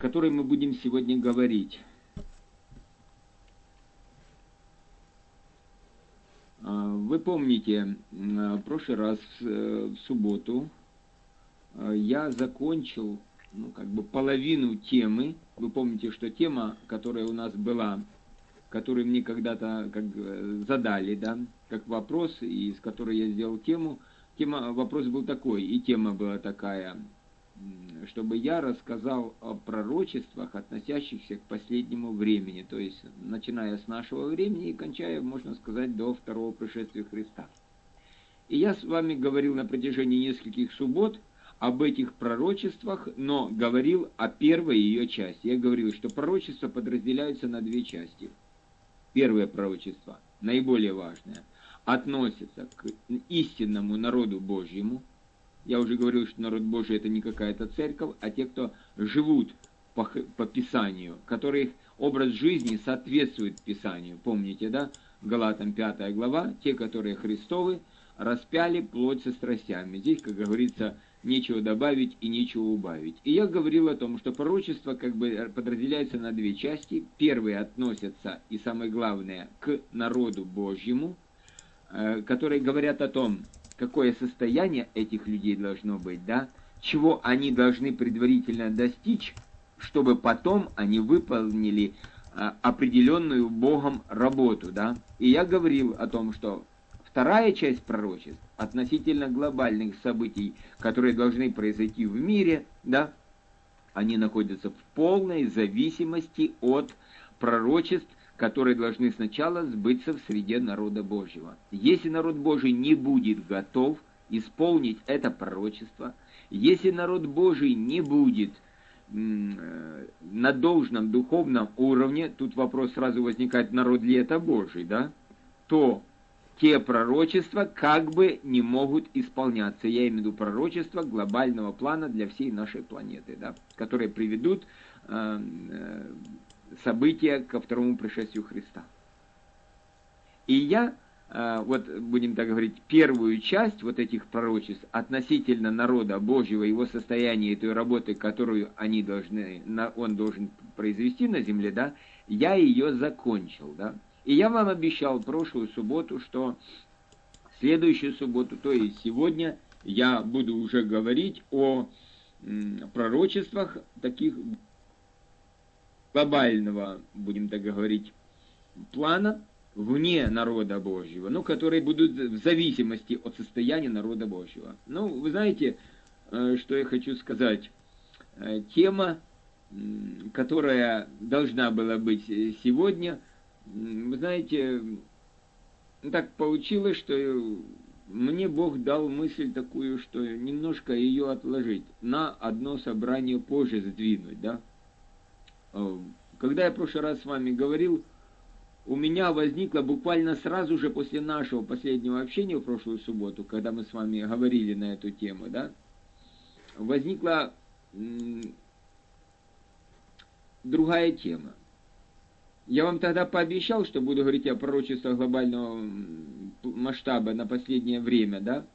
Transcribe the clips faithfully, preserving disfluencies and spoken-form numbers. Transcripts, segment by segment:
которой мы будем сегодня говорить. Вы помните, в прошлый раз, в субботу, я закончил ну, как бы половину темы. Вы помните, что тема, которая у нас была, которую мне когда-то как, задали, да, как вопрос, и с которой я сделал тему, тема, вопрос был такой, и тема была такая, чтобы я рассказал о пророчествах, относящихся к последнему времени, то есть начиная с нашего времени и кончая, можно сказать, до второго пришествия Христа. И я с вами говорил на протяжении нескольких суббот об этих пророчествах, но говорил о первой ее части. Я говорил, что пророчества подразделяются на две части. Первое пророчество, наиболее важное, относится к истинному народу Божьему. Я уже говорил, что народ Божий это не какая-то церковь, а те, кто живут по, по Писанию, которых образ жизни соответствует Писанию. Помните, да? Галатам пятая глава, те, которые Христовы, распяли плоть со страстями. Здесь, как говорится, нечего добавить и нечего убавить. И я говорил о том, что пророчество как бы подразделяется на две части. Первые относятся, и самое главное, к народу Божьему, которые говорят о том, какое состояние этих людей должно быть, да, чего они должны предварительно достичь, чтобы потом они выполнили а, определенную Богом работу, да. И я говорил о том, что вторая часть пророчеств относительно глобальных событий, которые должны произойти в мире, да, они находятся в полной зависимости от пророчеств, которые должны сначала сбыться в среде народа Божьего. Если народ Божий не будет готов исполнить это пророчество, если народ Божий не будет на должном духовном уровне, тут вопрос сразу возникает, народ ли это Божий, да, то те пророчества как бы не могут исполняться. Я имею в виду пророчества глобального плана для всей нашей планеты, да, которые приведут э, э, события ко второму пришествию Христа. И я, э, вот будем так говорить, первую часть вот этих пророчеств относительно народа Божьего, его состояния и той работы, которую они должны, он должен произвести на земле, да, я ее закончил, да. И я вам обещал в прошлую субботу, что в следующую субботу, то есть сегодня, я буду уже говорить о м, пророчествах таких глобального, будем так говорить, плана вне народа Божьего, ну, которые будут в зависимости от состояния народа Божьего. Ну, вы знаете, что я хочу сказать. Тема, которая должна была быть сегодня, вы знаете, так получилось, что мне Бог дал мысль такую, что немножко ее отложить, на одно собрание позже сдвинуть, да. Когда я в прошлый раз с вами говорил, у меня возникло буквально сразу же после нашего последнего общения в прошлую субботу, когда мы с вами говорили на эту тему, да, возникла м- другая тема. Я вам тогда пообещал, что буду говорить о пророчествах глобального масштаба на последнее время, да?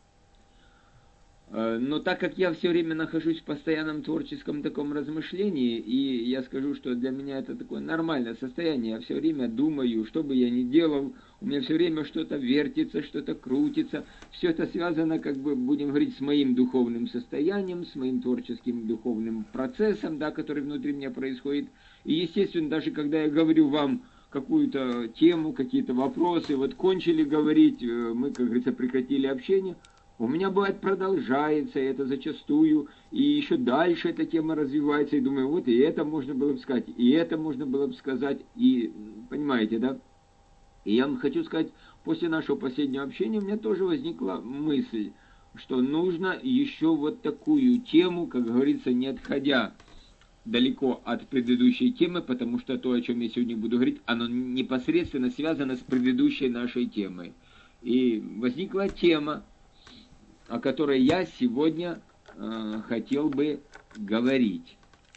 Но так как я все время нахожусь в постоянном творческом таком размышлении, и я скажу, что для меня это такое нормальное состояние, я все время думаю, что бы я ни делал, у меня все время что-то вертится, что-то крутится, все это связано, как бы, будем говорить, с моим духовным состоянием, с моим творческим духовным процессом, да, который внутри меня происходит. И, естественно, даже когда я говорю вам какую-то тему, какие-то вопросы, вот кончили говорить, мы, как говорится, прекратили общение, у меня, бывает, продолжается это зачастую, и еще дальше эта тема развивается, и думаю, вот и это можно было бы сказать, и это можно было бы сказать, и, понимаете, да? И я вам хочу сказать, после нашего последнего общения у меня тоже возникла мысль, что нужно еще вот такую тему, как говорится, не отходя далеко от предыдущей темы, потому что то, о чем я сегодня буду говорить, оно непосредственно связано с предыдущей нашей темой. И возникла тема, о которой я сегодня э, хотел бы говорить.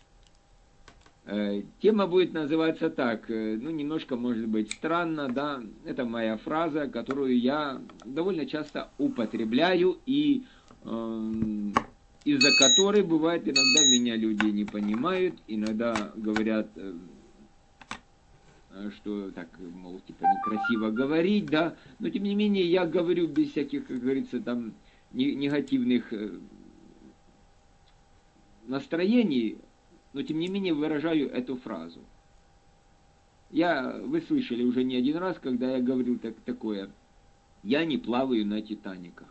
Э, тема будет называться так, э, ну, немножко, может быть, странно, да, это моя фраза, которую я довольно часто употребляю, и э, из-за которой, бывает, иногда меня люди не понимают, иногда говорят, что так, мол, типа некрасиво говорить, да, но тем не менее я говорю без всяких, как говорится, там, негативных настроений, но тем не менее выражаю эту фразу. Я, вы слышали уже не один раз, когда я говорил так, такое: я не плаваю на Титаниках.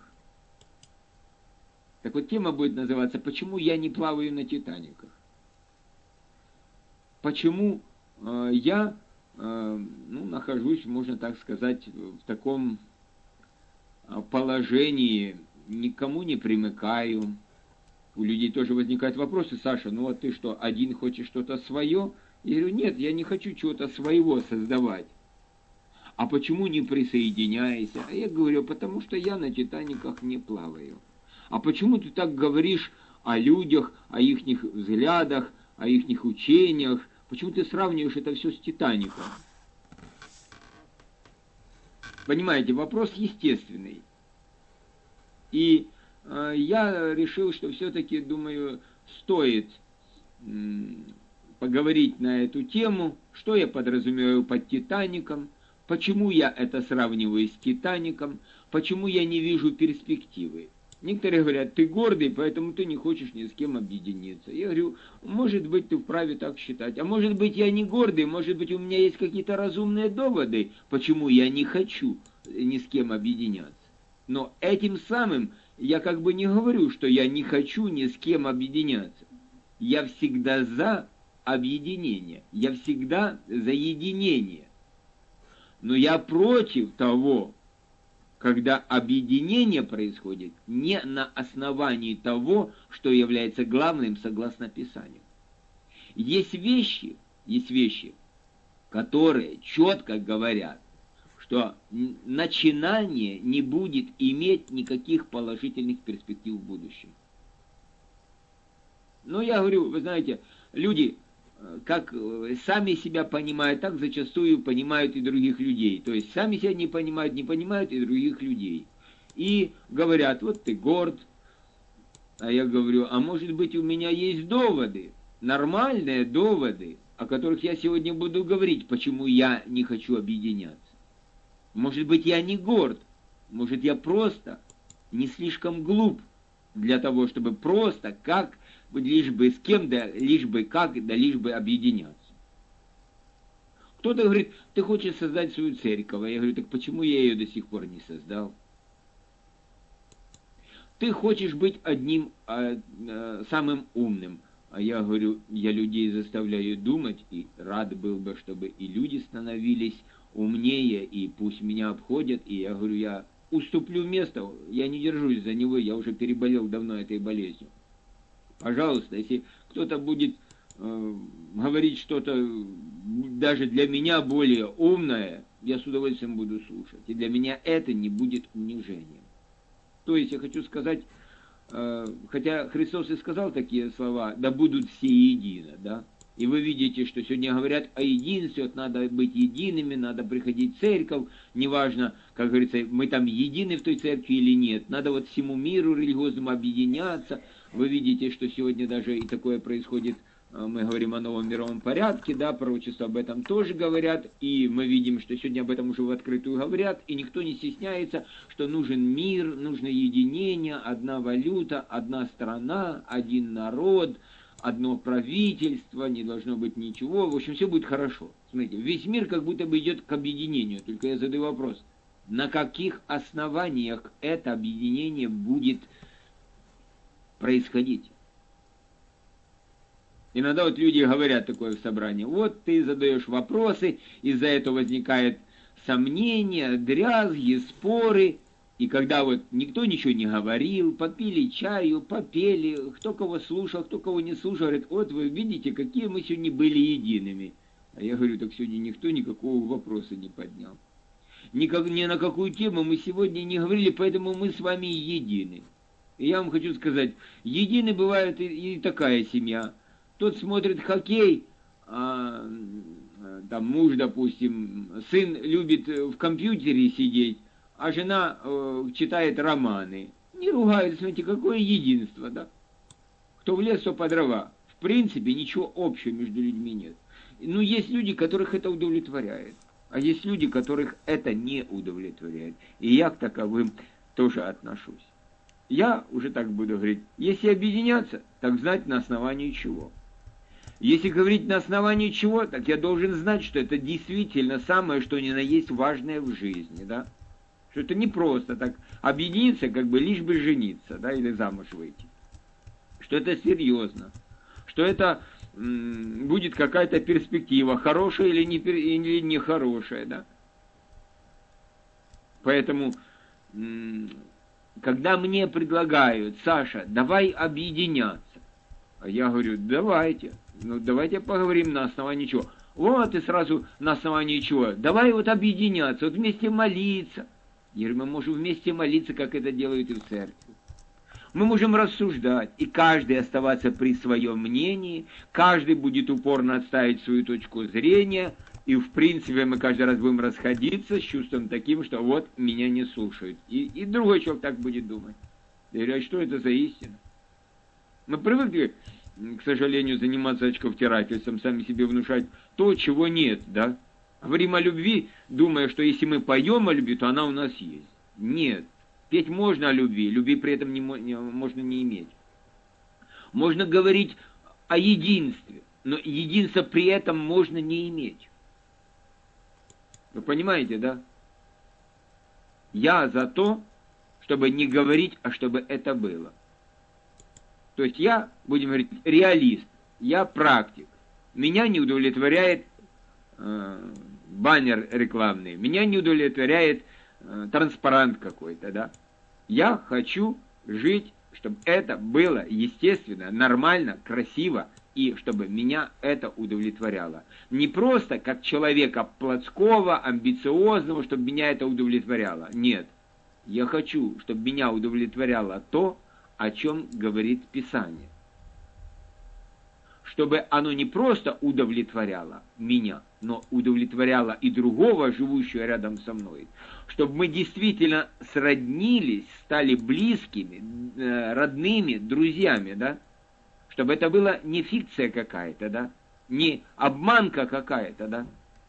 Так вот, тема будет называться «Почему я не плаваю на Титаниках?». Почему э, я э, ну, нахожусь, можно так сказать, в таком положении, никому не примыкаю. У людей тоже возникают вопросы: Саша, ну вот ты что, один хочешь что-то свое? Я говорю: нет, я не хочу чего-то своего создавать. А почему не присоединяйся? А я говорю: потому что я на Титаниках не плаваю. А почему ты так говоришь о людях, о их взглядах, о их учениях? Почему ты сравниваешь это все с Титаником? Понимаете, вопрос естественный. И э, я решил, что все-таки, думаю, стоит м, поговорить на эту тему, что я подразумеваю под Титаником, почему я это сравниваю с Титаником, почему я не вижу перспективы. Некоторые говорят: ты гордый, поэтому ты не хочешь ни с кем объединиться. Я говорю: может быть, ты вправе так считать. А может быть, я не гордый, может быть, у меня есть какие-то разумные доводы, почему я не хочу ни с кем объединяться. Но этим самым я как бы не говорю, что я не хочу ни с кем объединяться. Я всегда за объединение, я всегда за единение. Но я против того, когда объединение происходит не на основании того, что является главным согласно Писанию. Есть вещи, есть вещи, которые четко говорят, что начинание не будет иметь никаких положительных перспектив в будущем. Но я говорю, вы знаете, люди как сами себя понимают, так зачастую понимают и других людей. То есть сами себя не понимают, не понимают и других людей. И говорят: вот ты горд. А я говорю: а может быть, у меня есть доводы, нормальные доводы, о которых я сегодня буду говорить, почему я не хочу объединяться. Может быть, я не горд, может, я просто не слишком глуп для того, чтобы просто как лишь бы с кем, да лишь бы как, да лишь бы объединяться. Кто-то говорит: ты хочешь создать свою церковь. А я говорю: так почему я ее до сих пор не создал? Ты хочешь быть одним, а, а, самым умным. А я говорю: я людей заставляю думать, и рад был бы, чтобы и люди становились умнее, и пусть меня обходят. И я говорю: я уступлю место, я не держусь за него, я уже переболел давно этой болезнью. Пожалуйста, если кто-то будет э, говорить что-то даже для меня более умное, я с удовольствием буду слушать. И для меня это не будет унижением. То есть я хочу сказать, э, хотя Христос и сказал такие слова: да будут все едино, да? И вы видите, что сегодня говорят о единстве, вот надо быть едиными, надо приходить в церковь, неважно, как говорится, мы там едины в той церкви или нет, надо вот всему миру религиозному объединяться. Вы видите, что сегодня даже и такое происходит, мы говорим о новом мировом порядке, да, пророчества об этом тоже говорят, и мы видим, что сегодня об этом уже в открытую говорят, и никто не стесняется, что нужен мир, нужно единение, одна валюта, одна страна, один народ, одно правительство, не должно быть ничего, в общем, все будет хорошо. Смотрите, весь мир как будто бы идет к объединению, только я задаю вопрос: на каких основаниях это объединение будет происходить? Иногда вот люди говорят такое в собрании: вот ты задаешь вопросы, из-за этого возникает сомнения, дрязги, споры. И когда вот никто ничего не говорил, попили чаю, попели, кто кого слушал, кто кого не слушал, говорит: вот вы видите, какие мы сегодня были едиными. А я говорю: так сегодня никто никакого вопроса не поднял. Никак, ни на какую тему мы сегодня не говорили, поэтому мы с вами едины. И я вам хочу сказать, едины бывает и, и такая семья. Тот смотрит хоккей, а, там муж, допустим, сын любит в компьютере сидеть, а жена э, читает романы. Не ругаются, смотрите, какое единство, да? кто в лес, то по дрова. В принципе, ничего общего между людьми нет. Но есть люди, которых это удовлетворяет. А есть люди, которых это не удовлетворяет. И я к таковым тоже отношусь. Я уже так буду говорить, если объединяться, так знать на основании чего. Если говорить на основании чего, так я должен знать, что это действительно самое, что ни на есть важное в жизни, да? Что это не просто так объединиться, как бы лишь бы жениться, да, или замуж выйти. Что это серьезно, что это м, будет какая-то перспектива, хорошая или, не, или нехорошая, да. Поэтому, м, когда мне предлагают, Саша, давай объединяться, а я говорю, давайте, ну давайте поговорим на основании чего. Вот и сразу на основании чего. Давай вот объединяться, вот вместе молиться. Я говорю, мы можем вместе молиться, как это делают и в церкви. Мы можем рассуждать, и каждый оставаться при своем мнении, каждый будет упорно отставить свою точку зрения, и в принципе мы каждый раз будем расходиться с чувством таким, что вот меня не слушают. И, и другой человек так будет думать. Я говорю, а что это за истина? Мы привыкли, к сожалению, заниматься очковтирательством, сами себе внушать то, чего нет, да? Говорим о любви, думая, что если мы поем о любви, то она у нас есть. Нет. Петь можно о любви, любви при этом не, не, можно не иметь. Можно говорить о единстве, но единство при этом можно не иметь. Вы понимаете, да? Я за то, чтобы не говорить, а чтобы это было. То есть я, будем говорить, реалист, я практик. Меня не удовлетворяет э, баннер рекламный, меня не удовлетворяет э, транспарант какой-то, да. Я хочу жить, чтобы это было естественно, нормально, красиво, и чтобы меня это удовлетворяло. Не просто как человека плотского, амбициозного, чтобы меня это удовлетворяло. Нет. Я хочу, чтобы меня удовлетворяло то, о чем говорит Писание. Чтобы оно не просто удовлетворяло меня, но удовлетворяло и другого, живущего рядом со мной. Чтобы мы действительно сроднились, стали близкими, родными, друзьями, да? Чтобы это была не фикция какая-то, да? Не обманка какая-то, да?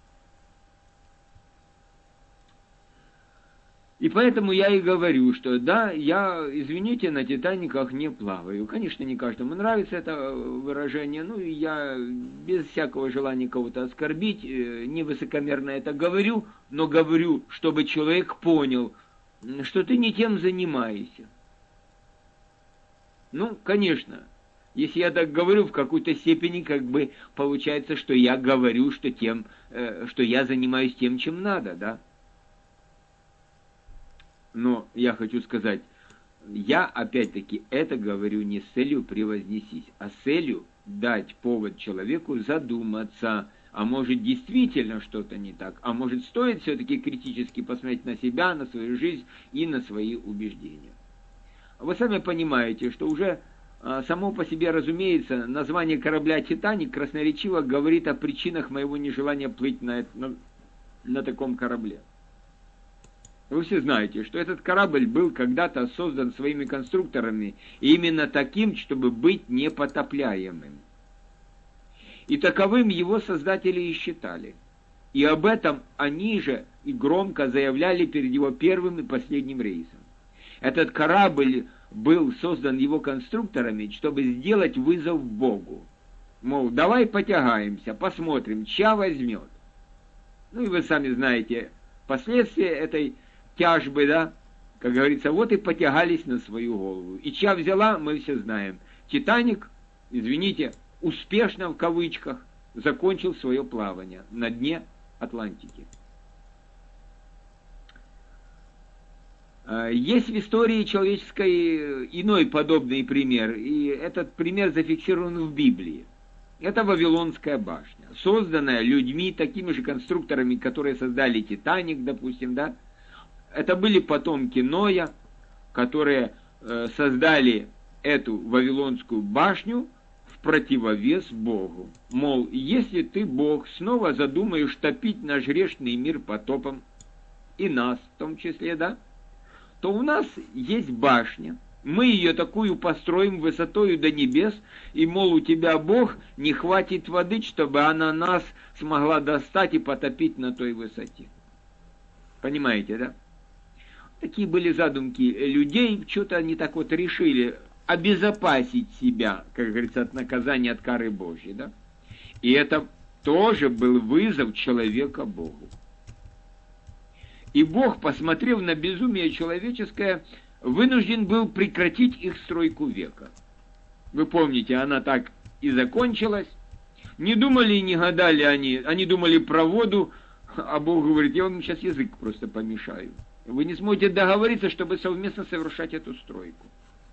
И поэтому я и говорю, что да, я, извините, на Титаниках не плаваю. Конечно, не каждому нравится это выражение, ну и я без всякого желания кого-то оскорбить, не высокомерно это говорю, но говорю, чтобы человек понял, что ты не тем занимаешься. Ну, конечно, если я так говорю, в какой-то степени как бы получается, что я говорю, что, тем, что я занимаюсь тем, чем надо, да. Но я хочу сказать, я опять-таки это говорю не с целью превознесись, а с целью дать повод человеку задуматься, а может действительно что-то не так, а может стоит все-таки критически посмотреть на себя, на свою жизнь и на свои убеждения. Вы сами понимаете, что уже само по себе, разумеется, название корабля «Титаник» красноречиво говорит о причинах моего нежелания плыть на, на, на таком корабле. Вы все знаете, что этот корабль был когда-то создан своими конструкторами именно таким, чтобы быть непотопляемым. И таковым его создатели и считали. И об этом они же и громко заявляли перед его первым и последним рейсом. Этот корабль был создан его конструкторами, чтобы сделать вызов Богу. Мол, давай потягаемся, посмотрим, чья возьмет. Ну и вы сами знаете последствия этой тяжбы, да, как говорится, вот и потягались на свою голову. И чья взяла, мы все знаем. Титаник, извините, успешно в кавычках закончил свое плавание на дне Атлантики. Есть в истории человеческой иной подобный пример, и этот пример зафиксирован в Библии. Это Вавилонская башня, созданная людьми, такими же конструкторами, которые создали Титаник, допустим, да. Это были потомки Ноя, которые э, создали эту Вавилонскую башню в противовес Богу. Мол, если ты, Бог, снова задумаешь топить наш грешный мир потопом, и нас в том числе, да, то у нас есть башня, Мы ее такую построим высотою до небес, и, мол, у тебя, Бог, не хватит воды, чтобы она нас смогла достать и потопить на той высоте. Понимаете, да? Такие были задумки людей, что-то они так вот решили обезопасить себя, как говорится, от наказания, от кары Божьей, да? И это тоже был вызов человека Богу. И Бог, посмотрев на безумие человеческое, вынужден был прекратить их стройку века. Вы помните, она так и закончилась. Не думали и не гадали они, они думали про воду, а Бог говорит, я вам сейчас язык просто помешаю. Вы не сможете договориться, чтобы совместно совершать эту стройку.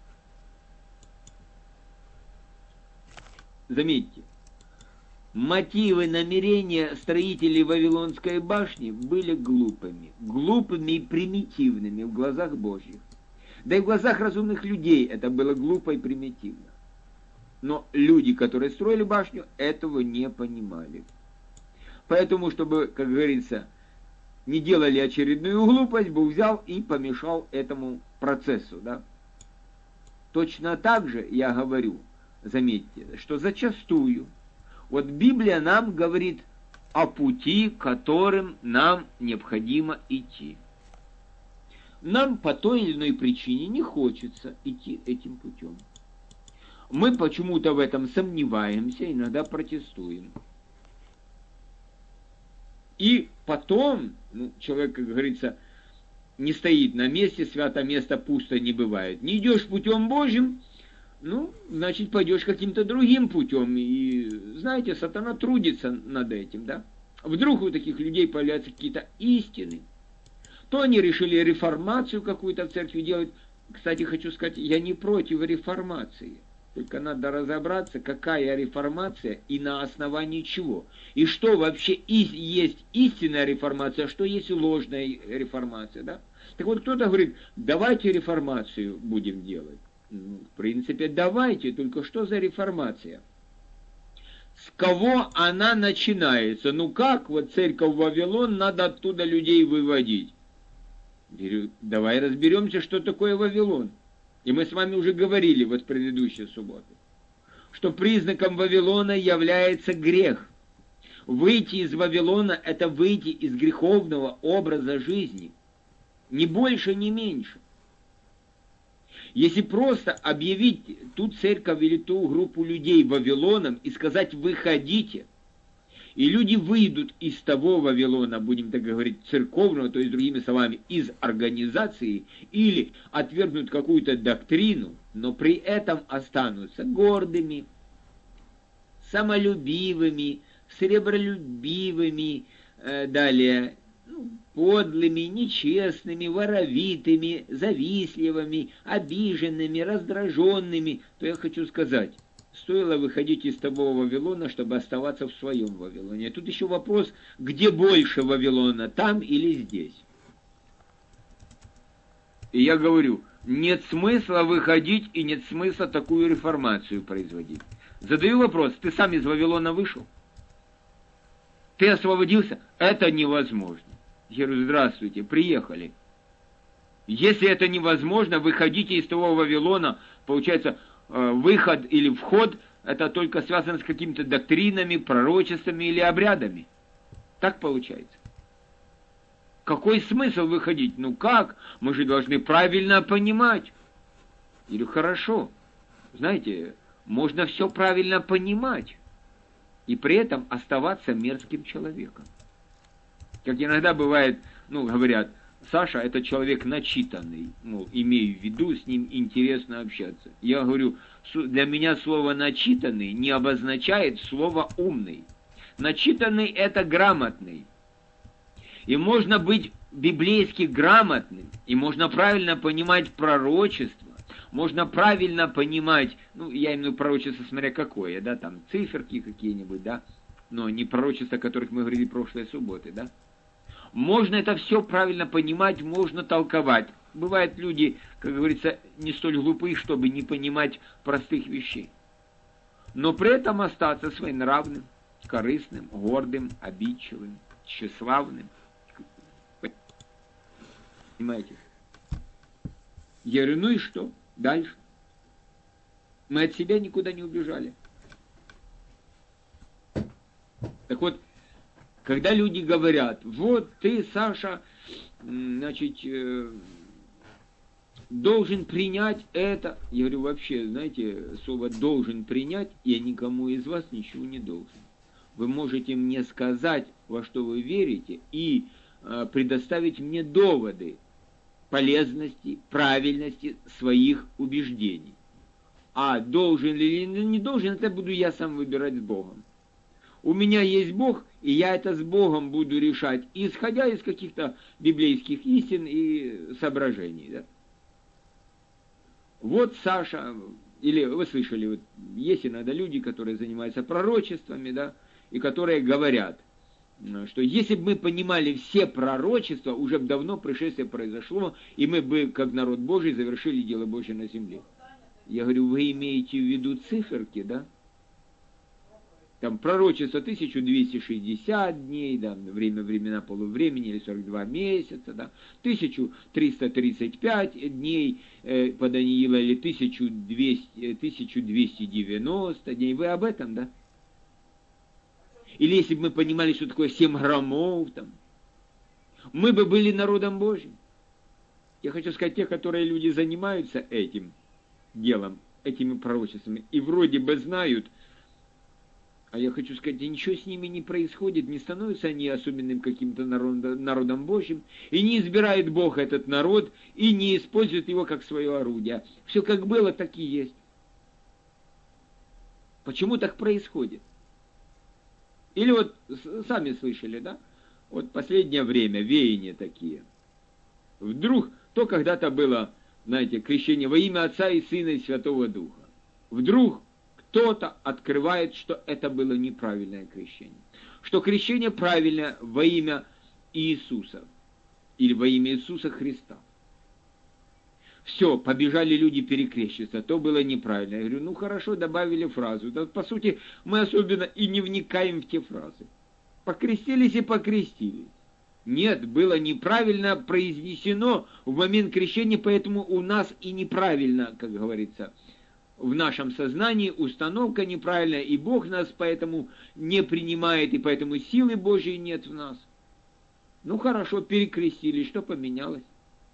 Заметьте, мотивы, намерения строителей Вавилонской башни были глупыми, глупыми и примитивными в глазах Божьих. Да и в глазах разумных людей это было глупо и примитивно. Но люди, которые строили башню, этого не понимали. Поэтому, чтобы, как говорится, не делали очередную глупость, Бог взял и помешал этому процессу. Да? Точно так же я говорю, заметьте, что зачастую вот Библия нам говорит о пути, которым нам необходимо идти. Нам по той или иной причине не хочется идти этим путем. Мы почему-то в этом сомневаемся, иногда протестуем. И потом, ну, человек, как говорится, не стоит на месте, свято место пусто не бывает. Не идешь путем Божьим, ну, значит, пойдешь каким-то другим путем. И, знаете, сатана трудится над этим, да? Вдруг у таких людей появляются какие-то истины. То они решили реформацию какую-то в церкви делать. Кстати, хочу сказать, я не против реформации. Только надо разобраться, какая реформация и на основании чего. И что вообще есть истинная реформация, а что есть ложная реформация. Да? Так вот, кто-то говорит, давайте реформацию будем делать. Ну, в принципе, давайте, только что за реформация? С кого она начинается? Ну как, вот церковь Вавилон, надо оттуда людей выводить. Говорю, давай разберемся, что такое Вавилон. И мы с вами уже говорили вот в предыдущей субботе, что признаком Вавилона является грех. Выйти из Вавилона – это выйти из греховного образа жизни. Ни больше, ни меньше. Если просто объявить ту церковь или ту группу людей Вавилоном и сказать «выходите», и люди выйдут из того Вавилона, будем так говорить, церковного, то есть, другими словами, из организации, или отвергнут какую-то доктрину, но при этом останутся гордыми, самолюбивыми, сребролюбивыми, э, далее, ну, подлыми, нечестными, воровитыми, завистливыми, обиженными, раздраженными, то я хочу сказать, стоило выходить из того Вавилона, чтобы оставаться в своем Вавилоне. Тут еще вопрос, где больше Вавилона, там или здесь. И я говорю, нет смысла выходить и нет смысла такую реформацию производить. Задаю вопрос, ты сам из Вавилона вышел? Ты освободился? Это невозможно. Я говорю, здравствуйте, приехали. Если это невозможно, выходите из того Вавилона, получается, выход или вход, это только связано с какими-то доктринами, пророчествами или обрядами. Так получается. Какой смысл выходить? Ну как? Мы же должны правильно понимать. Или хорошо. Знаете, можно все правильно понимать и при этом оставаться мерзким человеком. Как иногда бывает, ну, говорят, Саша – это человек начитанный, ну, имею в виду, с ним интересно общаться. Я говорю, для меня слово «начитанный» не обозначает слово «умный». Начитанный – это грамотный. И можно быть библейски грамотным, и можно правильно понимать пророчество, можно правильно понимать, ну, я имею в виду пророчество, смотря какое, да, там циферки какие-нибудь, да, но не пророчество, о которых мы говорили прошлой субботы, да. Можно это все правильно понимать, можно толковать. Бывают люди, как говорится, не столь глупые, чтобы не понимать простых вещей. Но при этом остаться своенравным, корыстным, гордым, обидчивым, тщеславным. Понимаете? Я говорю, ну и что? Дальше. Мы от себя никуда не убежали. Так вот, когда люди говорят, вот ты, Саша, значит, должен принять это. Я говорю, вообще, знаете, слово «должен принять», я никому из вас ничего не должен. Вы можете мне сказать, во что вы верите, и э, предоставить мне доводы полезности, правильности своих убеждений. А должен ли или не должен, это буду я сам выбирать с Богом. У меня есть Бог, и я это с Богом буду решать, исходя из каких-то библейских истин и соображений. Да? Вот Саша, или вы слышали, вот, есть иногда люди, которые занимаются пророчествами, да, и которые говорят, что если бы мы понимали все пророчества, уже бы давно пришествие произошло, и мы бы, как народ Божий, завершили дело Божье на земле. Я говорю, вы имеете в виду циферки, да? Там пророчество тысяча двести шестьдесят дней, да, время, времена полувремени, или сорок два месяца, да, тысяча триста тридцать пять дней э, по Даниила, или тысяча двести, тысяча двести девяносто дней. Вы об этом, да? Или если бы мы понимали, что такое семь громов, там, мы бы были народом Божьим. Я хочу сказать, те, которые люди занимаются этим делом, этими пророчествами, и вроде бы знают, а я хочу сказать, ничего с ними не происходит, не становятся они особенным каким-то народом, народом Божьим, и не избирает Бог этот народ, и не использует его как свое орудие. Все как было, так и есть. Почему так происходит? Или вот сами слышали, да? Вот последнее время веяния такие. Вдруг, то когда-то было, знаете, крещение во имя Отца и Сына и Святого Духа. Вдруг кто-то открывает, что это было неправильное крещение. Что крещение правильное во имя Иисуса. Или во имя Иисуса Христа. Все, побежали люди перекрещиваться, то было неправильно. Я говорю, ну хорошо, добавили фразу. Да, по сути, мы особенно и не вникаем в те фразы. Покрестились и покрестились. Нет, было неправильно произнесено в момент крещения, поэтому у нас и неправильно, как говорится, в нашем сознании установка неправильная, и Бог нас поэтому не принимает, и поэтому силы Божьей нет в нас. Ну хорошо, перекрестились, что поменялось?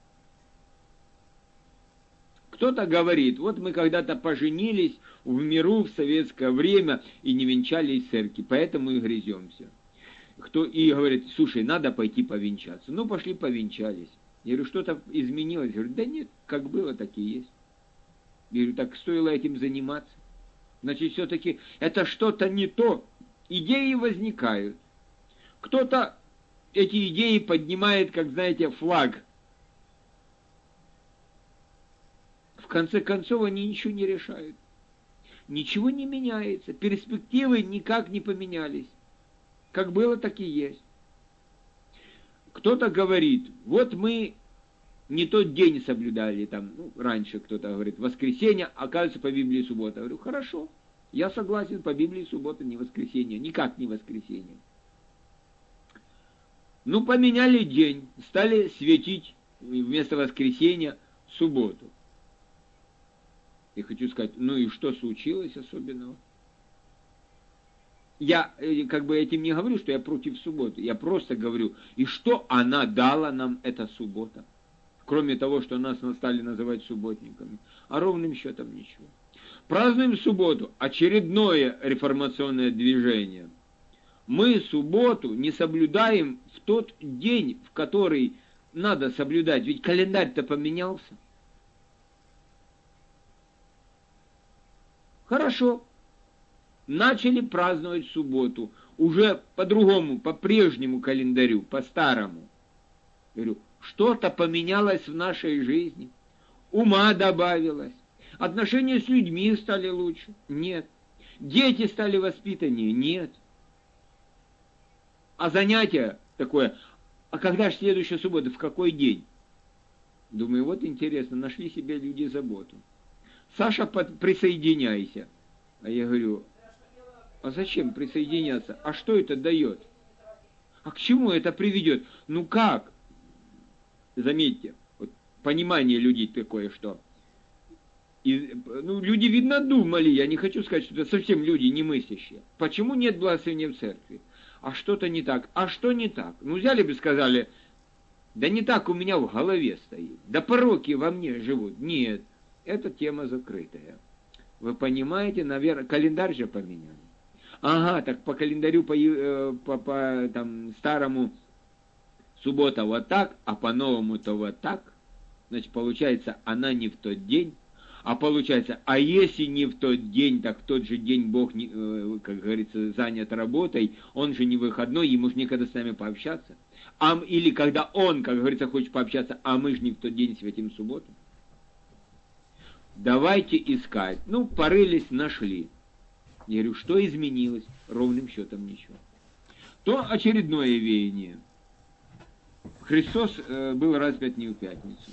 Кто-то говорит, вот мы когда-то поженились в миру в советское время и не венчались в церкви, поэтому и грыземся. Кто и говорит, слушай, надо пойти повенчаться. Ну, пошли повенчались. Я говорю, что-то изменилось? Я говорю, да нет, как было, так и есть. Я говорю, так стоило этим заниматься. Значит, все-таки это что-то не то. Идеи возникают. Кто-то эти идеи поднимает, как, знаете, флаг. В конце концов, они ничего не решают. Ничего не меняется. Перспективы никак не поменялись. Как было, так и есть. Кто-то говорит, вот мы не тот день соблюдали, там, ну, раньше кто-то говорит, воскресенье, оказывается, по Библии суббота. Я говорю, хорошо, я согласен, по Библии суббота не воскресенье, никак не воскресенье. Ну, поменяли день, стали светить вместо воскресенья субботу. Я хочу сказать, ну и что случилось особенного? Я как бы этим не говорю, что я против субботы. Я просто говорю, и что она дала нам, эта суббота? Кроме того, что нас стали называть субботниками. А ровным счетом ничего. Празднуем субботу. Очередное реформационное движение. Мы субботу не соблюдаем в тот день, в который надо соблюдать. Ведь календарь-то поменялся. Хорошо. Начали праздновать субботу. Уже по-другому, по прежнему календарю, по-старому. Говорю, что-то поменялось в нашей жизни. Ума добавилось. Отношения с людьми стали лучше. Нет. Дети стали воспитаннее. Нет. А занятие такое, а когда же следующая суббота, в какой день? Думаю, вот интересно, нашли себе люди заботу. Саша, под, присоединяйся. А я говорю, а зачем присоединяться? А что это дает? А к чему это приведет? Ну как? Заметьте, вот понимание людей такое, что И, ну, люди, видно, думали, я не хочу сказать, что это совсем люди немыслящие. Почему нет благословения в церкви? А что-то не так. А что не так? Ну, взяли бы, сказали, да не так у меня в голове стоит. Да пороки во мне живут. Нет, эта тема закрытая. Вы понимаете, наверное, календарь же поменяли. Ага, так по календарю, по, по, по там, старому суббота вот так, а по новому-то вот так. Значит, получается, она не в тот день. А получается, а если не в тот день, так в тот же день Бог, не, как говорится, занят работой, он же не выходной, ему же некогда с нами пообщаться. А, или когда он, как говорится, хочет пообщаться, а мы же не в тот день святим субботу. Давайте искать. Ну, порылись, нашли. Я говорю, что изменилось? Ровным счетом ничего. То очередное веяние. Христос э, был распят не в пятницу.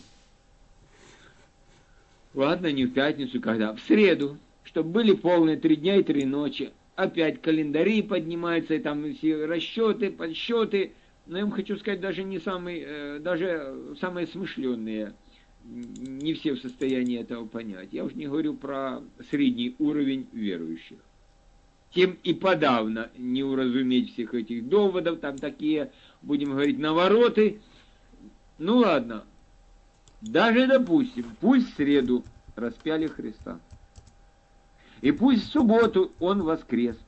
Ладно, не в пятницу, когда? В среду, чтобы были полные три дня и три ночи. Опять календари поднимаются, и там все расчеты, подсчеты. Но я вам хочу сказать, даже не самые, даже самые смышленные не все в состоянии этого понять. Я уж не говорю про средний уровень верующих. Тем и подавно не уразуметь всех этих доводов, там такие, будем говорить, навороты. Ну ладно. Даже, допустим, пусть в среду распяли Христа. И пусть в субботу он воскрес.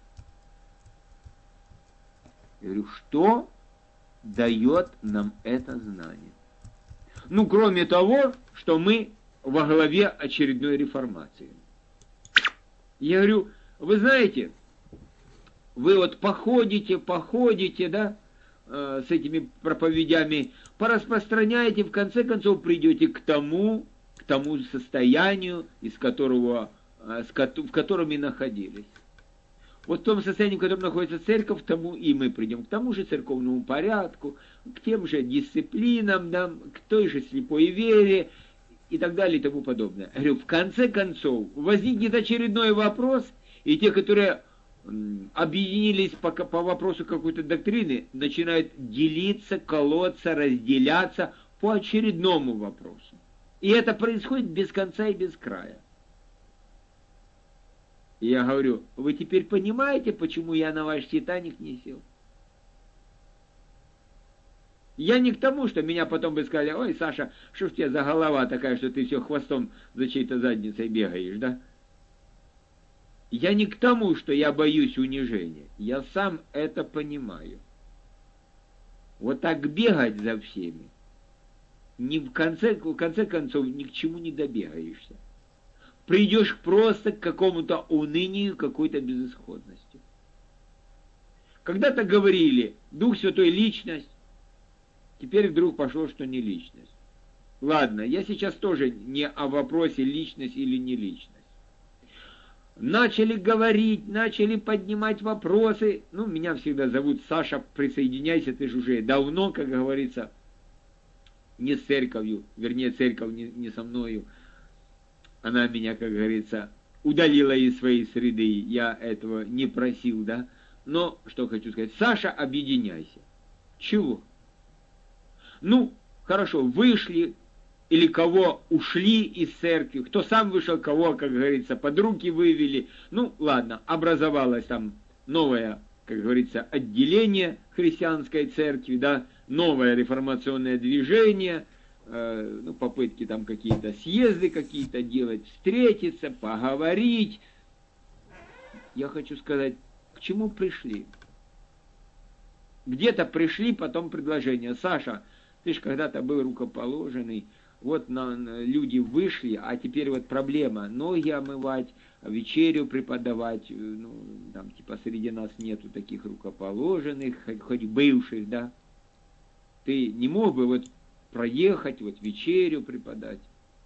Я говорю, что дает нам это знание? Ну, кроме того, что мы во главе очередной реформации. Я говорю, вы знаете, вы вот походите, походите, да, с этими проповедями, пораспространяете, в конце концов придете к тому, к тому состоянию, из которого, в котором и находились. Вот в том состоянии, в котором находится церковь, к тому и мы придем, к тому же церковному порядку, к тем же дисциплинам, да, к той же слепой вере и так далее и тому подобное. Я говорю, в конце концов возникнет очередной вопрос, и те, которые объединились по, по вопросу какой-то доктрины, начинают делиться, колоться, разделяться по очередному вопросу. И это происходит без конца и без края. И я говорю, вы теперь понимаете, почему я на ваш Титаник не сел? Я не к тому, что меня потом бы сказали, ой, Саша, что ж у тебя за голова такая, что ты все хвостом за чьей-то задницей бегаешь, да? Я не к тому, что я боюсь унижения. Я сам это понимаю. Вот так бегать за всеми, ни в конце, в конце концов ни к чему не добегаешься. Придешь просто к какому-то унынию, какой-то безысходности. Когда-то говорили, Дух Святой личность, теперь вдруг пошло, что не личность. Ладно, я сейчас тоже не о вопросе личность или не личность. Начали говорить, начали поднимать вопросы. Ну, меня всегда зовут Саша, присоединяйся, ты же уже давно, как говорится, не с церковью, вернее, церковь не, не со мною. Она меня, как говорится, удалила из своей среды, я этого не просил, да. Но, что хочу сказать, Саша, объединяйся. Чего? Ну, хорошо, вышли, или кого ушли из церкви, кто сам вышел, кого, как говорится, под руки вывели. Ну, ладно, образовалось там новое, как говорится, отделение христианской церкви, да, новое реформационное движение, э, ну, попытки там какие-то съезды какие-то делать, встретиться, поговорить. Я хочу сказать, к чему пришли? Где-то пришли, потом предложение. Саша, ты же когда-то был рукоположенный, вот на, на, люди вышли, а теперь вот проблема, ноги омывать, вечерю преподавать, ну, там, типа, среди нас нету таких рукоположенных, хоть, хоть бывших, да. Ты не мог бы вот проехать, вот вечерю преподать?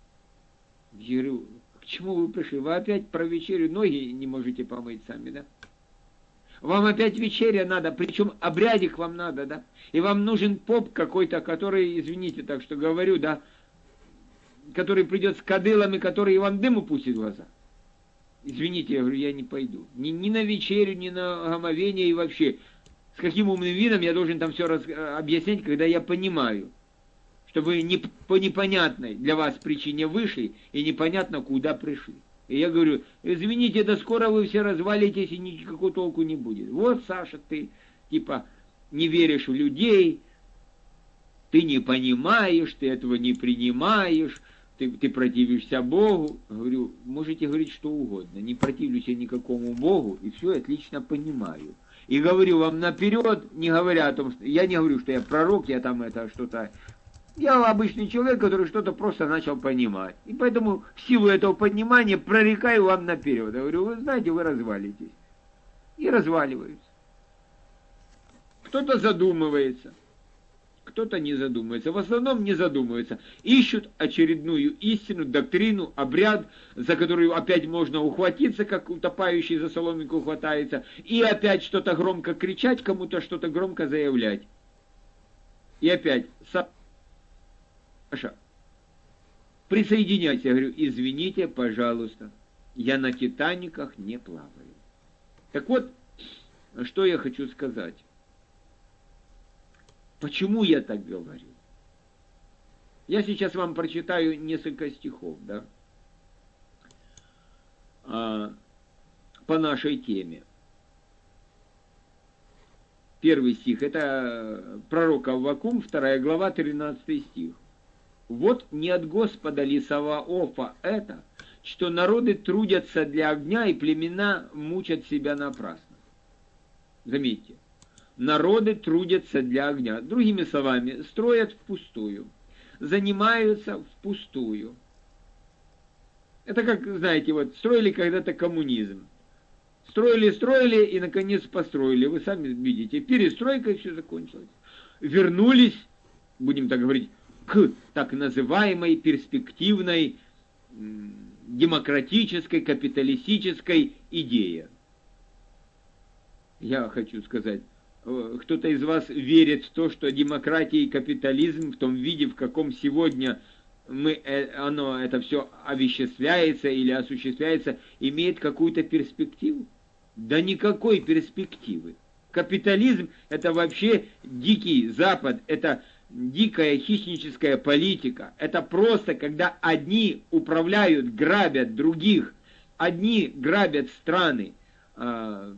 Я говорю, к чему вы пришли? Вы опять про вечерю ноги не можете помыть сами, да? Вам опять вечеря надо, причем обрядик вам надо, да? И вам нужен поп какой-то, который, извините, так что говорю, да, который придет с кадылами, который вам дыму пустит в глаза. Извините, я говорю, я не пойду. Ни, ни на вечерю, ни на омовение и вообще. С каким умным видом я должен там все раз, объяснять, когда я понимаю, что вы не, по непонятной для вас причине вышли и непонятно куда пришли. И я говорю, извините, да скоро вы все развалитесь и никакого толку не будет. Вот, Саша, ты типа не веришь в людей, ты не понимаешь, ты этого не принимаешь, ты, ты противишься Богу. Говорю, можете говорить что угодно, не противлюсь я никакому Богу, и все отлично понимаю. И говорю вам наперед, не говоря о том, что я не говорю, что я пророк, я там это что-то... Я обычный человек, который что-то просто начал понимать. И поэтому в силу этого понимания прорекаю вам наперед. Я говорю, вы знаете, вы развалитесь. И разваливаются. Кто-то задумывается, кто-то не задумывается. В основном не задумывается. Ищут очередную истину, доктрину, обряд, за которую опять можно ухватиться, как утопающий за соломинку хватается, и опять что-то громко кричать, кому-то что-то громко заявлять. И опять... Саша, присоединяйся. Я говорю, извините, пожалуйста, я на Титаниках не плаваю. Так вот, что я хочу сказать. Почему я так говорю? Я сейчас вам прочитаю несколько стихов, да, а, по нашей теме. Первый стих, это пророк Аввакум, вторая глава, тринадцатый стих. Вот не от Господа ли Саваофа это, что народы трудятся для огня, и племена мучат себя напрасно. Заметьте, народы трудятся для огня. Другими словами, строят впустую, занимаются впустую. Это как, знаете, вот строили когда-то коммунизм. Строили, строили и, наконец, построили. Вы сами видите, перестройкой все закончилось. Вернулись, будем так говорить, к так называемой перспективной демократической, капиталистической идее. Я хочу сказать, кто-то из вас верит в то, что демократия и капитализм в том виде, в каком сегодня мы, оно, это все овеществляется или осуществляется, имеет какую-то перспективу? Да никакой перспективы. Капитализм – это вообще дикий Запад, это дикая хищническая политика. Это просто, когда одни управляют, грабят других, одни грабят страны, э,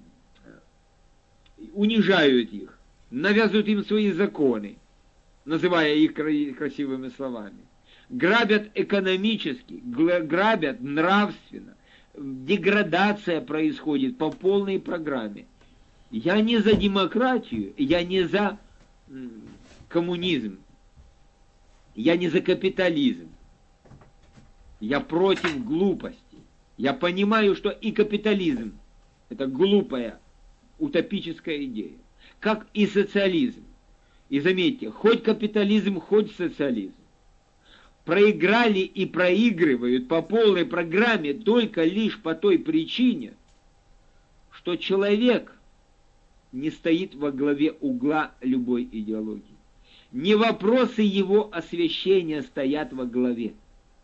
унижают их, навязывают им свои законы, называя их красивыми словами. Грабят экономически, грабят нравственно. Деградация происходит по полной программе. Я не за демократию, я не за коммунизм, я не за капитализм. Я против глупости. Я понимаю, что и капитализм – это глупая, утопическая идея. Как и социализм. И заметьте, хоть капитализм, хоть социализм проиграли и проигрывают по полной программе только лишь по той причине, что человек не стоит во главе угла любой идеологии. Не вопросы его освящения стоят во главе.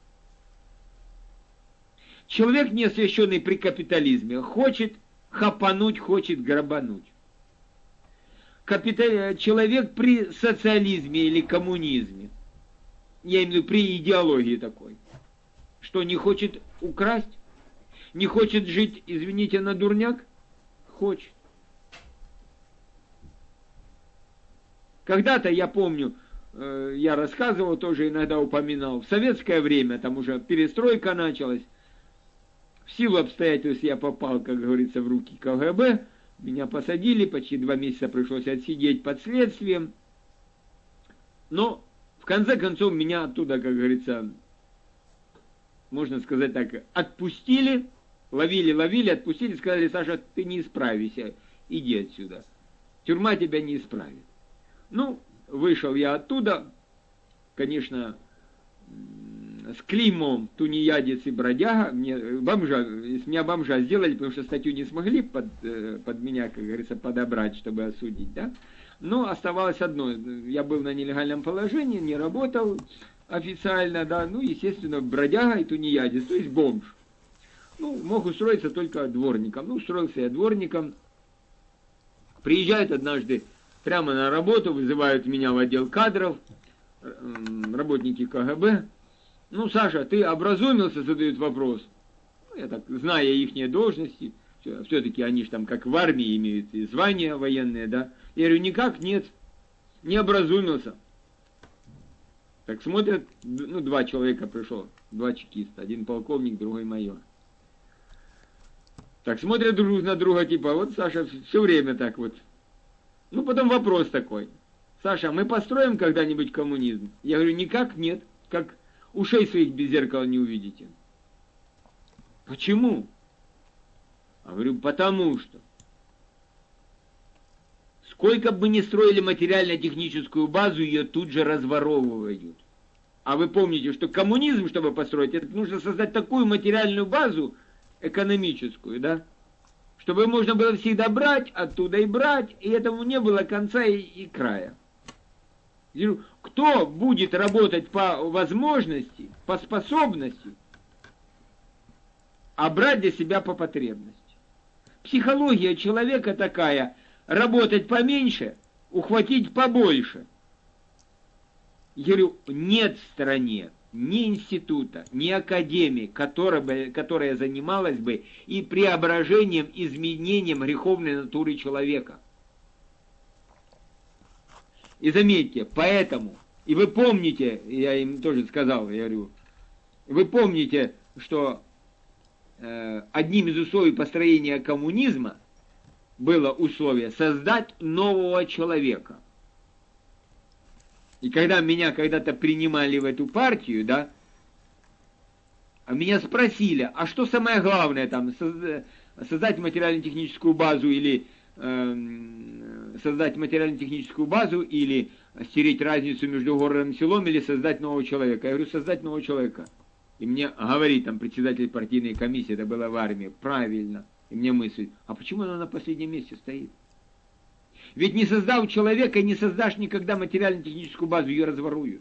Человек, не освященный при капитализме, хочет хапануть, хочет грабануть. Капитал... Человек при социализме или коммунизме, я имею в виду при идеологии такой, что не хочет украсть, не хочет жить, извините, на дурняк? Хочет. Когда-то, я помню, я рассказывал, тоже иногда упоминал, в советское время, там уже перестройка началась, в силу обстоятельств я попал, как говорится, в руки ка гэ бэ, меня посадили, почти два месяца пришлось отсидеть под следствием, но в конце концов меня оттуда, как говорится, можно сказать так, отпустили, ловили, ловили, отпустили, сказали: Саша, ты не исправишься, иди отсюда, тюрьма тебя не исправит. Ну, вышел я оттуда, конечно, с клеймом тунеядец и бродяга. Мне бомжа, из меня бомжа сделали, потому что статью не смогли под, под меня, как говорится, подобрать, чтобы осудить, да. Но оставалось одно: я был на нелегальном положении, не работал официально, да, ну, естественно, бродяга и тунеядец, то есть бомж. Ну, мог устроиться только дворником. Ну, устроился я дворником. Приезжают однажды прямо на работу, вызывают меня в отдел кадров. работники КГБ. Ну, Саша, ты образумился, задают вопрос. Ну, я так, зная их должности, все-таки они же там как в армии имеют и звания военные, да. Я говорю, никак нет, не образумился. Так смотрят, ну, два человека пришел, два чекиста, один полковник, другой майор. Так смотрят друг на друга, типа, вот Саша все время так вот. Ну, потом вопрос такой. Саша, мы построим когда-нибудь коммунизм? Я говорю, никак нет, как ушей своих без зеркала не увидите. Почему? Я говорю, потому что сколько бы ни строили материально-техническую базу, ее тут же разворовывают. А вы помните, что коммунизм, чтобы построить, это нужно создать такую материальную базу, экономическую, да, чтобы можно было всегда брать, оттуда и брать, и этому не было конца и, и края. Кто будет работать по возможности, по способности, а брать для себя по потребности? Психология человека такая: работать поменьше, ухватить побольше. Я говорю, нет в стране ни института, ни академии, которая, бы, которая занималась бы и преображением, изменением греховной натуры человека. И заметьте, поэтому, и вы помните, я им тоже сказал, я говорю, вы помните, что э, одним из условий построения коммунизма было условие создать нового человека. И когда меня когда-то принимали в эту партию, да, меня спросили, а что самое главное там, создать материально-техническую базу или э, создать материально-техническую базу или стереть разницу между городом и селом или создать нового человека? Я говорю, создать нового человека. И мне говорит там председатель партийной комиссии, это было в армии, правильно. И мне мысль, а почему она на последнем месте стоит? Ведь не создав человека, не создашь никогда материально-техническую базу, ее разворуют.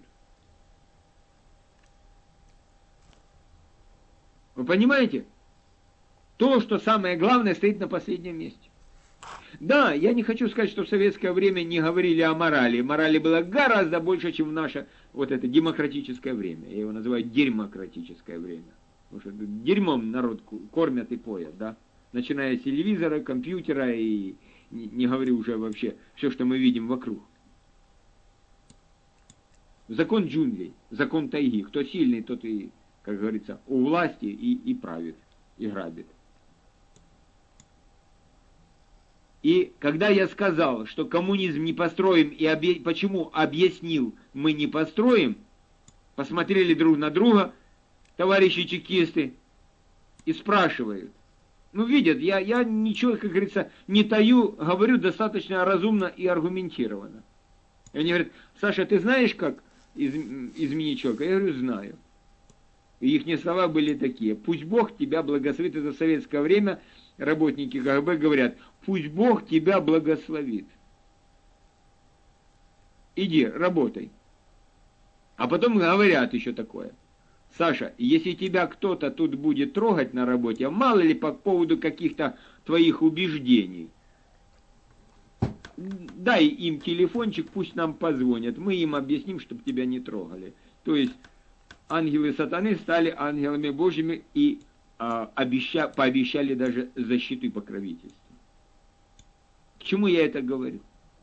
Вы понимаете? То, что самое главное, стоит на последнем месте. Да, я не хочу сказать, что в советское время не говорили о морали. Морали было гораздо больше, чем в наше вот это демократическое время. Я его называю дерьмократическое время. Потому что дерьмом народ кормят и поят, да? Начиная с телевизора, компьютера и... Не, не говорю уже вообще все, что мы видим вокруг. Закон джунглей, закон тайги. Кто сильный, тот и, как говорится, у власти и, и правит, и грабит. И когда я сказал, что коммунизм не построим, и объ... почему объяснил, мы не построим, посмотрели друг на друга, товарищи чекисты, и спрашивают. Ну, видят, я, я ничего, как говорится, не таю, говорю достаточно разумно и аргументированно. И они говорят, Саша, ты знаешь, как из, изменить человека? Я говорю, знаю. И их слова были такие: пусть Бог тебя благословит. Это в советское время работники КГБ говорят, пусть Бог тебя благословит. Иди, работай. А потом говорят еще такое: Саша, если тебя кто-то тут будет трогать на работе, мало ли по поводу каких-то твоих убеждений, дай им телефончик, пусть нам позвонят, мы им объясним, чтобы тебя не трогали. То есть ангелы сатаны стали ангелами Божьими и а, обеща, пообещали даже защиту и покровительство. К чему я это говорю?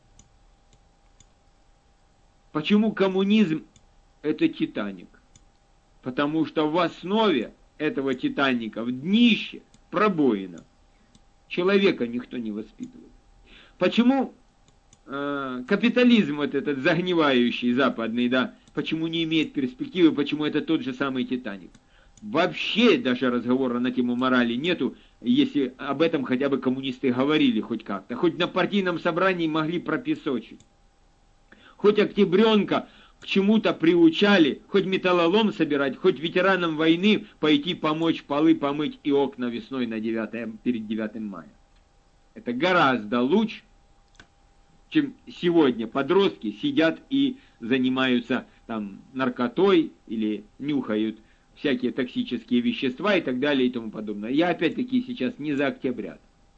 Почему коммунизм это Титаник? Потому что в основе этого Титаника, в днище, пробоина. Человека никто не воспитывает. Почему э, капитализм вот этот загнивающий западный, да, почему не имеет перспективы, почему это тот же самый Титаник? Вообще даже разговора на тему морали нету, если об этом хотя бы коммунисты говорили хоть как-то. Хоть на партийном собрании могли пропесочить. Хоть октябренка к чему-то приучали, хоть металлолом собирать, хоть ветеранам войны пойти помочь полы помыть и окна весной на девятое, перед девятым мая. Это гораздо лучше, чем сегодня подростки сидят и занимаются там наркотой или нюхают всякие токсические вещества и так далее и тому подобное. Я опять-таки сейчас не за октябрят.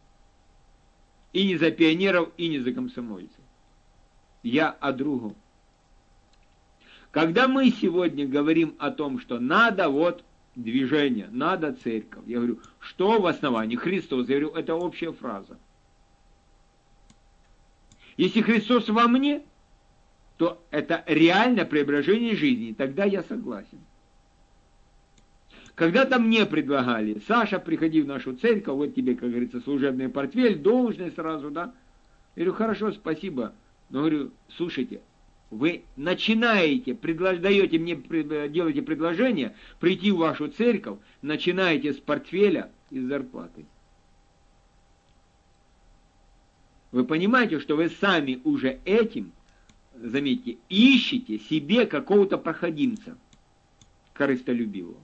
И не за пионеров, и не за комсомольцев. Я о другом. Когда мы сегодня говорим о том, что надо вот движение, надо церковь, я говорю, что в основании? Христос. Я говорю, это общая фраза. Если Христос во мне, то это реально преображение жизни, тогда я согласен. Когда-то мне предлагали: Саша, приходи в нашу церковь, вот тебе, как говорится, служебный портфель, должность сразу, да? Я говорю, хорошо, спасибо. Но говорю, слушайте, вы начинаете, предлож... даете мне, делаете предложение прийти в вашу церковь, начинаете с портфеля и с зарплаты. Вы понимаете, что вы сами уже этим, заметьте, ищете себе какого-то проходимца, корыстолюбивого.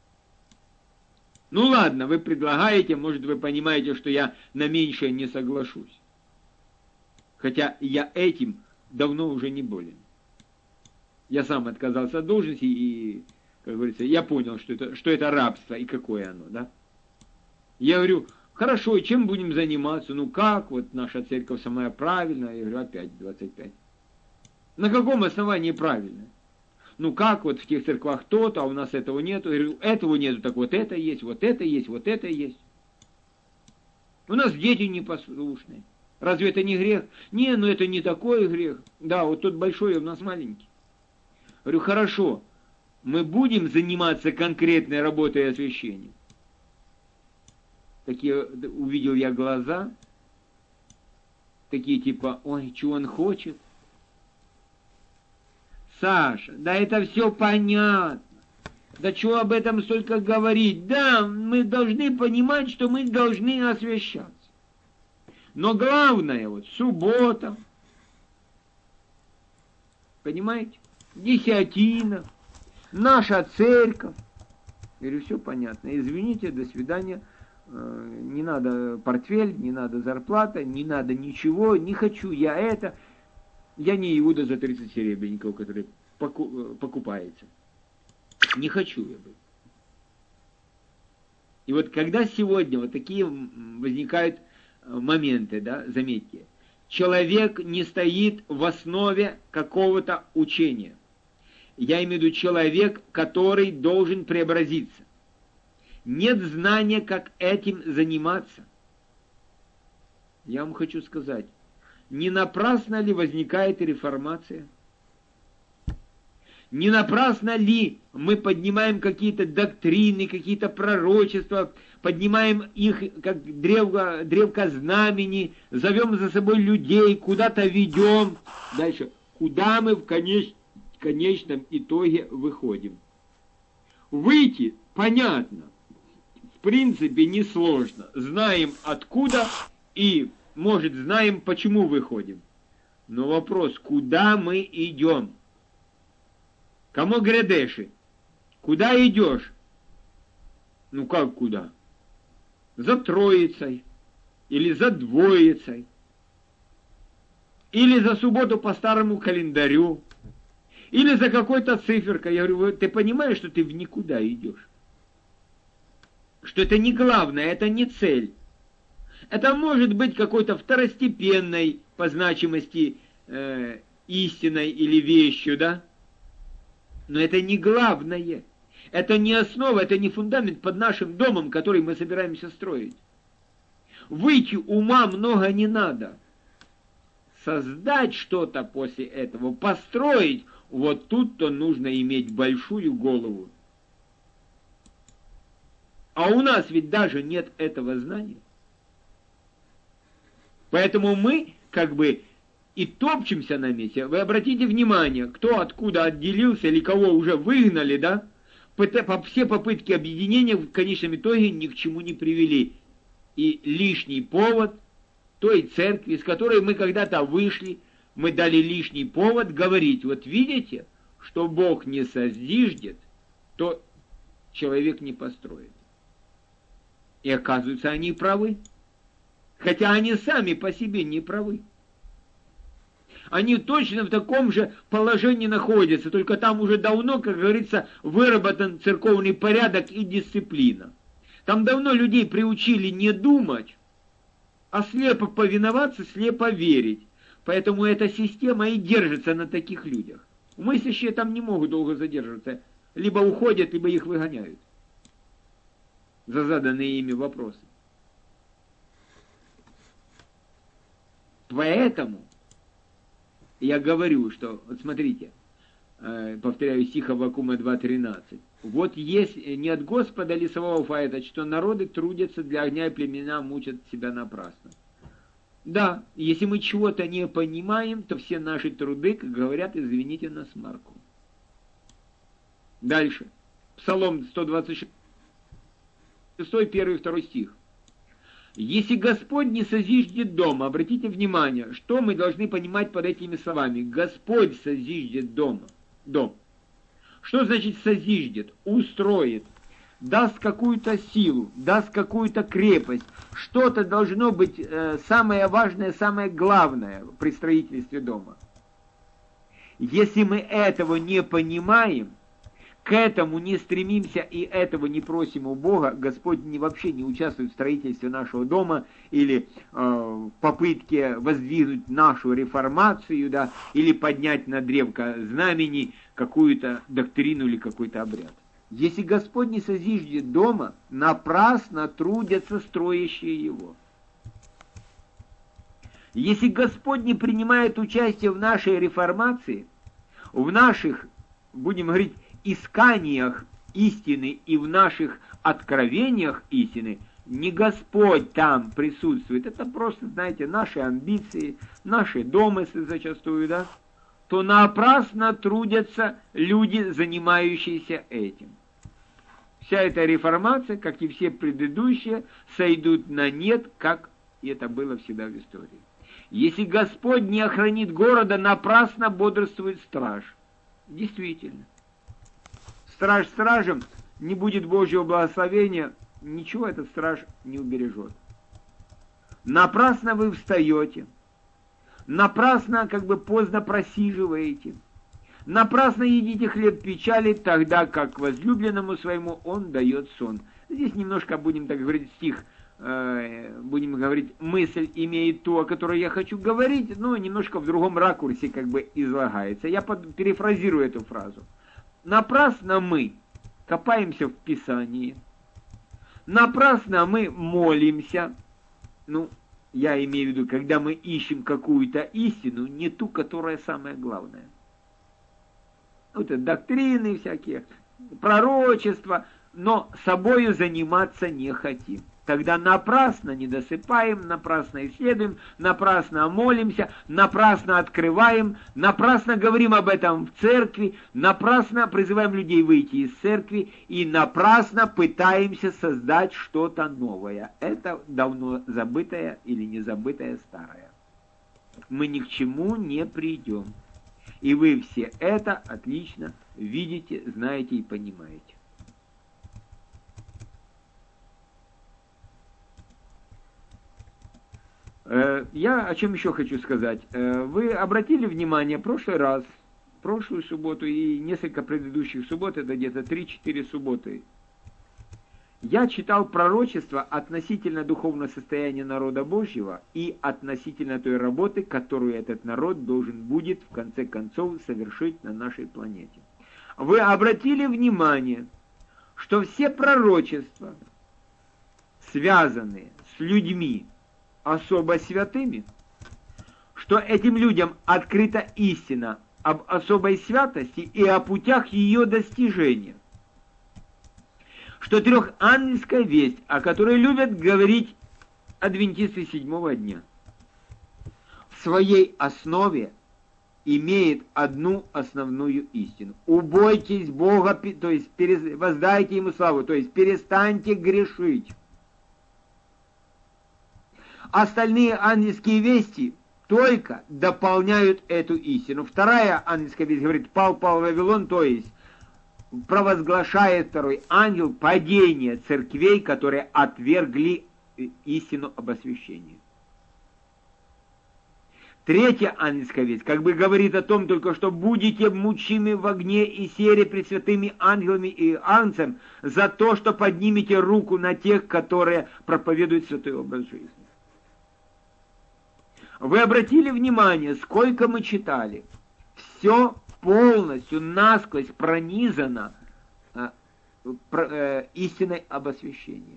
Ну ладно, вы предлагаете, может, вы понимаете, что я на меньшее не соглашусь. Хотя я этим давно уже не болен. Я сам отказался от должности и, как говорится, я понял, что это, что это рабство и какое оно, да? Я говорю, хорошо, и чем будем заниматься? Ну как, вот наша церковь самая правильная. Я говорю, опять двадцать пять. На каком основании правильно? Ну как, вот в тех церквах то-то, а у нас этого нету. Я говорю, этого нету, так вот это есть, вот это есть, вот это есть. У нас дети непослушные. Разве это не грех? Не, ну это не такой грех. Да, вот тот большой, а у нас маленький. Говорю, хорошо, мы будем заниматься конкретной работой освящения. Такие, увидел я глаза, такие типа, ой, чего он хочет? Саша, да это все понятно. Да чего об этом столько говорить? Да, мы должны понимать, что мы должны освящаться. Но главное, вот, суббота, понимаете, десятина, наша церковь. Я говорю, все понятно, извините, до свидания, не надо портфель, не надо зарплата, не надо ничего, не хочу я это. Я не Иуда за тридцать серебряников, который покупается. Не хочу я быть. И вот когда сегодня вот такие возникают моменты, да, заметьте, человек не стоит в основе какого-то учения. Я имею в виду человек, который должен преобразиться. Нет знания, как этим заниматься. Я вам хочу сказать, не напрасно ли возникает реформация? Не напрасно ли мы поднимаем какие-то доктрины, какие-то пророчества, поднимаем их как древко, древко знамени, зовем за собой людей, куда-то ведем. Дальше, куда мы в конеч, конечном итоге выходим? Выйти, понятно, в принципе несложно. Знаем откуда и, может, знаем, почему выходим. Но вопрос, куда мы идем? Кому грядеши? Куда идешь? Ну как куда? За Троицей, или за Двоицей, или за субботу по старому календарю, или за какой-то циферкой. Я говорю, ты понимаешь, что ты в никуда идешь? Что это не главное, это не цель. Это может быть какой-то второстепенной по значимости э, истиной или вещью, да? Но это не главное. Это не основа, это не фундамент под нашим домом, который мы собираемся строить. Выйти ума много не надо. Создать что-то после этого, построить, вот тут-то нужно иметь большую голову. А у нас ведь даже нет этого знания. Поэтому мы как бы и топчемся на месте. Вы обратите внимание, кто откуда отделился или кого уже выгнали, да? Все попытки объединения в конечном итоге ни к чему не привели. И лишний повод той церкви, с которой мы когда-то вышли, мы дали лишний повод говорить, вот видите, что Бог не созиждет, то человек не построит. И оказывается, они правы. Хотя они сами по себе не правы. Они точно в таком же положении находятся, только там уже давно, как говорится, выработан церковный порядок и дисциплина. Там давно людей приучили не думать, а слепо повиноваться, слепо верить. Поэтому эта система и держится на таких людях. Мыслящие там не могут долго задерживаться. Либо уходят, либо их выгоняют за заданные ими вопросы. Поэтому я говорю, что, вот смотрите, повторяю, стих Аввакума два тринадцать. Вот есть не от Господа ли Саваофа это, что народы трудятся для огня и племена мучат себя напрасно. Да, если мы чего-то не понимаем, то все наши труды, как говорят, извините на смарку. Дальше. Псалом сто двадцать шесть, первый и второй стих. Если Господь не созиждет дом, обратите внимание, что мы должны понимать под этими словами. Господь созиждет дома, дом. Что значит созиждет? Устроит, даст какую-то силу, даст какую-то крепость. Что-то должно быть э, самое важное, самое главное при строительстве дома. Если мы этого не понимаем, к этому не стремимся и этого не просим у Бога, Господь не, вообще не участвует в строительстве нашего дома или э, в попытке воздвигнуть нашу реформацию, да, или поднять на древко знамени какую-то доктрину или какой-то обряд. Если Господь не созиждет дома, напрасно трудятся строящие его. Если Господь не принимает участие в нашей реформации, в наших, будем говорить, исканиях истины и в наших откровениях истины, не Господь там присутствует, это просто, знаете, наши амбиции, наши домыслы зачастую, да, то напрасно трудятся люди, занимающиеся этим. Вся эта реформация, как и все предыдущие, сойдут на нет, как это было всегда в истории. Если Господь не охранит города, напрасно бодрствует страж. Действительно. Страж стражем, не будет Божьего благословения, ничего этот страж не убережет. Напрасно вы встаете, напрасно как бы поздно просиживаете, напрасно едите хлеб печали, тогда как возлюбленному своему он дает сон. Здесь немножко будем так говорить стих, э, будем говорить, мысль имеет то, о которой я хочу говорить, но немножко в другом ракурсе как бы излагается. Я под, перефразирую эту фразу. Напрасно мы копаемся в Писании, напрасно мы молимся, ну, я имею в виду, когда мы ищем какую-то истину, не ту, которая самая главная. Вот это доктрины всякие, пророчества, но собою заниматься не хотим. Тогда напрасно не досыпаем, напрасно исследуем, напрасно молимся, напрасно открываем, напрасно говорим об этом в церкви, напрасно призываем людей выйти из церкви и напрасно пытаемся создать что-то новое. Это давно забытое или не забытое старое. Мы ни к чему не придем. И вы все это отлично видите, знаете и понимаете. Я о чем еще хочу сказать. Вы обратили внимание, в прошлый раз, прошлую субботу и несколько предыдущих суббот, это где-то три-четыре субботы, я читал пророчество относительно духовного состояния народа Божьего и относительно той работы, которую этот народ должен будет в конце концов совершить на нашей планете. Вы обратили внимание, что все пророчества, связанные с людьми, особо святыми, что этим людям открыта истина об особой святости и о путях ее достижения, что трехангельская весть, о которой любят говорить адвентисты седьмого дня, в своей основе имеет одну основную истину. Убойтесь Бога, то есть воздайте Ему славу, то есть перестаньте грешить. Остальные ангельские вести только дополняют эту истину. Вторая ангельская весть говорит, пал, пал Вавилон, то есть провозглашает второй ангел падение церквей, которые отвергли истину об освящении. Третья ангельская весть как бы говорит о том только, что будете мучимы в огне и сере пред святыми ангелами и ангцем за то, что поднимете руку на тех, которые проповедуют святой образ жизни. Вы обратили внимание, сколько мы читали? Все полностью, насквозь пронизана э, про, э, истиной об освящении.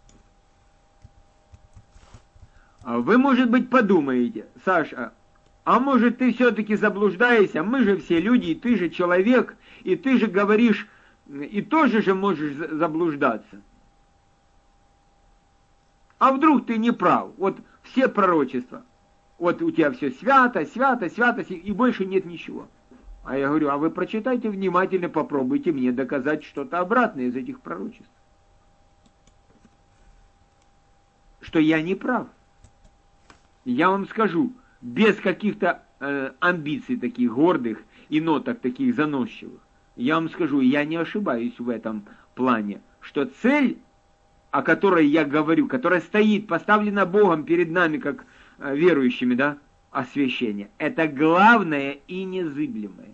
Вы, может быть, подумаете: Саша, а может, ты все-таки заблуждаешься? Мы же все люди, и ты же человек, и ты же говоришь, и тоже же можешь заблуждаться. А вдруг ты не прав? Вот все пророчества, вот у тебя все свято, свято, святость, и больше нет ничего. А я говорю: а вы прочитайте внимательно, попробуйте мне доказать что-то обратное из этих пророчеств. Что я не прав. Я вам скажу, без каких-то э, амбиций таких гордых и ноток таких заносчивых, я вам скажу, я не ошибаюсь в этом плане, что цель, о которой я говорю, которая стоит, поставлена Богом перед нами, как э, верующими, да, освящение, это главное и незыблемое.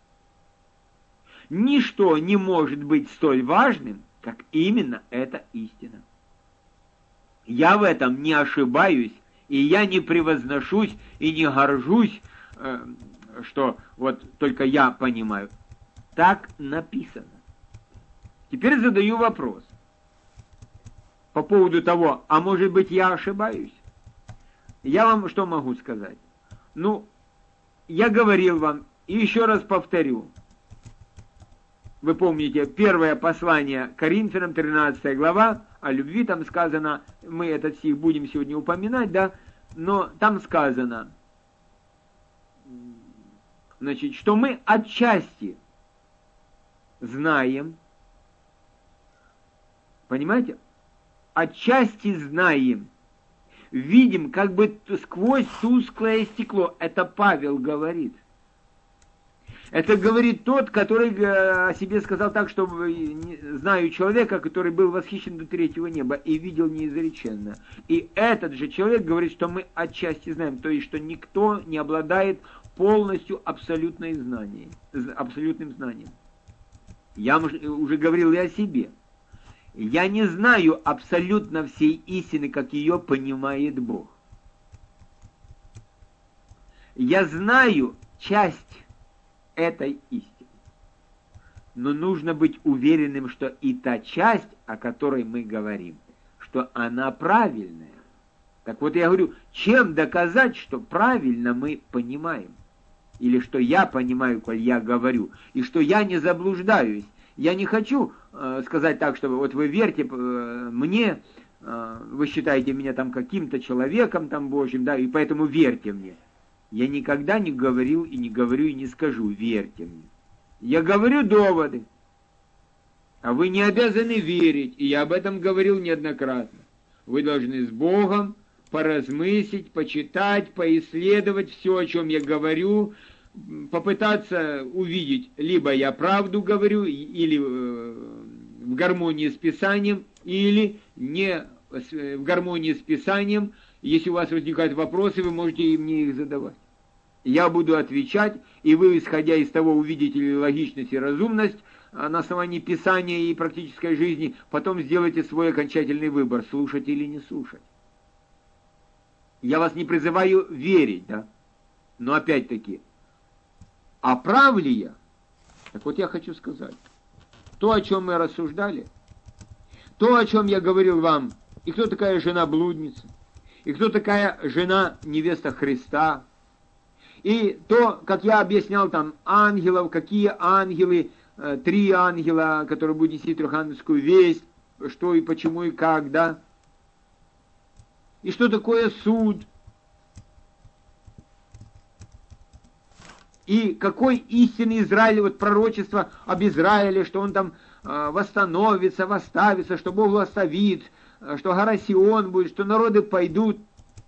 Ничто не может быть столь важным, как именно эта истина. Я в этом не ошибаюсь, и я не превозношусь и не горжусь, э, что вот только я понимаю. Так написано. Теперь задаю вопрос по поводу того, а может быть я ошибаюсь? Я вам что могу сказать? Ну, я говорил вам, и еще раз повторю. Вы помните, первое послание Коринфянам, тринадцатая глава, о любви там сказано, мы этот стих будем сегодня упоминать, да, но там сказано, значит, что мы отчасти знаем, понимаете, отчасти знаем, видим как бы сквозь тусклое стекло, это Павел говорит. Это говорит тот, который о себе сказал так, что знаю человека, который был восхищен до третьего неба и видел неизреченно. И этот же человек говорит, что мы отчасти знаем, то есть, что никто не обладает полностью абсолютным знанием. Абсолютным знанием. Я уже говорил и о себе. Я не знаю абсолютно всей истины, как ее понимает Бог. Я знаю часть этой истины. Но нужно быть уверенным, что и та часть, о которой мы говорим, что она правильная. Так вот я говорю, чем доказать, что правильно мы понимаем? Или что я понимаю, коль я говорю, и что я не заблуждаюсь. Я не хочу э, сказать так, что вот вы верьте э, мне, э, вы считаете меня там каким-то человеком там Божьим, да, и поэтому верьте мне. Я никогда не говорил и не говорю и не скажу, верьте мне. Я говорю доводы, а вы не обязаны верить, и я об этом говорил неоднократно. Вы должны с Богом поразмыслить, почитать, поисследовать все, о чем я говорю, попытаться увидеть, либо я правду говорю, или в гармонии с Писанием, или не в гармонии с Писанием. Если у вас возникают вопросы, вы можете мне их задавать. Я буду отвечать, и вы, исходя из того, увидите ли логичность и разумность на основании Писания и практической жизни, потом сделайте свой окончательный выбор, слушать или не слушать. Я вас не призываю верить, да? Но опять-таки, а прав ли я? Так вот я хочу сказать. То, о чем мы рассуждали, то, о чем я говорил вам, и кто такая жена-блудница, и кто такая жена невеста Христа, и то, как я объяснял там ангелов, какие ангелы, э, три ангела, которые будут нести трехангельскую весть, что и почему и как, да, и что такое суд, и какой истинный Израиль, вот пророчество об Израиле, что он там э, восстановится, восставится, что Бог восставит, э, что гора Сион будет, что народы пойдут.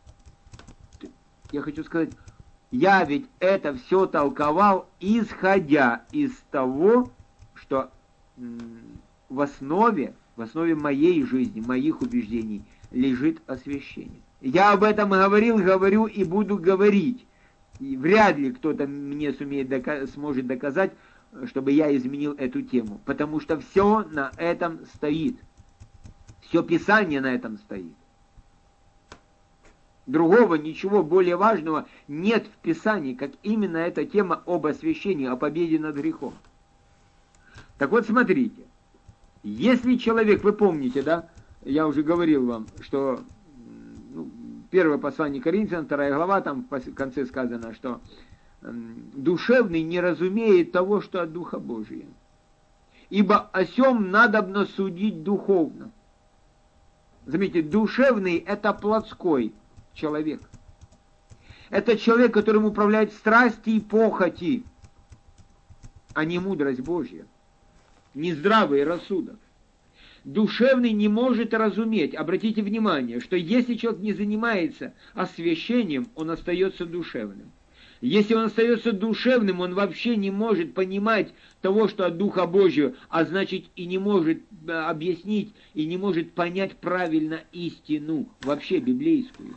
Я хочу сказать, я ведь это все толковал, исходя из того, что в основе, в основе моей жизни, моих убеждений лежит освящение. Я об этом говорил, говорю и буду говорить. И вряд ли кто-то мне сумеет дока- сможет доказать, чтобы я изменил эту тему. Потому что все на этом стоит. Все Писание на этом стоит. Другого ничего более важного нет в Писании, как именно эта тема об освящении, о победе над грехом. Так вот, смотрите, если человек, вы помните, да, я уже говорил вам, что ну, первое послание Коринфянам, вторая глава, там в конце сказано, что душевный не разумеет того, что от Духа Божия. Ибо о сем надобно судить духовно. Заметьте, душевный – это плотской человек. Это человек, которым управляют страсти и похоти, а не мудрость Божья, не здравый рассудок. Душевный не может разуметь. Обратите внимание, что если человек не занимается освящением, он остается душевным. Если он остается душевным, он вообще не может понимать того, что от Духа Божьего, а значит и не может объяснить, и не может понять правильно истину, вообще библейскую.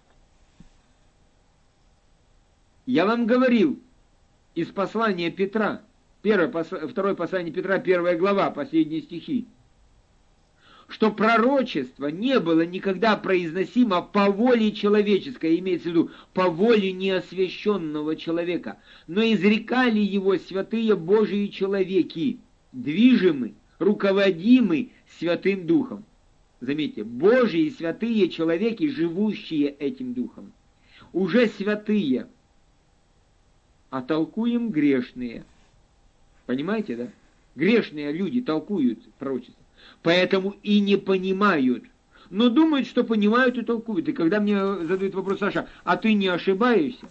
Я вам говорил из послания Петра, первое, второе послание Петра, первая глава, последние стихи, что пророчество не было никогда произносимо по воле человеческой, имеется в виду по воле неосвященного человека, но изрекали его святые Божии человеки, движимы, руководимы Святым Духом. Заметьте, Божьи святые человеки, живущие этим Духом, уже святые, а толкуем грешные. Понимаете, да? Грешные люди толкуют пророчество. Поэтому и не понимают, но думают, что понимают и толкуют. И когда мне задают вопрос: Саша, а ты не ошибаешься?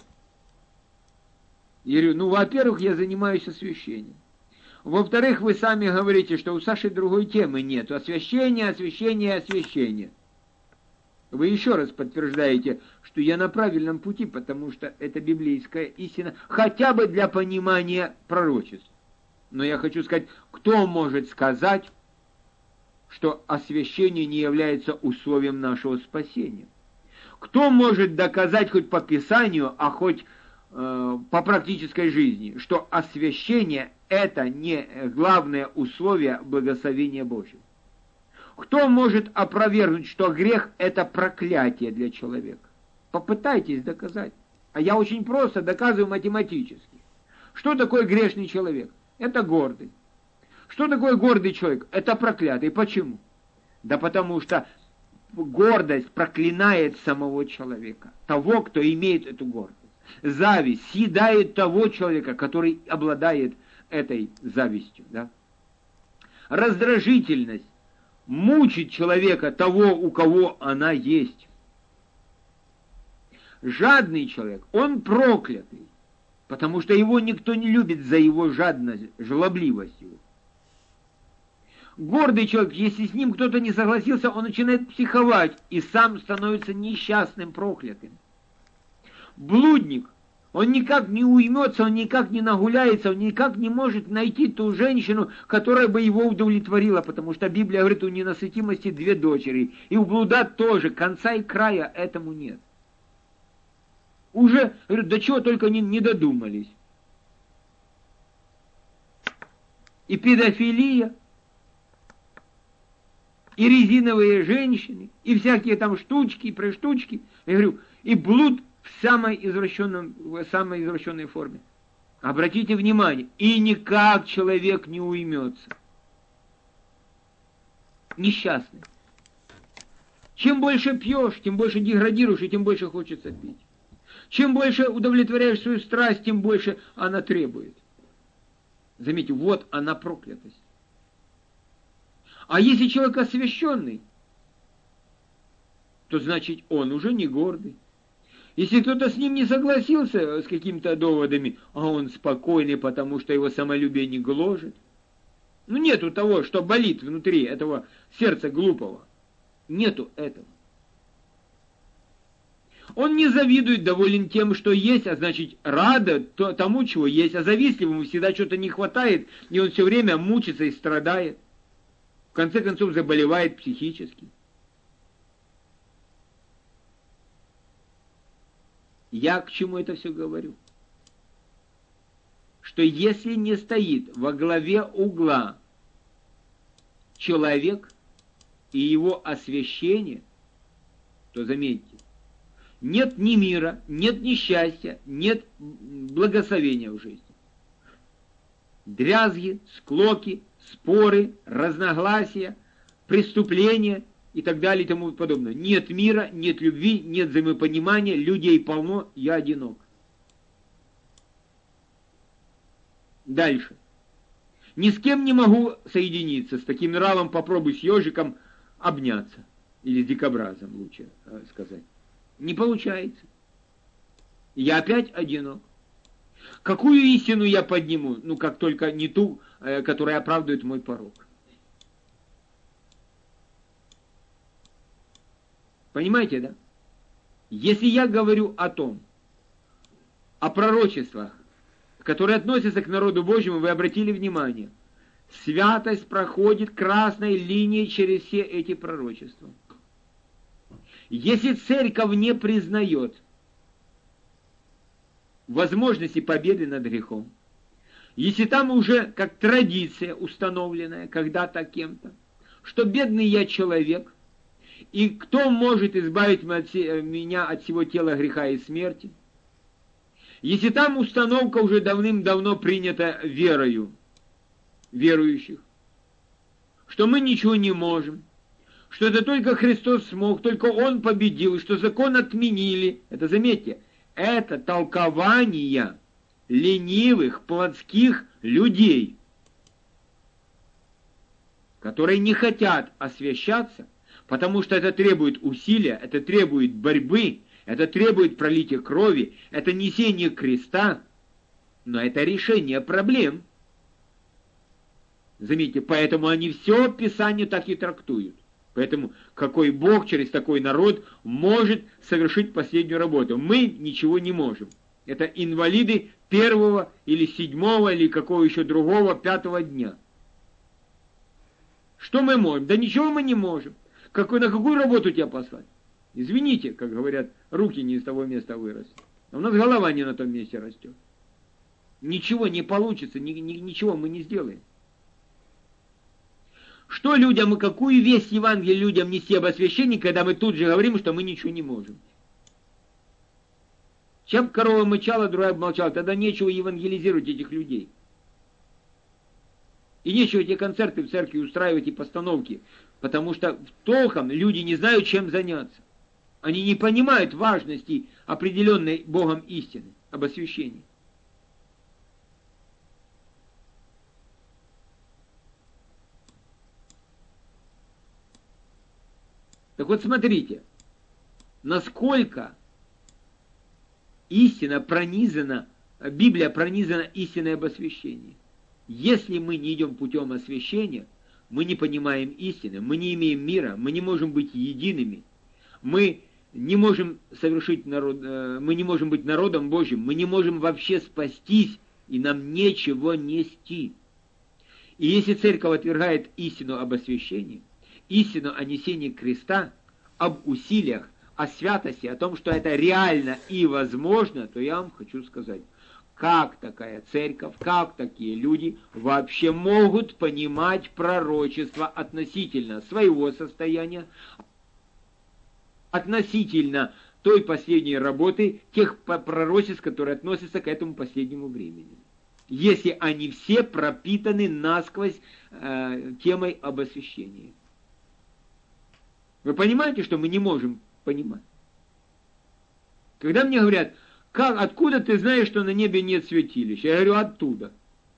Я говорю, ну, во-первых, я занимаюсь освящением. Во-вторых, вы сами говорите, что у Саши другой темы нет. Освящение, освящение, освящение. Вы еще раз подтверждаете, что я на правильном пути, потому что это библейская истина, хотя бы для понимания пророчеств. Но я хочу сказать, кто может сказать, что освящение не является условием нашего спасения? Кто может доказать хоть по Писанию, а хоть э, по практической жизни, что освящение – это не главное условие благословения Божьего? Кто может опровергнуть, что грех – это проклятие для человека? Попытайтесь доказать. А я очень просто доказываю математически. Что такое грешный человек? Это гордый. Что такое гордый человек? Это проклятый. Почему? Да потому что гордость проклинает самого человека, того, кто имеет эту гордость. Зависть съедает того человека, который обладает этой завистью. Да? Раздражительность мучит человека, того, у кого она есть. Жадный человек, он проклятый, потому что его никто не любит за его жадность, жлобливость его. Гордый человек, если с ним кто-то не согласился, он начинает психовать и сам становится несчастным, проклятым. Блудник, он никак не уймется, он никак не нагуляется, он никак не может найти ту женщину, которая бы его удовлетворила, потому что Библия говорит, у ненасытимости две дочери, и у блуда тоже, конца и края этому нет. Уже, говорят, до чего только не, не додумались. И педофилия, и резиновые женщины, и всякие там штучки, и приштучки. Я говорю, и блуд в самой извращенном, в самой извращенной форме. Обратите внимание, и никак человек не уймется. Несчастный. Чем больше пьешь, тем больше деградируешь, и тем больше хочется пить. Чем больше удовлетворяешь свою страсть, тем больше она требует. Заметьте, вот она проклятость. А если человек освященный, то значит он уже не гордый. Если кто-то с ним не согласился с какими-то доводами, а он спокойный, потому что его самолюбие не гложет. Ну нету того, что болит внутри этого сердца глупого. Нету этого. Он не завидует, доволен тем, что есть, а значит рада тому, чего есть, а завистливому всегда что-то не хватает, и он все время мучится и страдает. В конце концов заболевает психически. Я к чему это все говорю? Что если не стоит во главе угла человек и его освящение, то заметьте, нет ни мира, нет ни счастья, нет благословения в жизни. Дрязги, склоки, споры, разногласия, преступления и так далее и тому подобное. Нет мира, нет любви, нет взаимопонимания, людей полно, я одинок. Дальше. Ни с кем не могу соединиться, с таким нравом попробуй с ежиком обняться. Или с дикобразом, лучше сказать. Не получается. Я опять одинок. Какую истину я подниму? Ну, как только не ту, которая оправдывает мой порок. Понимаете, да? Если я говорю о том, о пророчествах, которые относятся к народу Божьему, вы обратили внимание, святость проходит красной линией через все эти пророчества. Если церковь не признает возможности победы над грехом, если там уже как традиция установленная когда-то кем-то, что бедный я человек, и кто может избавить меня от всего тела греха и смерти, если там установка уже давным-давно принята верою, верующих, что мы ничего не можем, что это только Христос смог, только Он победил, что закон отменили, это заметьте, это толкование ленивых, плотских людей, которые не хотят освящаться, потому что это требует усилия, это требует борьбы, это требует пролития крови, это несение креста, но это решение проблем. Заметьте, поэтому они все Писание так и трактуют. Поэтому какой Бог через такой народ может совершить последнюю работу? Мы ничего не можем. Это инвалиды первого или седьмого или какого еще другого пятого дня. Что мы можем? Да ничего мы не можем. Какой, на какую работу тебя послать? Извините, как говорят, руки не из того места выросли. А у нас голова не на том месте растет. Ничего не получится, ни, ни, ничего мы не сделаем. Что людям и какую весть Евангелия людям нести об освящении, когда мы тут же говорим, что мы ничего не можем? Чем корова мычала, другая молчала, тогда нечего евангелизировать этих людей. И нечего эти концерты в церкви устраивать и постановки, потому что толком люди не знают, чем заняться. Они не понимают важности определенной Богом истины об освящении. Так вот смотрите, насколько истина пронизана, Библия пронизана истиной об освящении. Если мы не идем путем освящения, мы не понимаем истины, мы не имеем мира, мы не можем быть едиными, мы не можем совершить народ, мы не можем быть народом Божьим, мы не можем вообще спастись, и нам нечего нести. И если церковь отвергает истину об освящении, истину о несении креста, об усилиях, о святости, о том, что это реально и возможно, то я вам хочу сказать, как такая церковь, как такие люди вообще могут понимать пророчество относительно своего состояния, относительно той последней работы, тех пророчеств, которые относятся к этому последнему времени. Если они все пропитаны насквозь э, темой об освящении. Вы понимаете, что мы не можем понимать? Когда мне говорят, как, откуда ты знаешь, что на небе нет святилища? Я говорю, оттуда.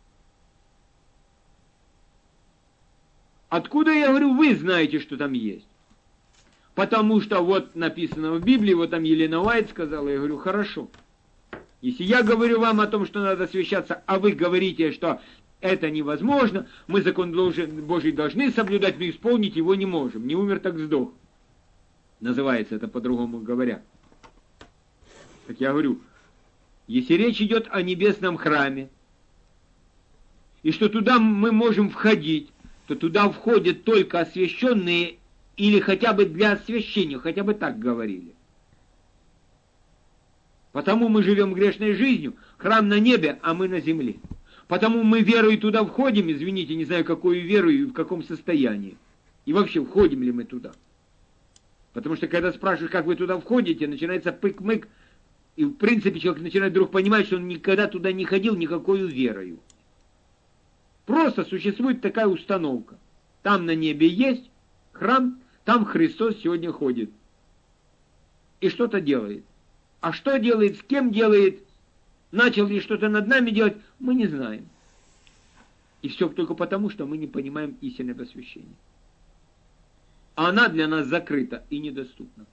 Откуда, я говорю, вы знаете, что там есть? Потому что вот написано в Библии, вот там Елена Уайт сказала, я говорю, хорошо. Если я говорю вам о том, что надо освящаться, а вы говорите, что это невозможно, мы закон Божий должны соблюдать, но исполнить его не можем. Не умер, так сдох. Называется это по-другому говоря. Так я говорю, если речь идет о небесном храме, и что туда мы можем входить, то туда входят только освященные или хотя бы для освящения, хотя бы так говорили. Потому мы живем грешной жизнью, храм на небе, а мы на земле. Потому мы верой туда входим, извините, не знаю, какую веру и в каком состоянии. И вообще, входим ли мы туда. Потому что когда спрашиваешь, как вы туда входите, начинается пык-мык, и в принципе человек начинает вдруг понимать, что он никогда туда не ходил никакой верою. Просто существует такая установка. Там на небе есть храм, там Христос сегодня ходит. И что-то делает. А что делает, с кем делает, начал ли что-то над нами делать, мы не знаем. И все только потому, что мы не понимаем истинное посвящение. А она для нас закрыта и недоступна.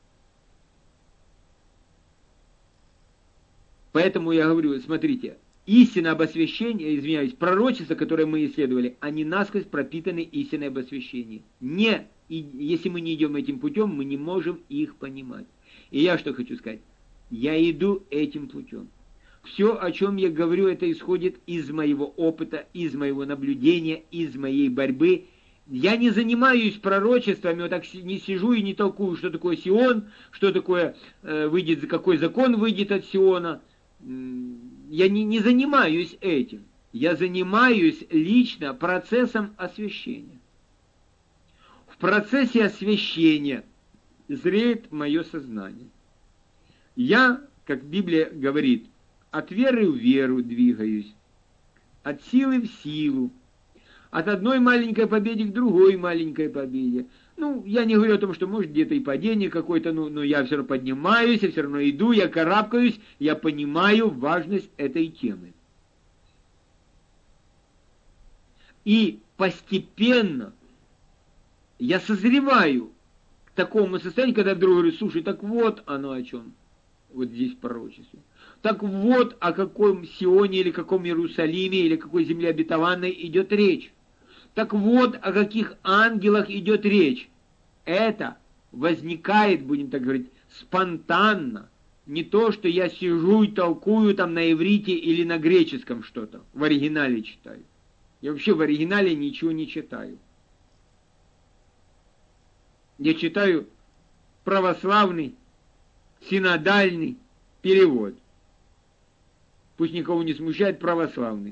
Поэтому я говорю, смотрите, истина об освящении, извиняюсь, пророчества, которые мы исследовали, они насквозь пропитаны истиной об освящении. Не, и если мы не идем этим путем, мы не можем их понимать. И я что хочу сказать? Я иду этим путем. Все, о чем я говорю, это исходит из моего опыта, из моего наблюдения, из моей борьбы. Я не занимаюсь пророчествами, вот так не сижу и не толкую, что такое Сион, что такое э, выйдет, какой закон выйдет от Сиона. Я не, не занимаюсь этим. Я занимаюсь лично процессом освящения. В процессе освящения зреет мое сознание. Я, как Библия говорит, от веры в веру двигаюсь, от силы в силу, от одной маленькой победы к другой маленькой победе. Ну, я не говорю о том, что может где-то и падение какое-то, но, но я все равно поднимаюсь, я все равно иду, я карабкаюсь, я понимаю важность этой темы. И постепенно я созреваю к такому состоянию, когда вдруг говорю, слушай, так вот оно о чем, вот здесь в пророчестве. Так вот о каком Сионе или каком Иерусалиме или какой земле обетованной идет речь. Так вот, о каких ангелах идет речь. Это возникает, будем так говорить, спонтанно. Не то, что я сижу и толкую там на иврите или на греческом что-то. В оригинале читаю. Я вообще в оригинале ничего не читаю. Я читаю православный, синодальный перевод. Пусть никого не смущает православный.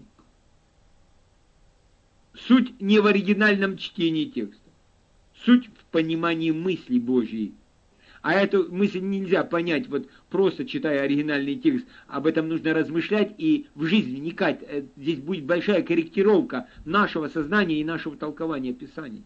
Суть не в оригинальном чтении текста. Суть в понимании мысли Божьей. А эту мысль нельзя понять, вот просто читая оригинальный текст. Об этом нужно размышлять и в жизнь вникать. Здесь будет большая корректировка нашего сознания и нашего толкования Писаний.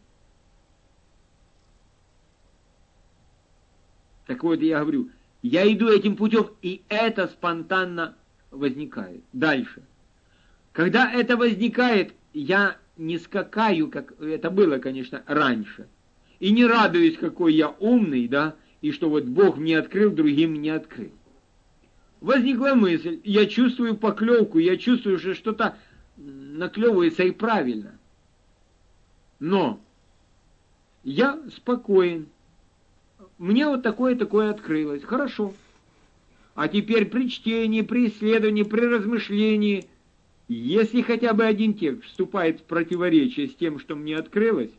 Так вот, я говорю, я иду этим путем, и это спонтанно возникает. Дальше. Когда это возникает, я не скакаю, как это было, конечно, раньше. И не радуюсь, какой я умный, да, и что вот Бог мне открыл, другим не открыл. Возникла мысль, я чувствую поклевку, я чувствую, что что-то наклевывается и правильно. Но я спокоен. Мне вот такое-такое открылось. Хорошо. А теперь при чтении, при исследовании, при размышлении, если хотя бы один текст вступает в противоречие с тем, что мне открылось,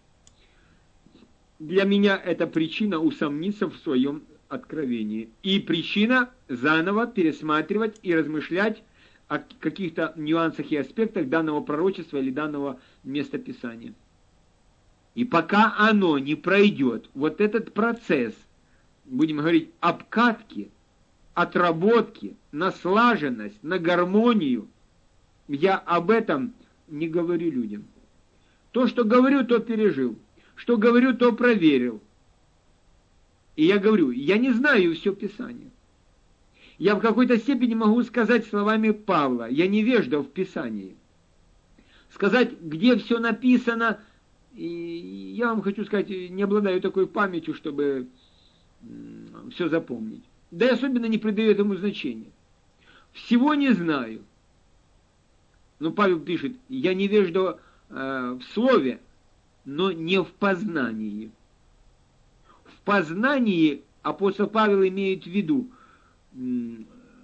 для меня это причина усомниться в своем откровении. И причина заново пересматривать и размышлять о каких-то нюансах и аспектах данного пророчества или данного местописания. И пока оно не пройдет, вот этот процесс, будем говорить, обкатки, отработки, на слаженность, на гармонию, я об этом не говорю людям. То, что говорю, то пережил. Что говорю, то проверил. И я говорю, я не знаю все Писание. Я в какой-то степени могу сказать словами Павла, я невежда в Писании. Сказать, где все написано, и я вам хочу сказать, не обладаю такой памятью, чтобы все запомнить. Да и особенно не придаю этому значения. Всего не знаю. Но Павел пишет, я невежда э, в слове, но не в познании. В познании апостол Павел имеет в виду, в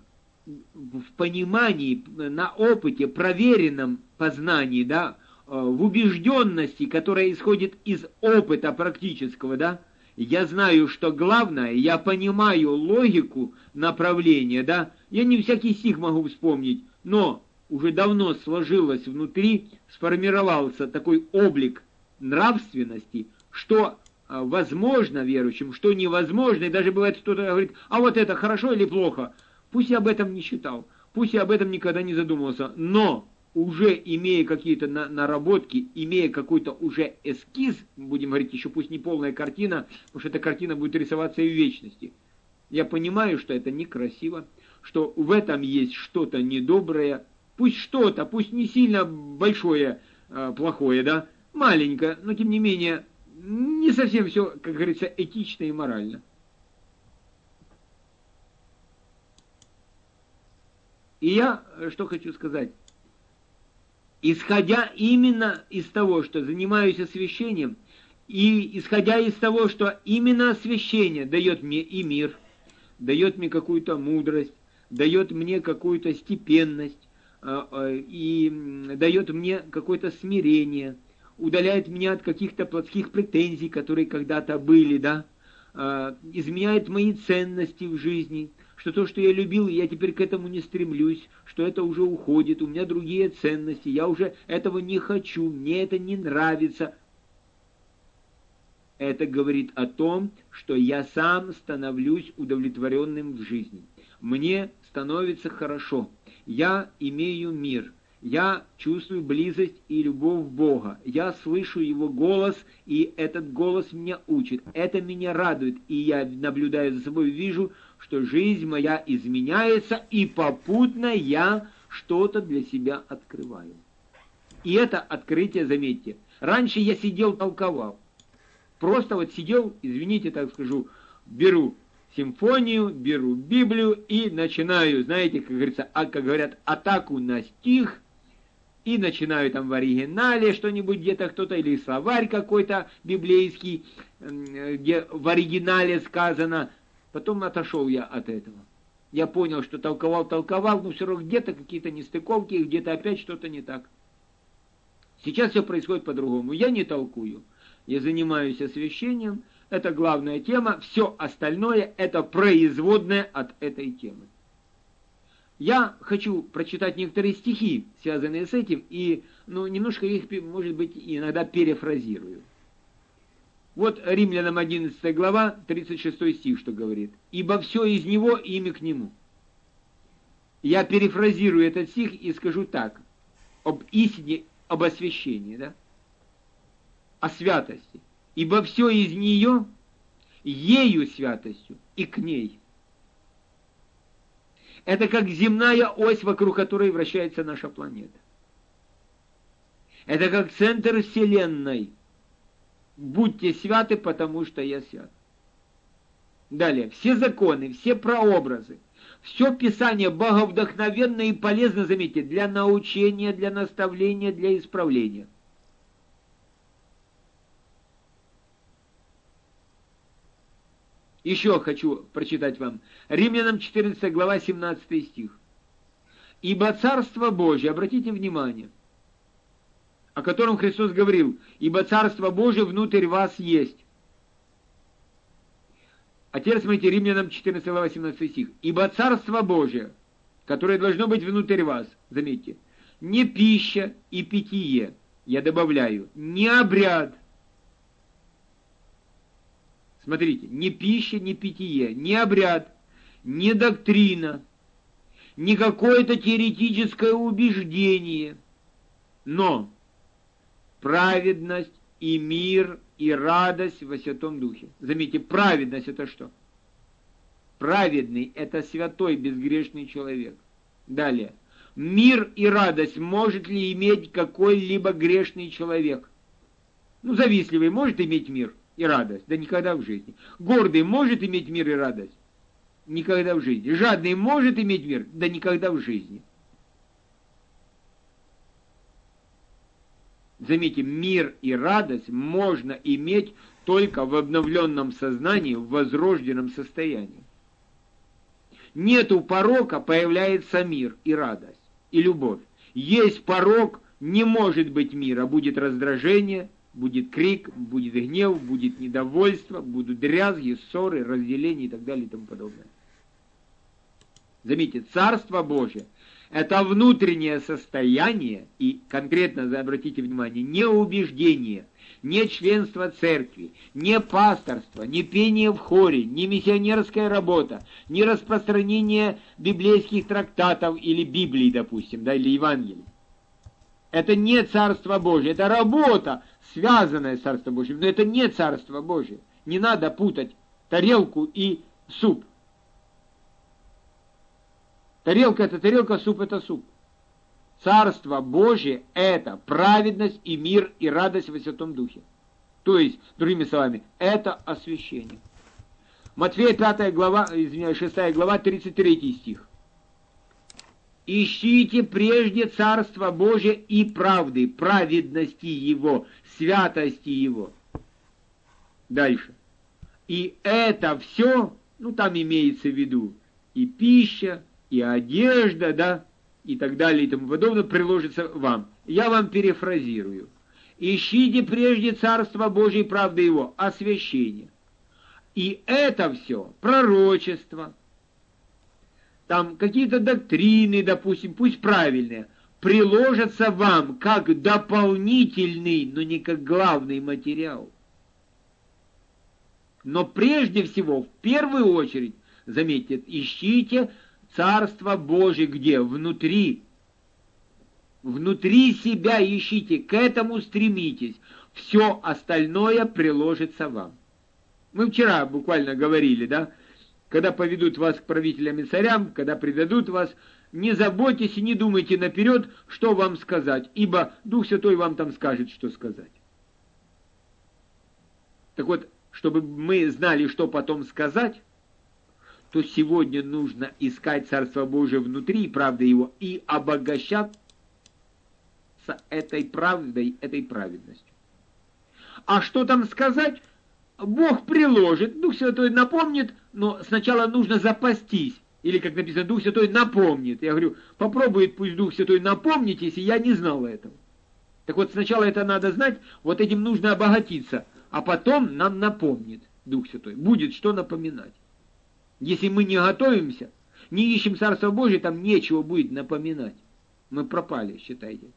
понимании, на опыте, проверенном познании, да, в убежденности, которая исходит из опыта практического, да, я знаю, что главное, я понимаю логику направления, да, я не всякий стих могу вспомнить, но уже давно сложилось внутри, сформировался такой облик нравственности, что возможно верующим, что невозможно, и даже бывает кто-то говорит, а вот это хорошо или плохо, пусть я об этом не читал, пусть я об этом никогда не задумывался, но уже имея какие-то наработки, имея какой-то уже эскиз, будем говорить, еще пусть не полная картина, потому что эта картина будет рисоваться и в вечности, я понимаю, что это некрасиво, что в этом есть что-то недоброе, пусть что-то, пусть не сильно большое, плохое, да, маленькое, но тем не менее, не совсем все, как говорится, этично и морально. И я что хочу сказать. Исходя именно из того, что занимаюсь освящением, и исходя из того, что именно освящение дает мне и мир, дает мне какую-то мудрость, дает мне какую-то степенность, и дает мне какое-то смирение, удаляет меня от каких-то плотских претензий, которые когда-то были, да, изменяет мои ценности в жизни, что то, что я любил, я теперь к этому не стремлюсь, что это уже уходит, у меня другие ценности, я уже этого не хочу, мне это не нравится. Это говорит о том, что я сам становлюсь удовлетворенным в жизни. Мне становится хорошо, я имею мир, я чувствую близость и любовь Бога, я слышу Его голос, и этот голос меня учит, это меня радует, и я, наблюдая за собой, вижу, что жизнь моя изменяется, и попутно я что-то для себя открываю. И это открытие, заметьте, раньше я сидел, толковал, просто вот сидел, извините, так скажу, беру симфонию, беру Библию и начинаю, знаете, как говорится, а, как говорят, атаку на стих, и начинаю там в оригинале что-нибудь где-то кто-то, или словарь какой-то библейский, где в оригинале сказано. Потом отошел я от этого. Я понял, что толковал, толковал, но все равно где-то какие-то нестыковки, где-то опять что-то не так. Сейчас все происходит по-другому. Я не толкую. Я занимаюсь освящением. Это главная тема. Все остальное это производное от этой темы. Я хочу прочитать некоторые стихи, связанные с этим, и ну, немножко их, может быть, иногда перефразирую. Вот Римлянам одиннадцатая глава, тридцать шестой стих, что говорит. «Ибо все из него, имя к нему». Я перефразирую этот стих и скажу так. Об истине, об освящении, да? О святости. «Ибо все из нее, ею святостью и к ней». Это как земная ось, вокруг которой вращается наша планета. Это как центр Вселенной. Будьте святы, потому что я свят. Далее. Все законы, все прообразы, все Писание боговдохновенно и полезно, заметьте, для научения, для наставления, для исправления. Еще хочу прочитать вам. Римлянам четырнадцатая глава, семнадцатый стих. «Ибо Царство Божие», обратите внимание, о котором Христос говорил, «Ибо Царство Божие внутрь вас есть». А теперь смотрите, Римлянам четырнадцатая глава, семнадцатый стих. «Ибо Царство Божие, которое должно быть внутрь вас», заметьте, «не пища и питье», я добавляю, «не обряд». Смотрите, ни пища, ни питье, ни обряд, ни доктрина, ни какое-то теоретическое убеждение, но праведность и мир и радость во Святом Духе. Заметьте, праведность это что? Праведный это святой, безгрешный человек. Далее. Мир и радость может ли иметь какой-либо грешный человек? Ну, завистливый может иметь мир и радость? Да никогда в жизни. Гордый может иметь мир и радость? Никогда в жизни. Жадный может иметь мир? Да никогда в жизни. Заметьте, мир и радость можно иметь только в обновленном сознании, в возрожденном состоянии. Нету порока, появляется мир и радость, и любовь. Есть порок, не может быть мира, будет раздражение, будет крик, будет гнев, будет недовольство, будут дрязги, ссоры, разделения и так далее и тому подобное. Заметьте, Царство Божие Это внутреннее состояние, и конкретно, обратите внимание, не убеждение, не членство церкви, не пасторство, не пение в хоре, не миссионерская работа, не распространение библейских трактатов или Библии, допустим, да, или Евангелий. Это не Царство Божие, это работа, связанная с Царством Божьим, но это не Царство Божие. Не надо путать тарелку и суп. Тарелка – это тарелка, суп – это суп. Царство Божие – это праведность и мир и радость во Святом Духе. То есть, другими словами, это освящение. Матфея пятая глава, извиняюсь, шестая глава, тридцать третий стих. «Ищите прежде Царство Божие и правды, праведности Его, святости Его». Дальше. «И это все, ну там имеется в виду и пища, и одежда, да, и так далее, и тому подобное, приложится вам». Я вам перефразирую. «Ищите прежде Царство Божие и правды Его, освящение». И это все пророчество, там какие-то доктрины, допустим, пусть правильные, приложатся вам как дополнительный, но не как главный материал. Но прежде всего, в первую очередь, заметьте, ищите Царство Божие где? Внутри. Внутри себя ищите, к этому стремитесь. Все остальное приложится вам. Мы вчера буквально говорили, да? Когда поведут вас к правителям и царям, когда предадут вас, не заботьтесь и не думайте наперед, что вам сказать, ибо Дух Святой вам там скажет, что сказать. Так вот, чтобы мы знали, что потом сказать, то сегодня нужно искать Царство Божие внутри и правды Его и обогащаться этой правдой, этой праведностью. А что там сказать? Бог приложит, Дух Святой напомнит, но сначала нужно запастись. Или, как написано, Дух Святой напомнит. Я говорю, попробует пусть Дух Святой напомнить, если я не знал этого. Так вот, сначала это надо знать, вот этим нужно обогатиться, а потом нам напомнит Дух Святой. Будет что напоминать. Если мы не готовимся, не ищем Царство Божие, там нечего будет напоминать. Мы пропали, считайте.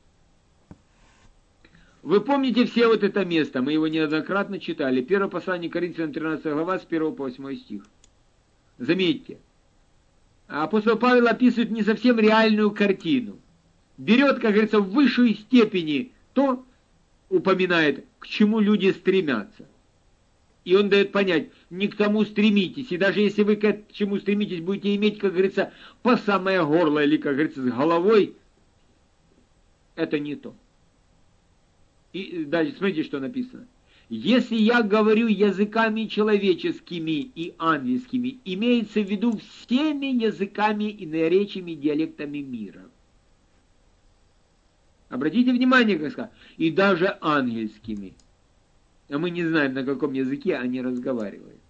Вы помните все вот это место, мы его неоднократно читали. Первое послание Коринфянам, тринадцатая глава, с первого по восьмой стих. Заметьте, апостол Павел описывает не совсем реальную картину. Берет, как говорится, в высшей степени то, упоминает, к чему люди стремятся. И он дает понять, не к тому стремитесь. И даже если вы к чему стремитесь, будете иметь, как говорится, по самое горло, или, как говорится, с головой, это не то. И дальше, смотрите, что написано. Если я говорю языками человеческими и ангельскими, имеется в виду всеми языками и наречиями, диалектами мира. Обратите внимание, как сказано, и даже ангельскими. А мы не знаем, на каком языке они разговаривают.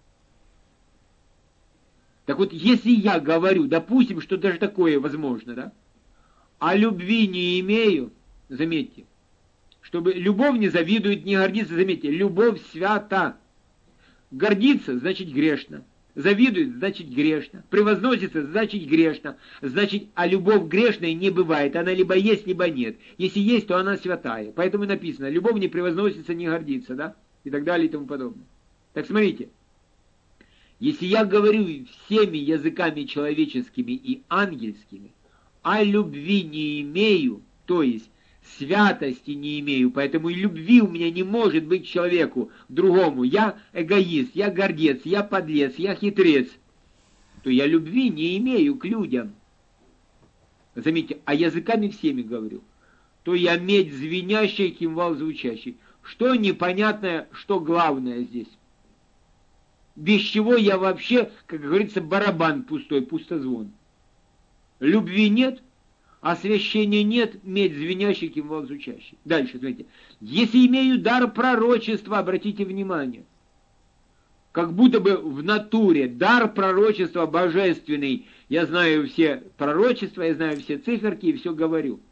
Так вот, если я говорю, допустим, что даже такое возможно, да, а любви не имею, заметьте, чтобы любовь не завидует, не гордится, заметьте, любовь свята. Гордится, значит грешно. Завидует, значит грешно. Превозносится, значит грешно. Значит, а любовь грешная не бывает. Она либо есть, либо нет. Если есть, то она святая. Поэтому написано, любовь не превозносится, не гордится, да? И так далее и тому подобное. Так смотрите. Если я говорю всеми языками человеческими и ангельскими, а любви не имею, то есть святости не имею, поэтому и любви у меня не может быть к человеку другому. Я эгоист, я гордец, я подлец, я хитрец. То я любви не имею к людям. Заметьте, а языками всеми говорю. То я медь звенящая, кимвал звучащий. Что непонятное, что главное здесь? Без чего я вообще, как говорится, барабан пустой, пустозвон. Любви нет, освящения нет, медь звенящий, кимвал звучащий. Дальше, смотрите. Если имею дар пророчества, обратите внимание, как будто бы в натуре дар пророчества божественный. Я знаю все пророчества, я знаю все циферки и все говорю.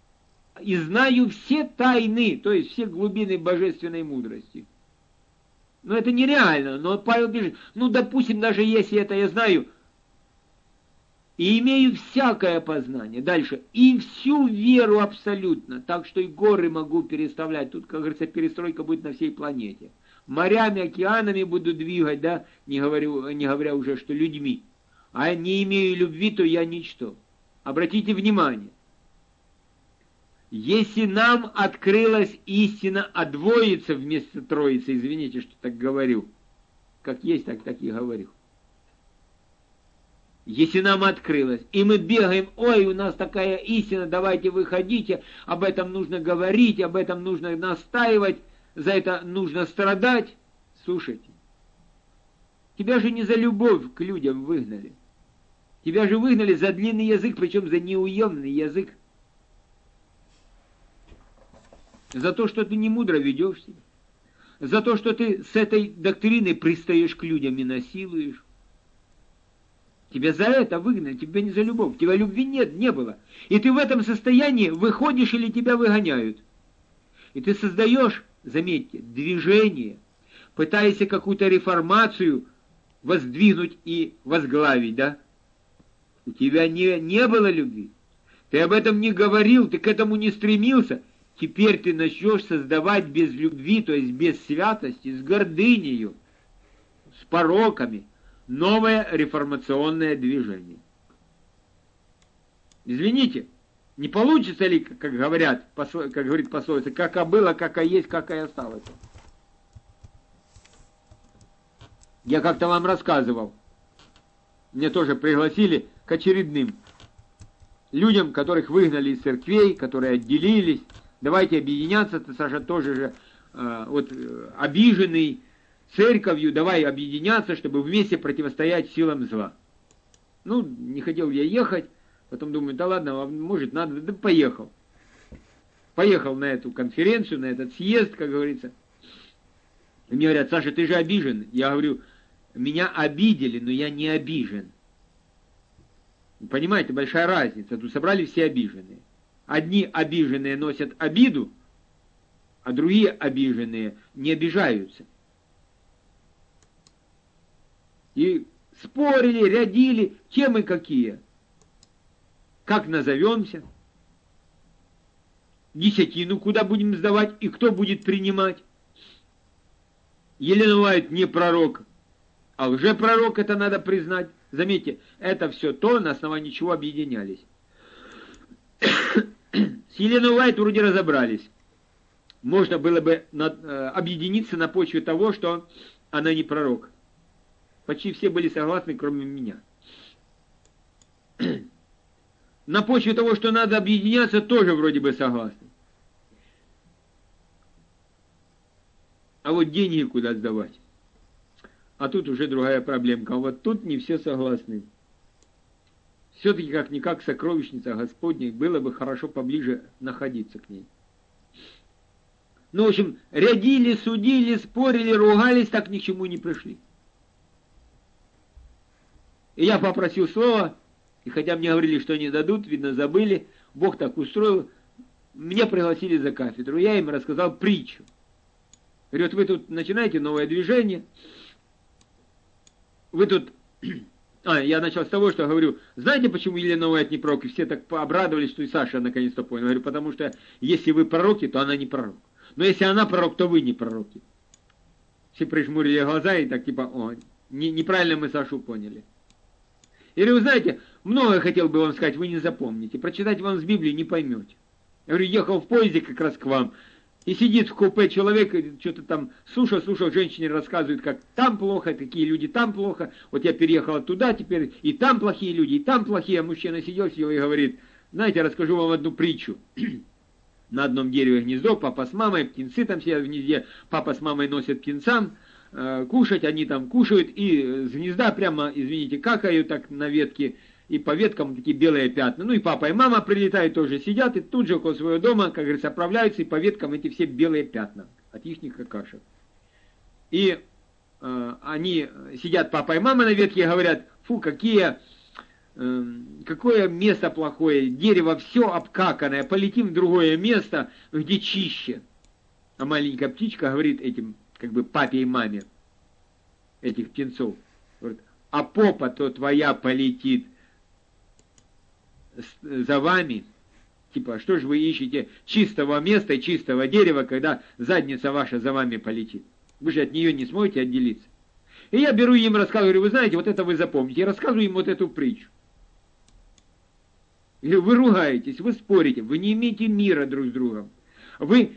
И знаю все тайны, то есть все глубины божественной мудрости. Ну, это нереально. Но Павел пишет, ну, допустим, даже если это я знаю, и имею всякое познание. Дальше. И всю веру абсолютно. Так что и горы могу переставлять. Тут, как говорится, перестройка будет на всей планете. Морями, океанами буду двигать, да, не, говорю, не говоря уже, что людьми. А не имею любви, то я ничто. Обратите внимание. Если нам открылась истина о двоице вместо троицы, извините, что так говорю, как есть, так, так и говорю. Если нам открылось, и мы бегаем, ой, у нас такая истина, давайте выходите, об этом нужно говорить, об этом нужно настаивать, за это нужно страдать. Слушайте, тебя же не за любовь к людям выгнали. Тебя же выгнали за длинный язык, причем за неуемный язык. За то, что ты не мудро ведешь себя. За то, что ты с этой доктриной пристаешь к людям и насилуешь. Тебя за это выгнали, тебя не за любовь. Тебя любви нет, не было. И ты в этом состоянии выходишь или тебя выгоняют. И ты создаешь, заметьте, движение, пытаясь какую-то реформацию воздвигнуть и возглавить, да? У тебя не, не было любви. Ты об этом не говорил, ты к этому не стремился. Теперь ты начнешь создавать без любви, то есть без святости, с гордынею, с пороками, новое реформационное движение. Извините, не получится ли, как говорят, как говорит пословица, как и было, как и есть, как и осталось. Я как-то вам рассказывал, мне тоже пригласили к очередным людям, которых выгнали из церквей, которые отделились. Давайте объединяться, ты, Саша, тоже же э, вот, э, обиженный церковью, давай объединяться, чтобы вместе противостоять силам зла. Ну, не хотел я ехать, потом думаю, да ладно, может надо, да поехал. Поехал на эту конференцию, на этот съезд, как говорится. И мне говорят, Саша, ты же обижен. Я говорю, меня обидели, но я не обижен. Понимаете, большая разница. Тут собрали все обиженные. Одни обиженные носят обиду, а другие обиженные не обижаются. И спорили, рядили, темы какие. Как назовемся? Десятину куда будем сдавать и кто будет принимать? Елена Уайт не пророк, а лжепророк, это надо признать. Заметьте, это все то, на основании чего объединялись. С Еленой Уайт вроде разобрались. Можно было бы над, э, объединиться на почве того, что она не пророк. Почти все были согласны, кроме меня. На почве того, что надо объединяться, тоже вроде бы согласны. А вот деньги куда сдавать? А тут уже другая проблемка. А вот тут не все согласны. Все-таки, как-никак, сокровищница Господня, было бы хорошо поближе находиться к ней. Ну, в общем, рядили, судили, спорили, ругались, так ни к чему не пришли. И я попросил слова, и хотя мне говорили, что не дадут, видно, забыли, Бог так устроил, меня пригласили за кафедру, я им рассказал притчу. Говорят, вы тут начинаете новое движение, вы тут... А, я начал с того, что говорю, знаете, почему Елена Уайт не пророк? И все так обрадовались, что и Саша наконец-то понял. Говорю, потому что если вы пророки, то она не пророк. Но если она пророк, то вы не пророки. Все прижмурили глаза и так типа, о, не, неправильно мы Сашу поняли. Или вы знаете, многое хотел бы вам сказать, вы не запомните. Прочитать вам с Библии не поймете. Я говорю, ехал в поезде как раз к вам. И сидит в купе человек, что-то там слушал, слушал, женщине рассказывают, как там плохо, какие люди там плохо. Вот я переехала туда, теперь и там плохие люди, и там плохие. А мужчина сидел, сидел и говорит, знаете, расскажу вам одну притчу. На одном дереве гнездо, папа с мамой, птенцы там сидят в гнезде, папа с мамой носят птенцам э, кушать, они там кушают, и с гнезда прямо, извините, какают так на ветке, и по веткам такие белые пятна. Ну и папа и мама прилетают, тоже сидят, и тут же около своего дома, как говорится, отправляются, и по веткам эти все белые пятна от ихних какашек. И э, они сидят, папа и мама на ветке, и говорят, фу, какие, э, какое место плохое, дерево все обкаканное, полетим в другое место, где чище. А маленькая птичка говорит этим как бы папе и маме этих птенцов. Говорит, а попа-то твоя полетит за вами. Типа, что же вы ищете чистого места и чистого дерева, когда задница ваша за вами полетит? Вы же от нее не сможете отделиться. И я беру им рассказываю, говорю, вы знаете, вот это вы запомните. Я рассказываю им вот эту притчу. И вы ругаетесь, вы спорите, вы не имеете мира друг с другом. Вы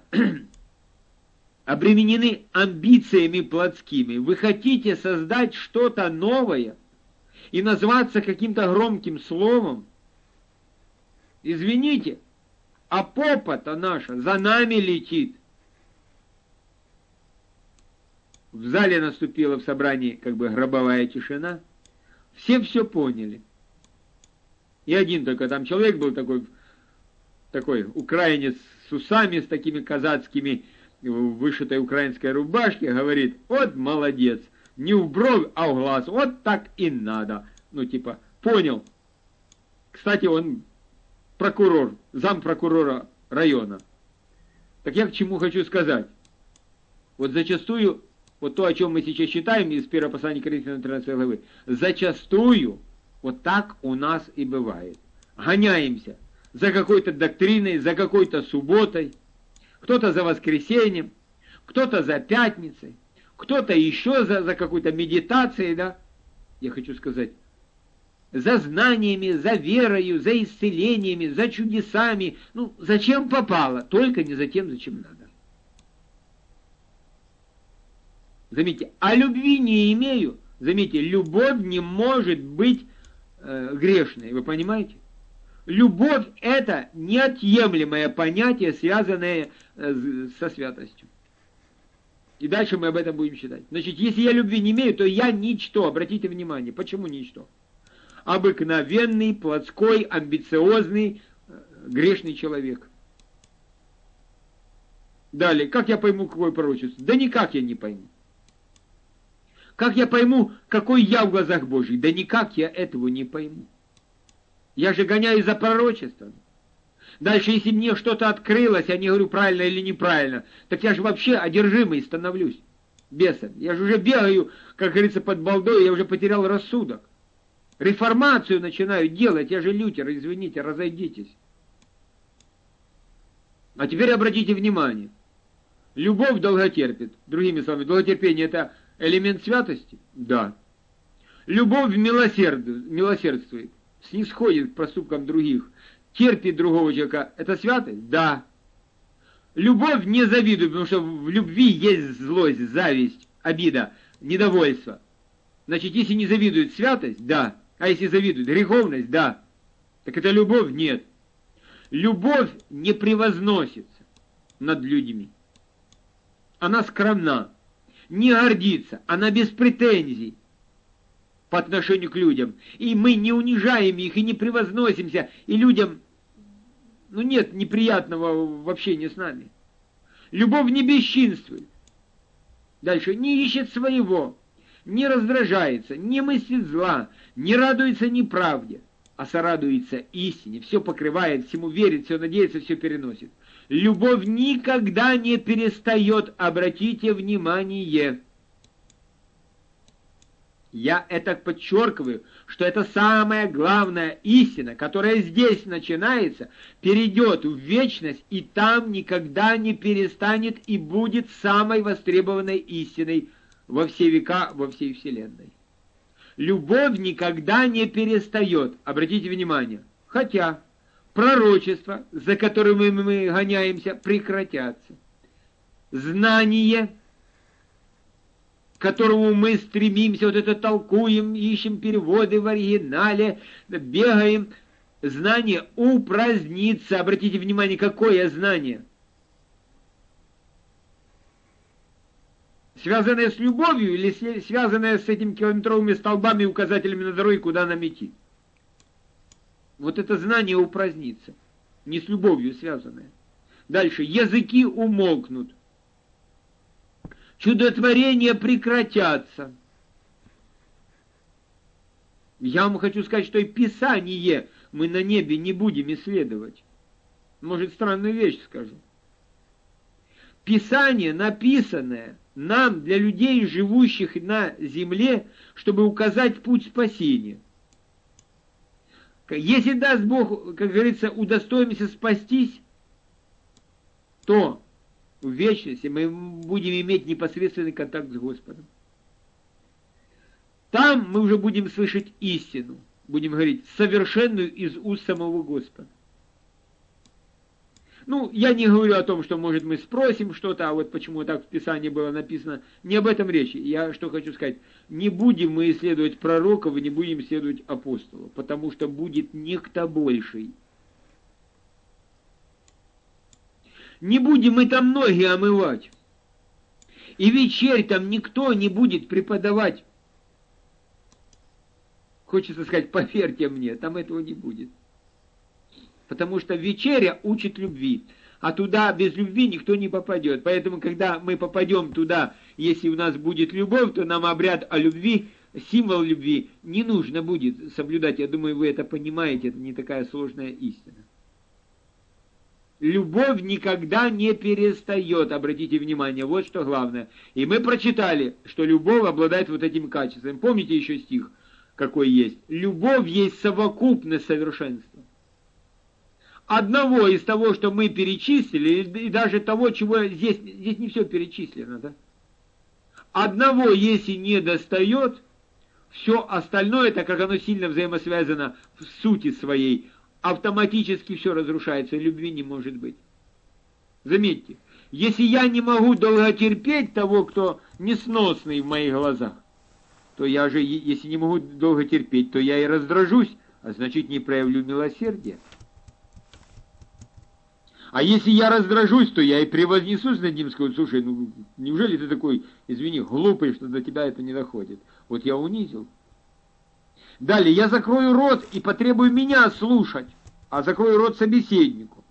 обременены амбициями плотскими. Вы хотите создать что-то новое и назваться каким-то громким словом. Извините, а попа-то наша за нами летит. В зале наступила в собрании как бы гробовая тишина. Все все поняли. И один только там человек был такой, такой украинец с усами, с такими казацкими, в вышитой украинской рубашке, говорит, вот молодец, не в бровь, а в глаз, вот так и надо. Ну, типа, понял. Кстати, он прокурор, зампрокурора района. Так я к чему хочу сказать. Вот зачастую, вот то, о чем мы сейчас читаем из первого послания Коринфянам тринадцатой главы, зачастую вот так у нас и бывает. Гоняемся за какой-то доктриной, за какой-то субботой, кто-то за воскресеньем, кто-то за пятницей, кто-то еще за, за какой-то медитацией, да? Я хочу сказать, за знаниями, за верою, за исцелениями, за чудесами. Ну, зачем попало? Только не за тем, зачем надо. Заметьте, а любви не имею. Заметьте, любовь не может быть э, грешной. Вы понимаете? Любовь – это неотъемлемое понятие, связанное э, со святостью. И дальше мы об этом будем читать. Значит, если я любви не имею, то я ничто. Обратите внимание, почему ничто? Обыкновенный, плотской, амбициозный, э, грешный человек. Далее, как я пойму, какое пророчество? Да никак я не пойму. Как я пойму, какой я в глазах Божьих? Да никак я этого не пойму. Я же гоняюсь за пророчеством. Дальше, если мне что-то открылось, я не говорю правильно или неправильно, так я же вообще одержимый становлюсь бесом. Я же уже бегаю, как говорится, под балдой, я уже потерял рассудок. Реформацию начинаю делать, я же Лютер, извините, разойдитесь. А теперь обратите внимание. Любовь долготерпит. Другими словами, долготерпение – это элемент святости? Да. Любовь милосердствует, милосердствует, снисходит к проступкам других, терпит другого человека. Это святость? Да. Любовь не завидует, потому что в любви есть злость, зависть, обида, недовольство. Значит, если не завидует святость? Да. А если завидует греховность? Да. Так это любовь? Нет. Любовь не превозносится над людьми. Она скромна, не гордится, она без претензий по отношению к людям. И мы не унижаем их и не превозносимся, и людям, ну, нет неприятного в общении с нами. Любовь не бесчинствует. Дальше, не ищет своего, не раздражается, не мыслит зла, не радуется неправде, а сорадуется истине, все покрывает, всему верит, все надеется, все переносит. Любовь никогда не перестает, обратите внимание. Я это подчеркиваю, что это самая главная истина, которая здесь начинается, перейдет в вечность, и там никогда не перестанет и будет самой востребованной истиной во все века, во всей вселенной. Любовь никогда не перестает, обратите внимание, хотя пророчества, за которыми мы гоняемся, прекратятся. Знание, к которому мы стремимся, вот это толкуем, ищем переводы в оригинале, бегаем, знание упразднится. Обратите внимание, какое знание? Связанное с любовью или связанное с этими километровыми столбами и указателями на дороге, куда нам идти? Вот это знание упразднится, не с любовью связанное. Дальше, языки умолкнут, чудотворения прекратятся. Я вам хочу сказать, что и Писание мы на небе не будем исследовать. Может, странную вещь скажу. Писание, написанное нам, для людей, живущих на земле, чтобы указать путь спасения. Если даст Бог, как говорится, удостоимся спастись, то в вечности мы будем иметь непосредственный контакт с Господом. Там мы уже будем слышать истину, будем говорить совершенную из уст самого Господа. Ну, я не говорю о том, что, может, мы спросим что-то, а вот почему так в Писании было написано. Не об этом речи. Я что хочу сказать. Не будем мы исследовать пророков и не будем исследовать апостолов, потому что будет некто больший. Не будем мы там ноги омывать. И вечерь там никто не будет преподавать. Хочется сказать, поверьте мне, там этого не будет. Потому что вечеря учит любви, а туда без любви никто не попадет. Поэтому, когда мы попадем туда, если у нас будет любовь, то нам обряд о любви, символ любви, не нужно будет соблюдать. Я думаю, вы это понимаете, это не такая сложная истина. Любовь никогда не перестает, обратите внимание, вот что главное. И мы прочитали, что любовь обладает вот этим качеством. Помните еще стих, какой есть? Любовь есть совокупность совершенства. Одного из того, что мы перечислили, и даже того, чего здесь, здесь не все перечислено, да? Одного, если не достает, все остальное, так как оно сильно взаимосвязано в сути своей, автоматически все разрушается, и любви не может быть. Заметьте, если я не могу долго терпеть того, кто несносный в моих глазах, то я же, если не могу долго терпеть, то я и раздражусь, а значит не проявлю милосердия. А если я раздражусь, то я и превознесусь над ним, скажу, слушай, ну неужели ты такой, извини, глупый, что до тебя это не доходит? Вот я унизил. Далее, я закрою рот и потребую меня слушать, а закрою рот собеседнику.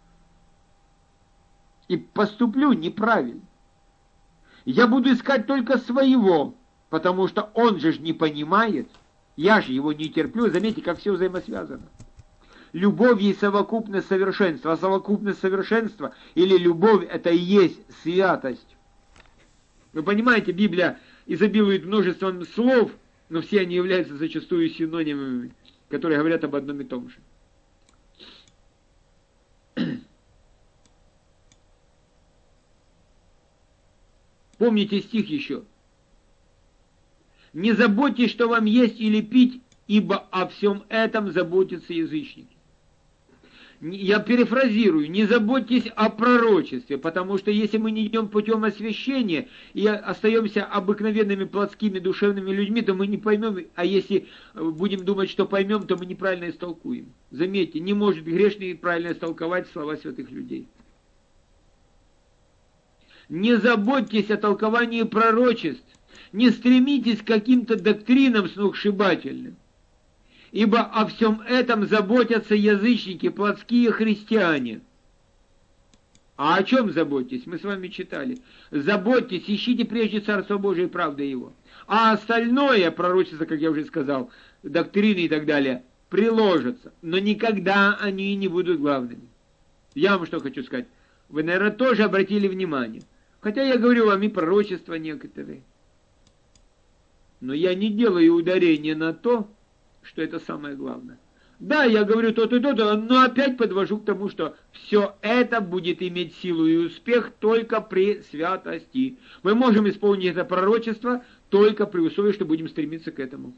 И поступлю неправильно. Я буду искать только своего, потому что он же ж не понимает, я же его не терплю. Заметьте, как все взаимосвязано. Любовь есть совокупность совершенства, а совокупность совершенства или любовь это и есть святость. Вы понимаете, Библия изобилует множеством слов, но все они являются зачастую синонимами, которые говорят об одном и том же. Помните стих еще. Не заботьтесь, что вам есть или пить, ибо о всем этом заботятся язычники. Я перефразирую, не заботьтесь о пророчестве, потому что если мы не идем путем освящения и остаемся обыкновенными плотскими душевными людьми, то мы не поймем, а если будем думать, что поймем, то мы неправильно истолкуем. Заметьте, не может грешный правильно истолковать слова святых людей. Не заботьтесь о толковании пророчеств, не стремитесь к каким-то доктринам сногсшибательным. Ибо о всем этом заботятся язычники, плотские христиане. А о чем заботьтесь? Мы с вами читали. Заботьтесь, ищите прежде Царство Божие и правды Его. А остальное, пророчество, как я уже сказал, доктрины и так далее, приложатся. Но никогда они не будут главными. Я вам что хочу сказать. Вы, наверное, тоже обратили внимание. Хотя я говорю вам и пророчества некоторые. Но я не делаю ударения на то, что это самое главное. Да, я говорю то-то и то-то, но опять подвожу к тому, что все это будет иметь силу и успех только при святости. Мы можем исполнить это пророчество только при условии, что будем стремиться к этому.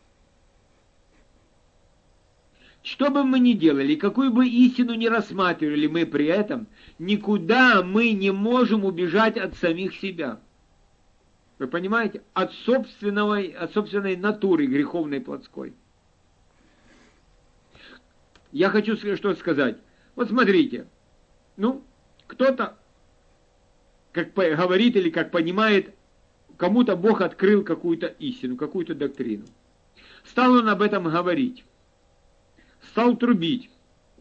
Что бы мы ни делали, какую бы истину ни рассматривали мы при этом, никуда мы не можем убежать от самих себя. Вы понимаете? От собственного, от собственной натуры греховной плотской. Я хочу что сказать. Вот смотрите. Ну, кто-то, как говорит или как понимает, кому-то Бог открыл какую-то истину, какую-то доктрину. Стал он об этом говорить. Стал трубить.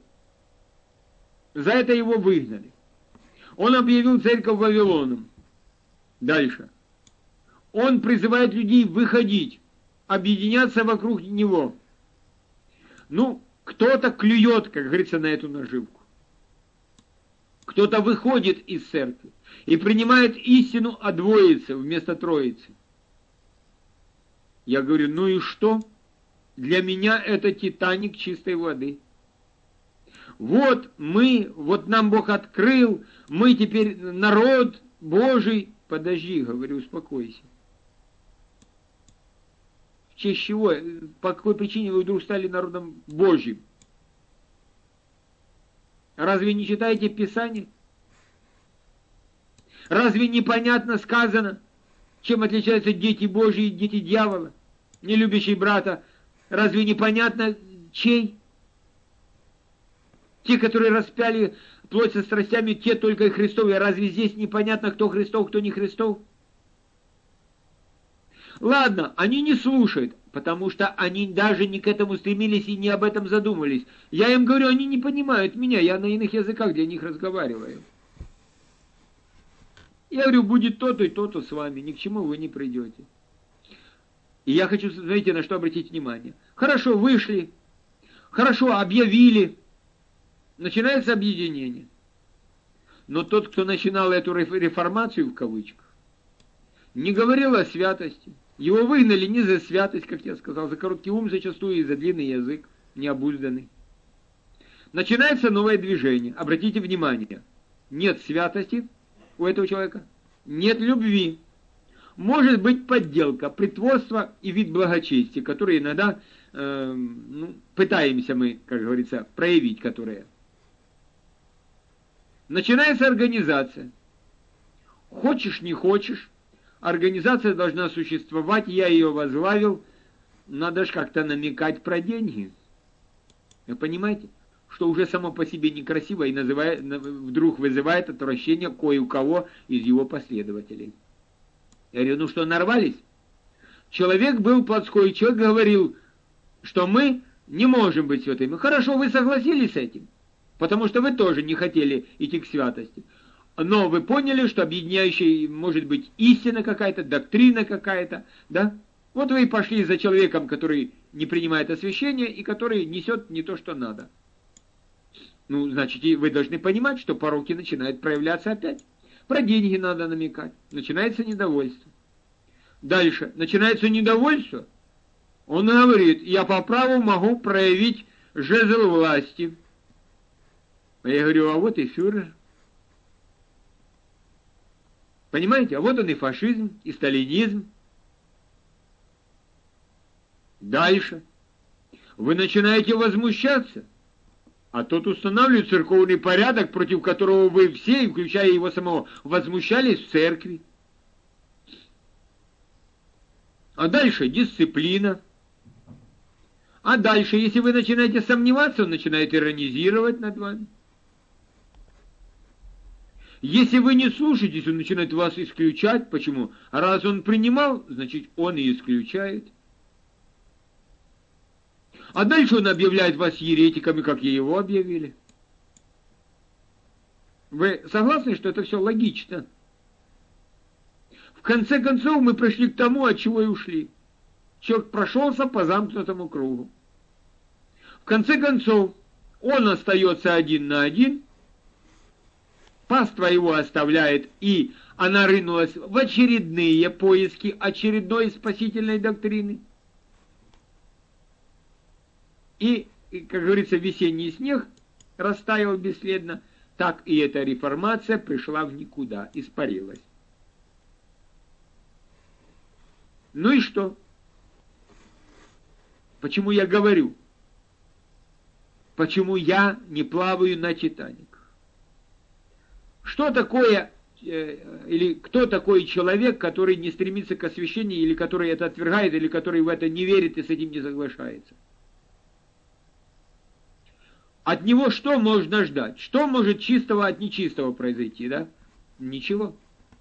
За это его выгнали. Он объявил церковь Вавилоном. Дальше. Он призывает людей выходить, объединяться вокруг него. Ну, кто-то клюет, как говорится, на эту наживку. Кто-то выходит из церкви и принимает истину о двоице вместо троицы. Я говорю, ну и что? Для меня это Титаник чистой воды. Вот мы, вот нам Бог открыл, мы теперь народ Божий. Подожди, говорю, успокойся. В честь чего? По какой причине вы вдруг стали народом Божьим? Разве не читаете Писание? Разве непонятно сказано, чем отличаются дети Божьи и дети дьявола, не любящие брата? Разве непонятно, чей? Те, которые распяли плоть со страстями, те только и Христовы. Разве здесь непонятно, кто Христов, кто не Христов? Ладно, они не слушают, потому что они даже не к этому стремились и не об этом задумывались. Я им говорю, они не понимают меня, я на иных языках для них разговариваю. Я говорю, будет то-то и то-то с вами, ни к чему вы не придете. И я хочу, знаете, на что обратить внимание. Хорошо, вышли, хорошо, объявили, начинается объединение. Но тот, кто начинал эту реформацию, в кавычках, не говорил о святости. Его выгнали не за святость, как я сказал, за короткий ум зачастую и за длинный язык, необузданный. Начинается новое движение. Обратите внимание. Нет святости у этого человека, нет любви. Может быть подделка, притворство и вид благочестия, которые иногда э, ну, пытаемся мы, как говорится, проявить, которые. Начинается организация. Хочешь, не хочешь, организация должна существовать, я ее возглавил, надо же как-то намекать про деньги. Вы понимаете, что уже само по себе некрасиво и называет, вдруг вызывает отвращение кое у кого из его последователей. Я говорю, ну что, нарвались? Человек был плотской, человек говорил, что мы не можем быть святыми. Хорошо, вы согласились с этим, потому что вы тоже не хотели идти к святости. Но вы поняли, что объединяющей может быть истина какая-то, доктрина какая-то, да? Вот вы и пошли за человеком, который не принимает освящение и который несет не то, что надо. Ну, значит, вы должны понимать, что пороки начинают проявляться опять. Про деньги надо намекать. Начинается недовольство. Дальше. Начинается недовольство. Он говорит, я по праву могу проявить жезл власти. А я говорю, а вот и фюрер. Понимаете? А вот он и фашизм, и сталинизм. Дальше. Вы начинаете возмущаться. А тот устанавливает церковный порядок, против которого вы все, включая его самого, возмущались в церкви. А дальше дисциплина. А дальше, если вы начинаете сомневаться, он начинает иронизировать над вами. Если вы не слушаетесь, он начинает вас исключать. Почему? А раз он принимал, значит, он и исключает. А дальше он объявляет вас еретиками, как и его объявили. Вы согласны, что это все логично? В конце концов, мы пришли к тому, от чего и ушли. Человек прошелся по замкнутому кругу. В конце концов, он остается один на один, паства его оставляет, и она рынулась в очередные поиски очередной спасительной доктрины. И, как говорится, весенний снег растаял бесследно, так и эта реформация пришла в никуда, испарилась. Ну и что? Почему я говорю? Почему я не плаваю на Титаник? Что такое, э, или кто такой человек, который не стремится к освящению, или который это отвергает, или который в это не верит и с этим не соглашается? От него что можно ждать? Что может чистого от нечистого произойти, да? Ничего.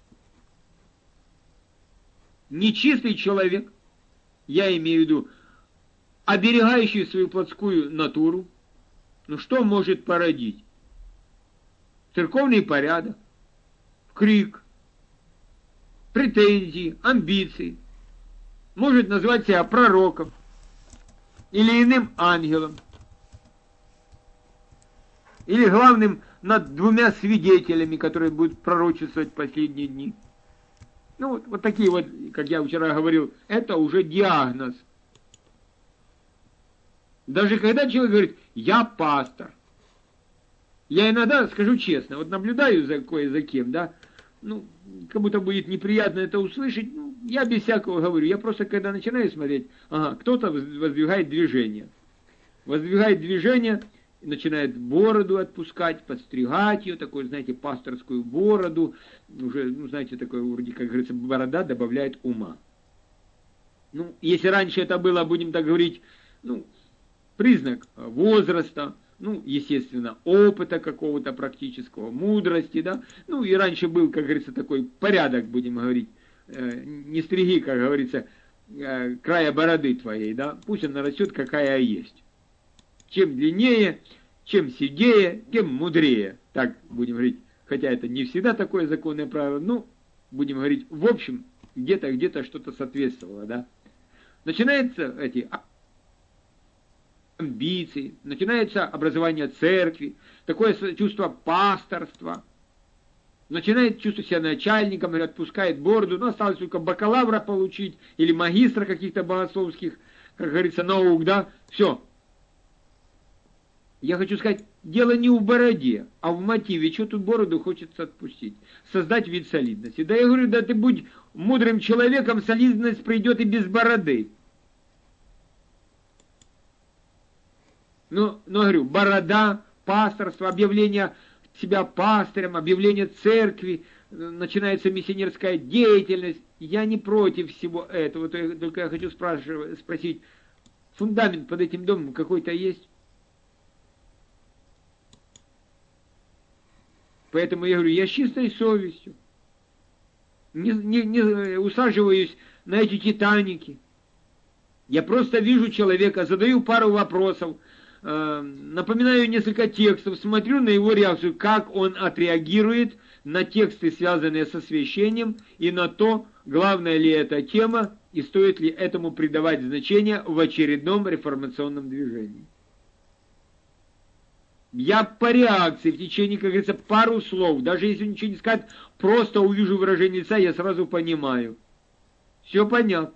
Нечистый человек, я имею в виду, оберегающий свою плотскую натуру, ну что может породить? Церковный порядок, крик, претензии, амбиции. Может назвать себя пророком или иным ангелом. Или главным над двумя свидетелями, которые будут пророчествовать в последние дни. Ну, вот, вот такие вот, как я вчера говорил, это уже диагноз. Даже когда человек говорит, я пастор. Я иногда, скажу честно, вот наблюдаю за кое за кем, да, ну, как будто будет неприятно это услышать, ну, я без всякого говорю. Я просто, когда начинаю смотреть, ага, кто-то воздвигает движение. Воздвигает движение, начинает бороду отпускать, подстригать ее, такую, знаете, пасторскую бороду, уже, ну, знаете, такой, вроде, как говорится, борода добавляет ума. Ну, если раньше это было, будем так говорить, ну, признак возраста, ну, естественно, опыта какого-то практического, мудрости, да, ну, и раньше был, как говорится, такой порядок, будем говорить, э, не стриги, как говорится, э, края бороды твоей, да, пусть она растет, какая есть. Чем длиннее, чем седее, тем мудрее, так будем говорить, хотя это не всегда такое законное правило, ну, будем говорить, в общем, где-то, где-то что-то соответствовало, да. Начинаются эти амбиции, начинается образование церкви, такое чувство пасторства, начинает чувствовать себя начальником, отпускает бороду, но осталось только бакалавра получить, или магистра каких-то богословских, как говорится, наук, да, все. Я хочу сказать, дело не в бороде, а в мотиве, что тут бороду хочется отпустить, создать вид солидности. Да я говорю, да ты будь мудрым человеком, солидность придет и без бороды. Ну, ну, говорю, борода, пасторство, объявление себя пастырем, объявление церкви, начинается миссионерская деятельность. Я не против всего этого, только я хочу спрашивать, спросить, фундамент под этим домом какой-то есть? Поэтому я говорю, я с чистой совестью не, не, не усаживаюсь на эти титаники. Я просто вижу человека, задаю пару вопросов, напоминаю несколько текстов, смотрю на его реакцию, как он отреагирует на тексты, связанные с освящением, и на то, главная ли эта тема, и стоит ли этому придавать значение в очередном реформационном движении. Я по реакции в течение, как говорится, пару слов, даже если ничего не сказать, просто увижу выражение лица, я сразу понимаю. Все понятно.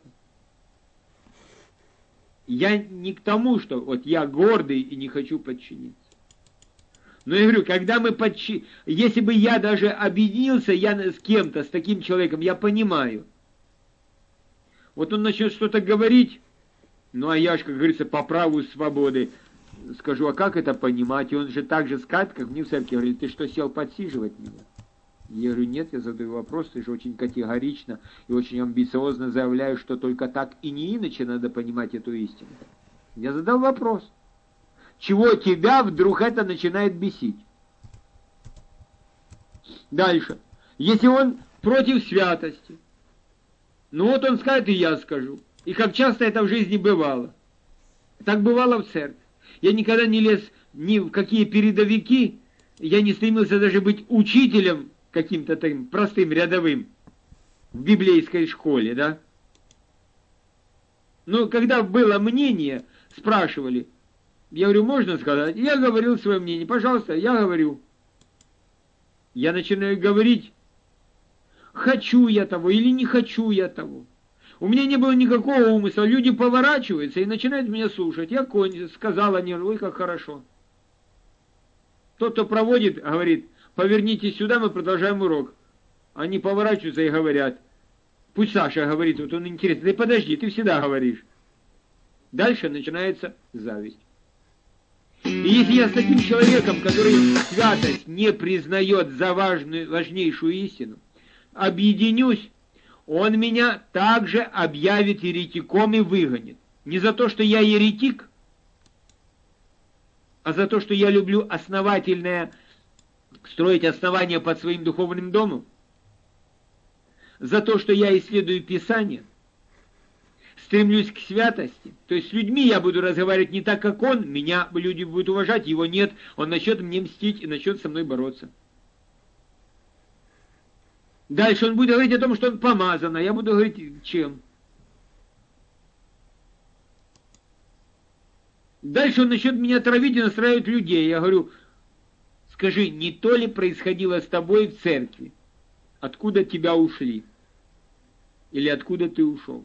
Я не к тому, что вот я гордый и не хочу подчиниться. Но я говорю, когда мы подчи... Если бы я даже объединился я с кем-то, с таким человеком, я понимаю. Вот он начнет что-то говорить, ну а я же, как говорится, по праву свободы скажу, а как это понимать? И он же так же скажет, как мне в церкви говорит, ты что, сел подсиживать меня? Я говорю, нет, я задаю вопрос, ты же очень категорично и очень амбициозно заявляешь, что только так и не иначе надо понимать эту истину. Я задал вопрос. Чего тебя вдруг это начинает бесить? Дальше. Если он против святости, ну вот он скажет, и я скажу. И как часто это в жизни бывало. Так бывало в церкви. Я никогда не лез ни в какие передовики, я не стремился даже быть учителем, каким-то таким простым, рядовым, в библейской школе, да? Но когда было мнение, спрашивали, я говорю, можно сказать? Я говорил свое мнение, пожалуйста, я говорю. Я начинаю говорить, хочу я того или не хочу я того. У меня не было никакого умысла, люди поворачиваются и начинают меня слушать. Я кончил, сказал они, ой, как хорошо. Тот, кто проводит, говорит, повернитесь сюда, мы продолжаем урок. Они поворачиваются и говорят, пусть Саша говорит, вот он интересный, да подожди, ты всегда говоришь. Дальше начинается зависть. И если я с таким человеком, который святость не признает за важную, важнейшую истину, объединюсь, он меня также объявит еретиком и выгонит. Не за то, что я еретик, а за то, что я люблю основательное, строить основания под своим духовным домом, за то, что я исследую Писание, стремлюсь к святости, то есть с людьми я буду разговаривать не так, как он, меня люди будут уважать, его нет, он начнет мне мстить и начнет со мной бороться. Дальше он будет говорить о том, что он помазан, а я буду говорить, чем. Дальше он начнет меня травить и настраивать людей. Я говорю, Скажи, не то ли происходило с тобой в церкви? Откуда тебя ушли? Или откуда ты ушел?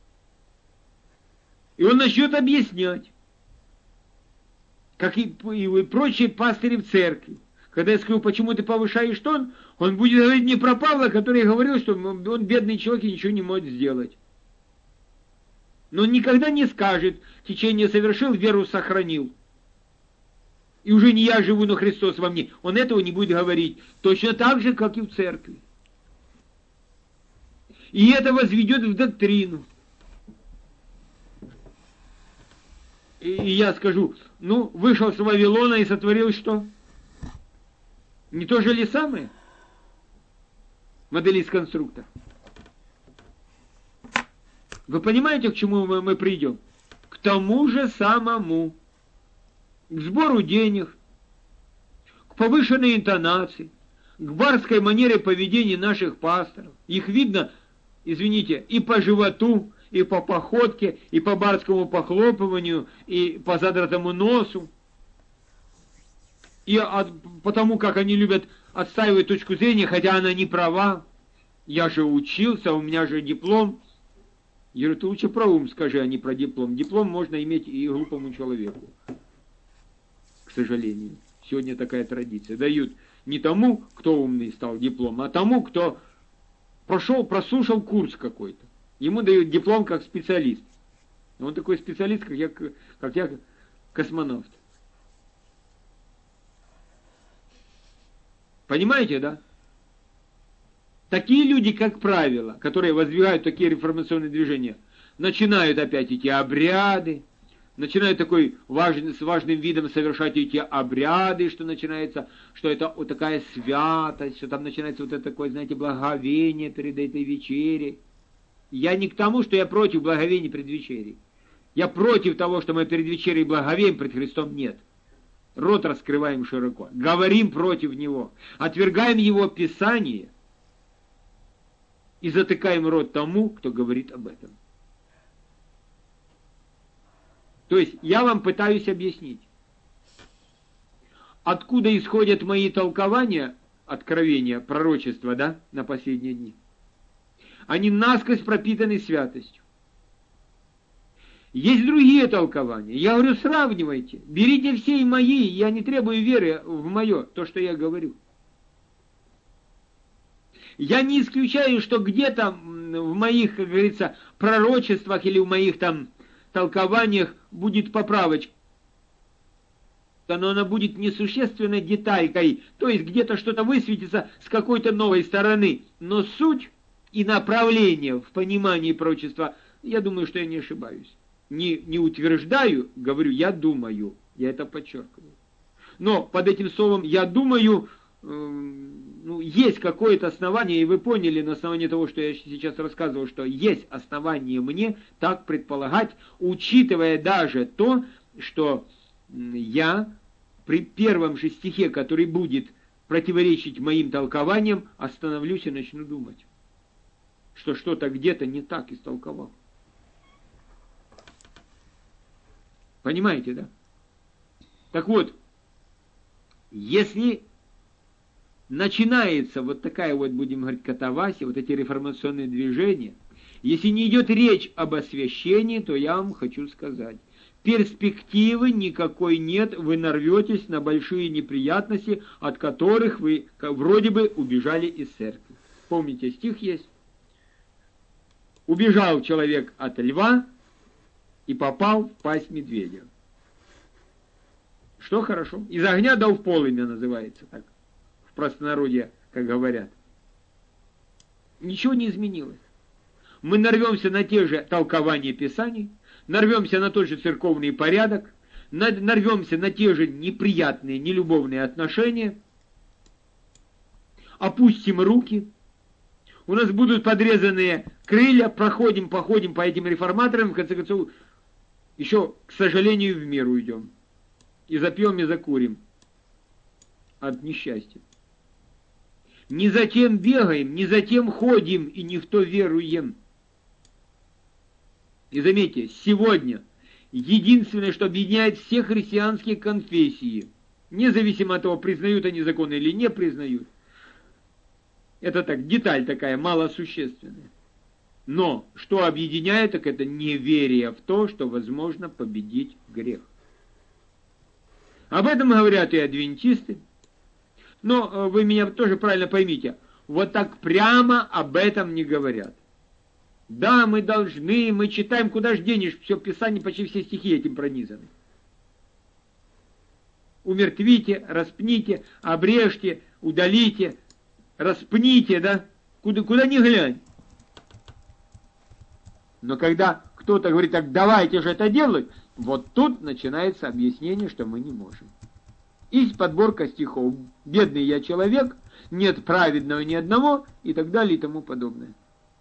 И он начнет объяснять, как и, и прочие пастыри в церкви. Когда я скажу, почему ты повышаешь тон, он будет говорить не про Павла, который говорил, что он бедный человек и ничего не может сделать. Но он никогда не скажет, течение совершил, веру сохранил. И уже не я живу, но Христос во мне. Он этого не будет говорить. Точно так же, как и в церкви. И это возведет в доктрину. И я скажу, ну, вышел с Вавилона и сотворил что? Не то же ли самое? Моделист-конструктор. Вы понимаете, к чему мы, мы придем? К тому же самому. К сбору денег, к повышенной интонации, к барской манере поведения наших пасторов. Их видно, извините, и по животу, и по походке, и по барскому похлопыванию, и по задратому носу. И от, потому, как они любят отстаивать точку зрения, хотя она не права. Я же учился, у меня же диплом. Я говорю, ты лучше про ум скажи, а не про диплом. Диплом можно иметь и глупому человеку. К сожалению. Сегодня такая традиция. Дают не тому, кто умный стал, диплом, а тому, кто прошел, прослушал курс какой-то. Ему дают диплом как специалист. Он такой специалист, как я, как я космонавт. Понимаете, да? Такие люди, как правило, которые воздвигают такие реформационные движения, начинают опять эти обряды, начинают такой важный, с важным видом совершать эти обряды, что начинается, что это вот такая святость, что там начинается вот это такое, знаете, благовение перед этой вечерей. Я не к тому, что я против благовения перед вечерей. Я против того, что мы перед вечерей благовеем, пред Христом нет. Рот раскрываем широко, говорим против него, отвергаем его Писание и затыкаем рот тому, кто говорит об этом. То есть я вам пытаюсь объяснить, откуда исходят мои толкования, откровения, пророчества, да, на последние дни. Они насквозь пропитаны святостью. Есть другие толкования. Я говорю, сравнивайте. Берите все и мои. Я не требую веры в мое, то, что я говорю. Я не исключаю, что где-то в моих, как говорится, пророчествах или в моих там толкованиях будет поправочка. Но она будет несущественной деталькой. То есть где-то что-то высветится с какой-то новой стороны. Но суть и направление в понимании пророчества, я думаю, что я не ошибаюсь. Не, не утверждаю, говорю, я думаю. Я это подчеркиваю. Но под этим словом «я думаю» э, ну, есть какое-то основание, и вы поняли на основании того, что я сейчас рассказывал, что есть основание мне так предполагать, учитывая даже то, что я при первом же стихе, который будет противоречить моим толкованиям, остановлюсь и начну думать, что что-то где-то не так истолковал. Понимаете, да? Так вот, если начинается вот такая вот, будем говорить, катавасия, вот эти реформационные движения, если не идет речь об освящении, то я вам хочу сказать, перспективы никакой нет, вы нарветесь на большие неприятности, от которых вы вроде бы убежали из церкви. Помните, стих есть? Убежал человек от льва и попал в пасть медведя. Что хорошо? Из огня да в полымя называется так. В простонародье, как говорят. Ничего не изменилось. Мы нарвемся на те же толкования Писаний, нарвемся на тот же церковный порядок, нарвемся на те же неприятные, нелюбовные отношения, опустим руки, у нас будут подрезанные крылья, проходим, походим по этим реформаторам, в конце концов, еще, к сожалению, в мир уйдем. И запьем, и закурим от несчастья. Не затем бегаем, не затем ходим, и не в то веруем. И заметьте, сегодня единственное, что объединяет все христианские конфессии, Независимо от того, признают они закон или не признают. Это так, деталь такая, малосущественная. Но что объединяет, так это неверие в то, что возможно победить грех. Об этом говорят и адвентисты. Но вы меня тоже правильно поймите, вот так прямо об этом не говорят. Да, мы должны, мы читаем, куда ж денешь, все Писание, почти все стихи этим пронизаны. Умертвите, распните, обрежьте, удалите, распните, да, куда, куда ни глянь. Но когда кто-то говорит, так давайте же это делать, вот тут начинается объяснение, что мы не можем. Есть подборка стихов. Бедный я человек, нет праведного ни одного, и так далее, и тому подобное.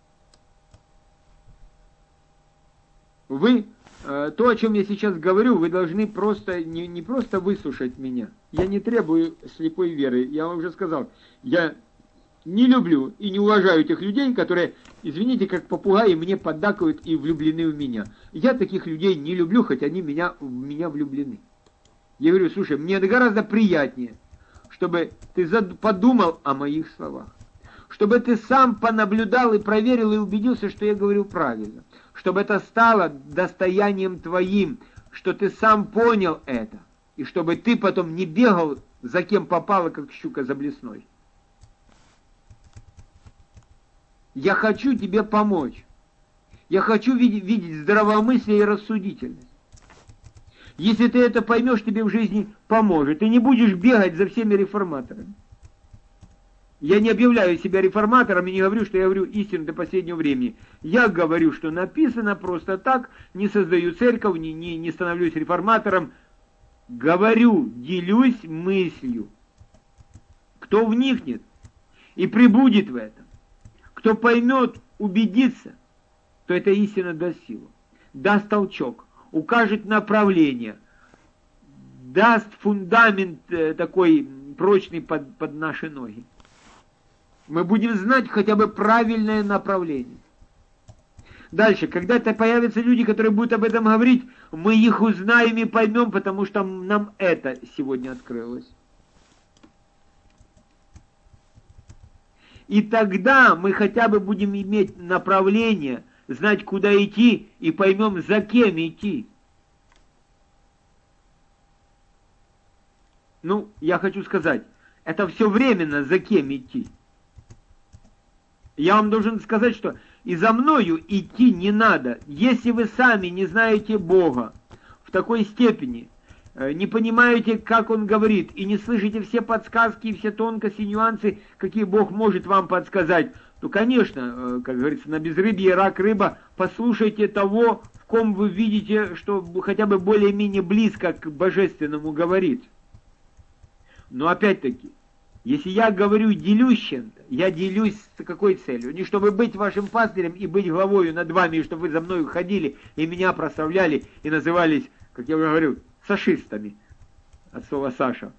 Вы, э, то, о чем я сейчас говорю, вы должны просто, не, не просто выслушать меня. Я не требую слепой веры. Я вам уже сказал, я не люблю и не уважаю тех людей, которые, извините, как попугаи, мне поддакивают и влюблены в меня. Я таких людей не люблю, хоть они меня, в меня влюблены. Я говорю, слушай, мне гораздо приятнее, чтобы ты подумал о моих словах. Чтобы ты сам понаблюдал и проверил и убедился, что я говорю правильно. Чтобы это стало достоянием твоим, что ты сам понял это. И чтобы ты потом не бегал за кем попало, как щука за блесной. Я хочу тебе помочь. Я хочу видеть, видеть здравомыслие и рассудительность. Если ты это поймешь, тебе в жизни поможет. Ты не будешь бегать за всеми реформаторами. Я не объявляю себя реформатором и не говорю, что я говорю истину до последнего времени. Я говорю, что написано просто так, не создаю церковь, не, не, не становлюсь реформатором. Говорю, делюсь мыслью. Кто вникнет и пребудет в этом, кто поймет, убедится, то эта истина даст силу, даст толчок, укажет направление, даст фундамент такой прочный под, под наши ноги. Мы будем знать хотя бы правильное направление. Дальше, когда это появятся люди, которые будут об этом говорить, мы их узнаем и поймем, потому что нам это сегодня открылось. И тогда мы хотя бы будем иметь направление, знать, куда идти, и поймем, за кем идти. Ну, я хочу сказать, это все временно, за кем идти. Я вам должен сказать, что и за мною идти не надо. Если вы сами не знаете Бога в такой степени, не понимаете, как Он говорит, и не слышите все подсказки, и все тонкости, нюансы, какие Бог может вам подсказать, то, конечно, как говорится, на безрыбье рак рыба, послушайте того, в ком вы видите, что хотя бы более-менее близко к божественному говорит. Но опять-таки, если я говорю делюсь чем-то, я делюсь с какой целью? Не чтобы быть вашим пастырем и быть главою над вами, и чтобы вы за мной ходили и меня прославляли и назывались, как я уже говорю, сашистами, от слова Саша.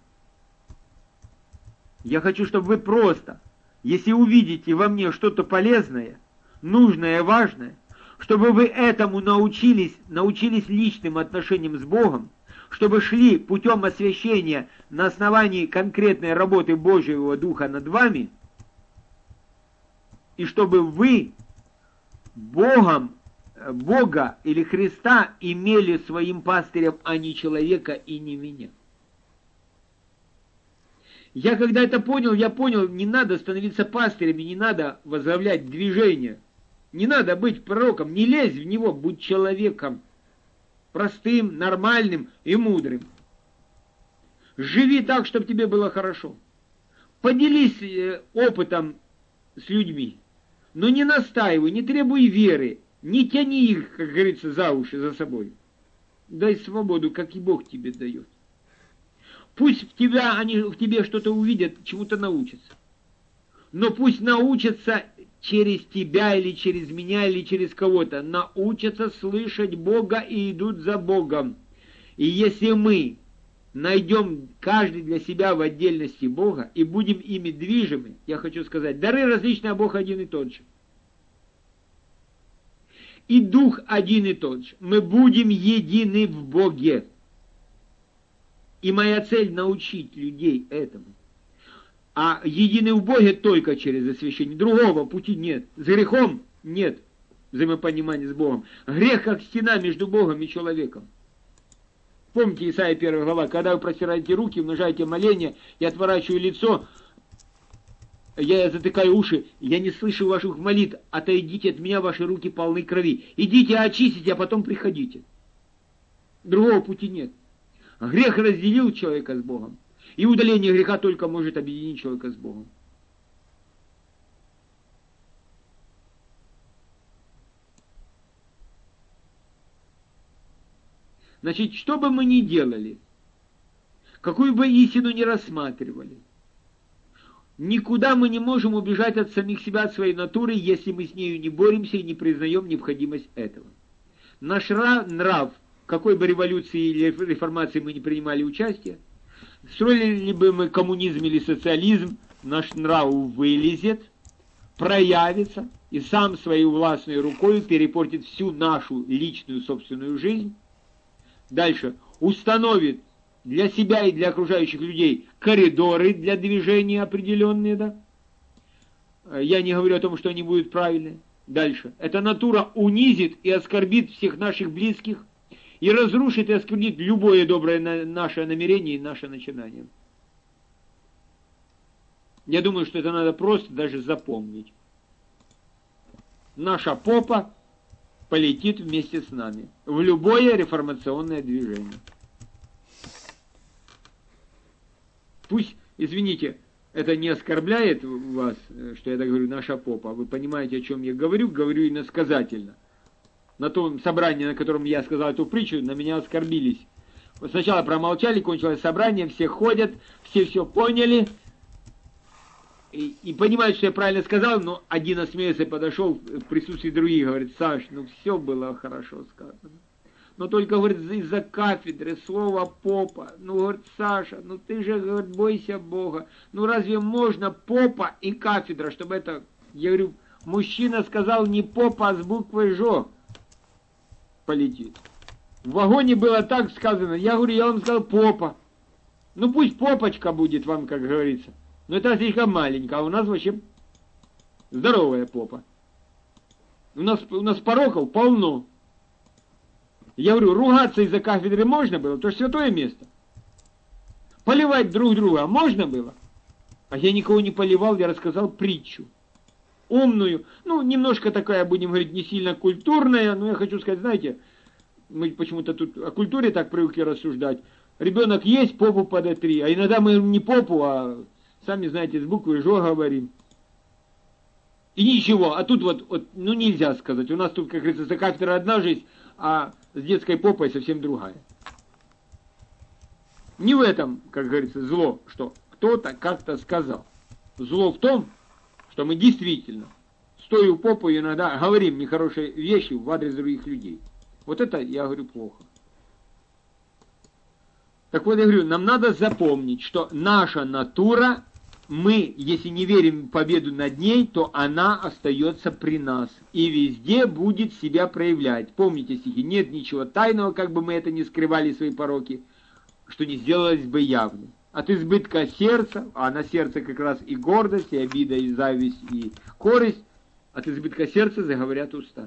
Я хочу, чтобы вы просто, если увидите во мне что-то полезное, нужное, важное, чтобы вы этому научились, научились личным отношениям с Богом, чтобы шли путем освящения на основании конкретной работы Божьего Духа над вами, и чтобы вы Богом, Бога или Христа имели своим пастырем, а не человека и не меня. Я когда это понял, я понял, не надо становиться пастырем, не надо возглавлять движение, не надо быть пророком, не лезь в него, будь человеком. Простым, нормальным и мудрым. Живи так, чтобы тебе было хорошо. Поделись опытом с людьми. Но не настаивай, не требуй веры. Не тяни их, как говорится, за уши за собой. Дай свободу, как и Бог тебе дает. Пусть в, тебя, они в тебе что-то увидят, чему-то научатся. Но пусть научатся через тебя или через меня или через кого-то, научатся слышать Бога и идут за Богом. И если мы найдем каждый для себя в отдельности Бога и будем ими движимы, я хочу сказать, дары различные, а Бог один и тот же. И Дух один и тот же. Мы будем едины в Боге. И моя цель научить людей этому. А единый в Боге только через освящение. Другого пути нет. С грехом нет взаимопонимания с Богом. Грех как стена между Богом и человеком. Помните Исайя первая глава, когда вы простираете руки, умножаете моление, я отворачиваю лицо, я затыкаю уши, я не слышу ваших молитв, отойдите от меня, ваши руки полны крови. Идите очистите, а потом приходите. Другого пути нет. Грех разделил человека с Богом. И удаление греха только может объединить человека с Богом. Значит, что бы мы ни делали, какую бы истину ни рассматривали, никуда мы не можем убежать от самих себя, от своей натуры, если мы с нею не боремся и не признаем необходимость этого. Наш нрав, какой бы революции или реформации мы не принимали участие, строили ли бы мы коммунизм или социализм, наш нрав вылезет, проявится и сам своей властной рукой перепортит всю нашу личную собственную жизнь. Дальше. Установит для себя и для окружающих людей коридоры для движения определенные, да? Я не говорю о том, что они будут правильные. Дальше. Эта натура унизит и оскорбит всех наших близких и разрушит и осквернит любое доброе наше намерение и наше начинание. Я думаю, что это надо просто даже запомнить. Наша попа полетит вместе с нами в любое реформационное движение. Пусть, извините, это не оскорбляет вас, что я так говорю, наша попа. Вы понимаете, о чем я говорю, говорю иносказательно. На том собрании, на котором я сказал эту притчу, на меня оскорбились. Вот сначала промолчали, кончилось собрание, все ходят, все все поняли. И, и понимают, что я правильно сказал, но один осмеялся, подошел в присутствии других, говорит: Саш, ну все было хорошо сказано. Но только, говорит, из-за кафедры, слова попа. Ну, говорит, Саша, ну ты же, говорит, бойся Бога. Ну разве можно попа и кафедра, чтобы это... Я говорю, мужчина сказал не попа, а с буквой Ж полетит. В вагоне было так сказано. Я говорю, я вам сказал попа. Ну пусть попочка будет вам, как говорится. Но это слишком маленькая, а у нас вообще здоровая попа. У нас, у нас пороков полно. Я говорю, ругаться из-за кафедры можно было, то что святое место. Поливать друг друга можно было. А я никого не поливал, я рассказал притчу. Умную, ну, немножко такая, будем говорить, не сильно культурная, но я хочу сказать, знаете, мы почему-то тут о культуре так привыкли рассуждать. Ребенок есть, попу подотри, а иногда мы не попу, а... Сами знаете, с буквы Ж говорим. И ничего, а тут вот, вот, ну нельзя сказать. У нас тут, как говорится, за кафедрой одна жизнь, а с детской попой совсем другая. Не в этом, как говорится, зло, что кто-то как-то сказал. Зло в том, что мы действительно, стоя у попы, иногда говорим нехорошие вещи в адрес других людей. Вот это, я говорю, плохо. Так вот, я говорю, нам надо запомнить, что наша натура, мы, если не верим в победу над ней, то она остается при нас и везде будет себя проявлять. Помните стихи, нет ничего тайного, как бы мы это ни скрывали, свои пороки, что не сделалось бы явным. От избытка сердца, а на сердце как раз и гордость, и обида, и зависть, и корость, от избытка сердца заговорят уста.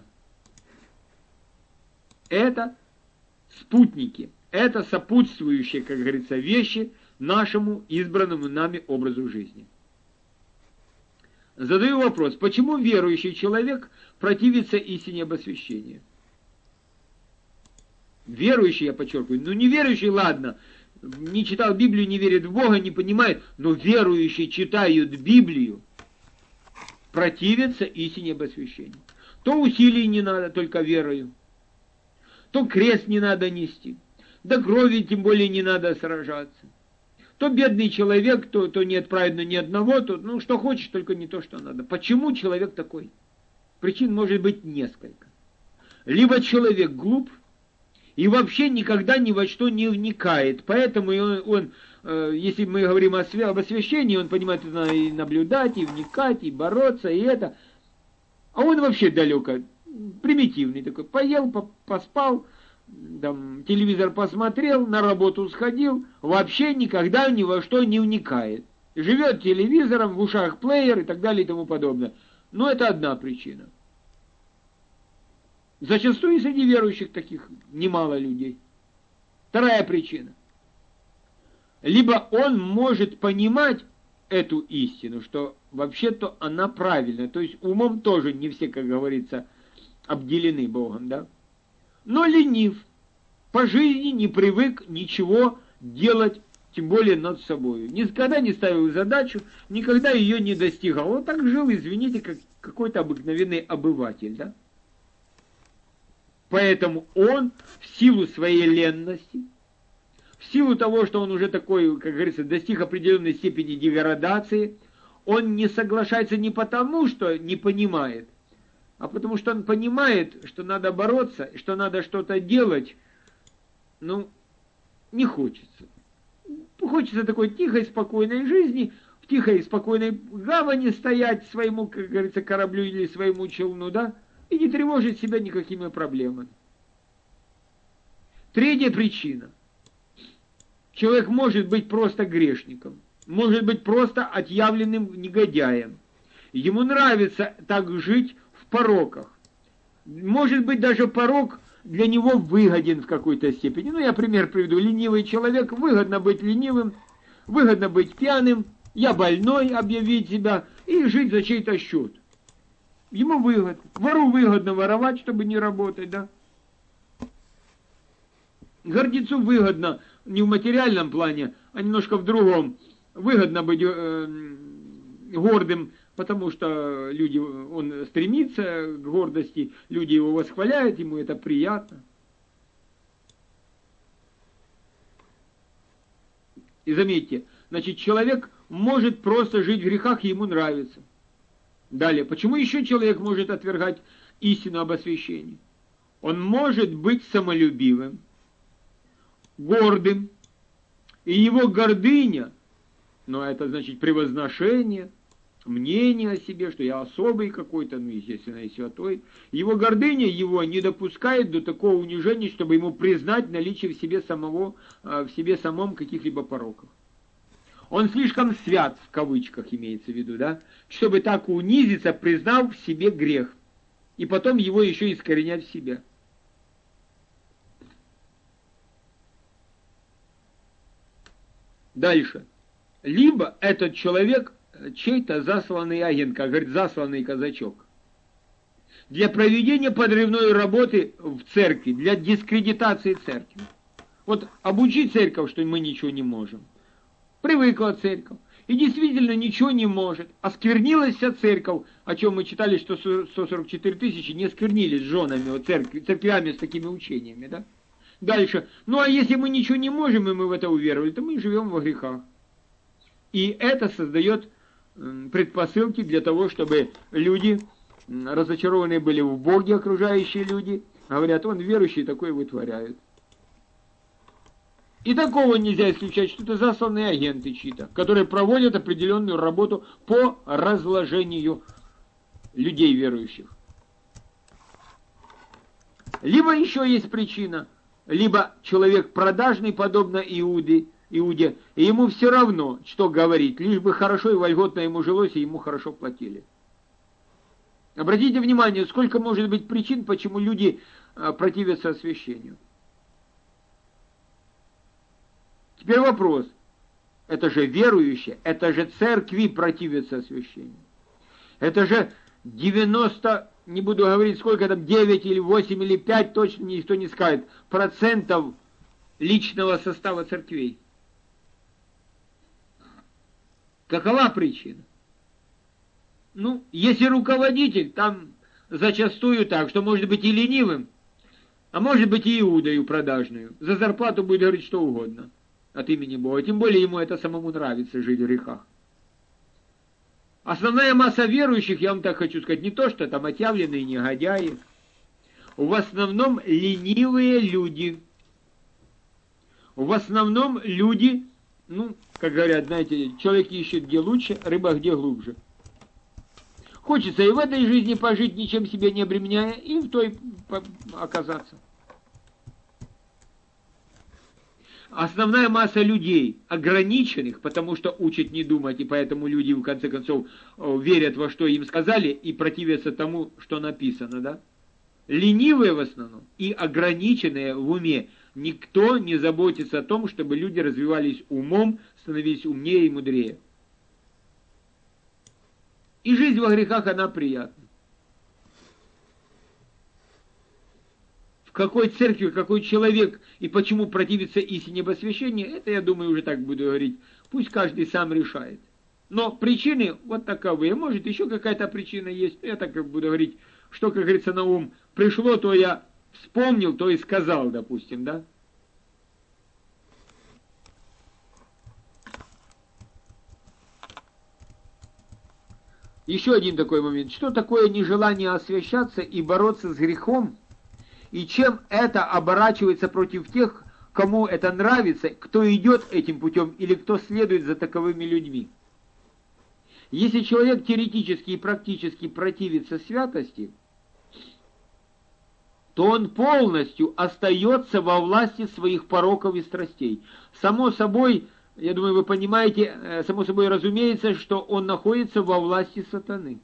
Это спутники. Это сопутствующие, как говорится, вещи нашему избранному нами образу жизни. Задаю вопрос, почему верующий человек противится истине об освящении? Верующий, я подчеркиваю, ну не верующий, ладно, не читал Библию, не верит в Бога, не понимает, но верующие читают Библию, противятся истине об освящении. То усилий не надо, только верою, то крест не надо нести. До крови тем более не надо сражаться. То бедный человек, то, то нет праведно ни одного, то ну что хочешь, только не то, что надо. Почему человек такой? Причин может быть несколько. Либо человек глуп и вообще никогда ни во что не вникает. Поэтому он, он э, если мы говорим о, об освящении, он понимает, что надо и наблюдать, и вникать, и бороться, и это. А он вообще далеко, примитивный такой. Поел, поспал, там, телевизор посмотрел, на работу сходил, вообще никогда ни во что не вникает. Живет телевизором, в ушах плеер и так далее и тому подобное. Но это одна причина. Зачастую среди верующих таких немало людей. Вторая причина. Либо он может понимать эту истину, что вообще-то она правильная. То есть умом тоже не все, как говорится, обделены Богом, да? Но ленив, по жизни не привык ничего делать, тем более над собой. Никогда не ставил задачу, никогда ее не достигал. Он так жил, извините, как какой-то обыкновенный обыватель, да? Поэтому он в силу своей ленности, в силу того, что он уже такой, как говорится, достиг определенной степени деградации, он не соглашается не потому, что не понимает, а потому что он понимает, что надо бороться, что надо что-то делать, ну, не хочется. Хочется такой тихой, спокойной жизни, в тихой и спокойной гавани стоять своему, как говорится, кораблю или своему челну, да, и не тревожить себя никакими проблемами. Третья причина. Человек может быть просто грешником, может быть просто отъявленным негодяем. Ему нравится так жить в пороках. Может быть, даже порок для него выгоден в какой-то степени. Ну, я пример приведу. Ленивый человек, выгодно быть ленивым, выгодно быть пьяным, я больной, объявить себя и жить за чей-то счет. Ему выгодно. Вору выгодно воровать, чтобы не работать, да? Гордецу выгодно не в материальном плане, а немножко в другом. Выгодно быть э, гордым, потому что люди, он стремится к гордости, люди его восхваляют, ему это приятно. И заметьте, значит, человек может просто жить в грехах, и ему нравится. Далее, почему еще человек может отвергать истину об освящении? Он может быть самолюбивым, гордым, и его гордыня, но это значит превозношение, мнение о себе, что я особый какой-то, ну, естественно, и святой. Его гордыня его не допускает до такого унижения, чтобы ему признать наличие в себе самого, в себе самом каких-либо пороков. Он слишком свят, в кавычках имеется в виду, да, чтобы так унизиться, признав в себе грех, и потом его еще искоренять в себя. Дальше. Либо этот человек чей-то засланный агент, как говорит, засланный казачок, для проведения подрывной работы в церкви, для дискредитации церкви. Вот обучить церковь, что мы ничего не можем. Привыкла церковь. И действительно ничего не может. Осквернилась вся церковь, о чем мы читали, что сто сорок четыре тысячи не осквернились женами, церкви, церквями с такими учениями, да? Дальше. Ну а если мы ничего не можем, и мы в это уверовали, то мы живем во грехах. И это создает предпосылки для того, чтобы люди, разочарованные были в Боге, окружающие люди, говорят, он верующий, такое вытворяет. И такого нельзя исключать, что это засланные агенты чьи-то, которые проводят определенную работу по разложению людей верующих. Либо еще есть причина, либо человек продажный, подобно Иуде, Иуде, и ему все равно, что говорить, лишь бы хорошо и вольготно ему жилось, и ему хорошо платили. Обратите внимание, сколько может быть причин, почему люди противятся освящению. Теперь вопрос. Это же верующие, это же церкви противятся освящению. Это же девяносто, не буду говорить сколько там, девять или восемь или пять, точно никто не скажет, процентов личного состава церквей. Какова причина? Ну, если руководитель, там зачастую так, что может быть и ленивым, а может быть и иудою продажную. За зарплату будет говорить что угодно от имени Бога. Тем более ему это самому нравится, жить в грехах. Основная масса верующих, я вам так хочу сказать, не то, что там отъявленные негодяи. В основном ленивые люди. В основном люди, ну, как говорят, знаете, человек ищет где лучше, рыба где глубже. Хочется и в этой жизни пожить, ничем себя не обременяя, и в той оказаться. основная масса людей, ограниченных, потому что учат не думать, и поэтому люди, в конце концов, верят во что им сказали и противятся тому, что написано, да? Ленивые в основном и ограниченные в уме. Никто не заботится о том, чтобы люди развивались умом, становились умнее и мудрее. И жизнь во грехах, она приятна. В какой церкви, какой человек и почему противится истине об освящении, это, я думаю, уже так буду говорить. Пусть каждый сам решает. Но причины вот таковые. Может, еще какая-то причина есть. Я так буду говорить, что, как говорится, на ум пришло, то я вспомнил, то и сказал, допустим, да? Еще один такой момент. Что такое нежелание освящаться и бороться с грехом? И чем это оборачивается против тех, кому это нравится, кто идет этим путем или кто следует за таковыми людьми? Если человек теоретически и практически противится святости, то он полностью остается во власти своих пороков и страстей. Само собой, я думаю, вы понимаете, само собой разумеется, что он находится во власти сатаны.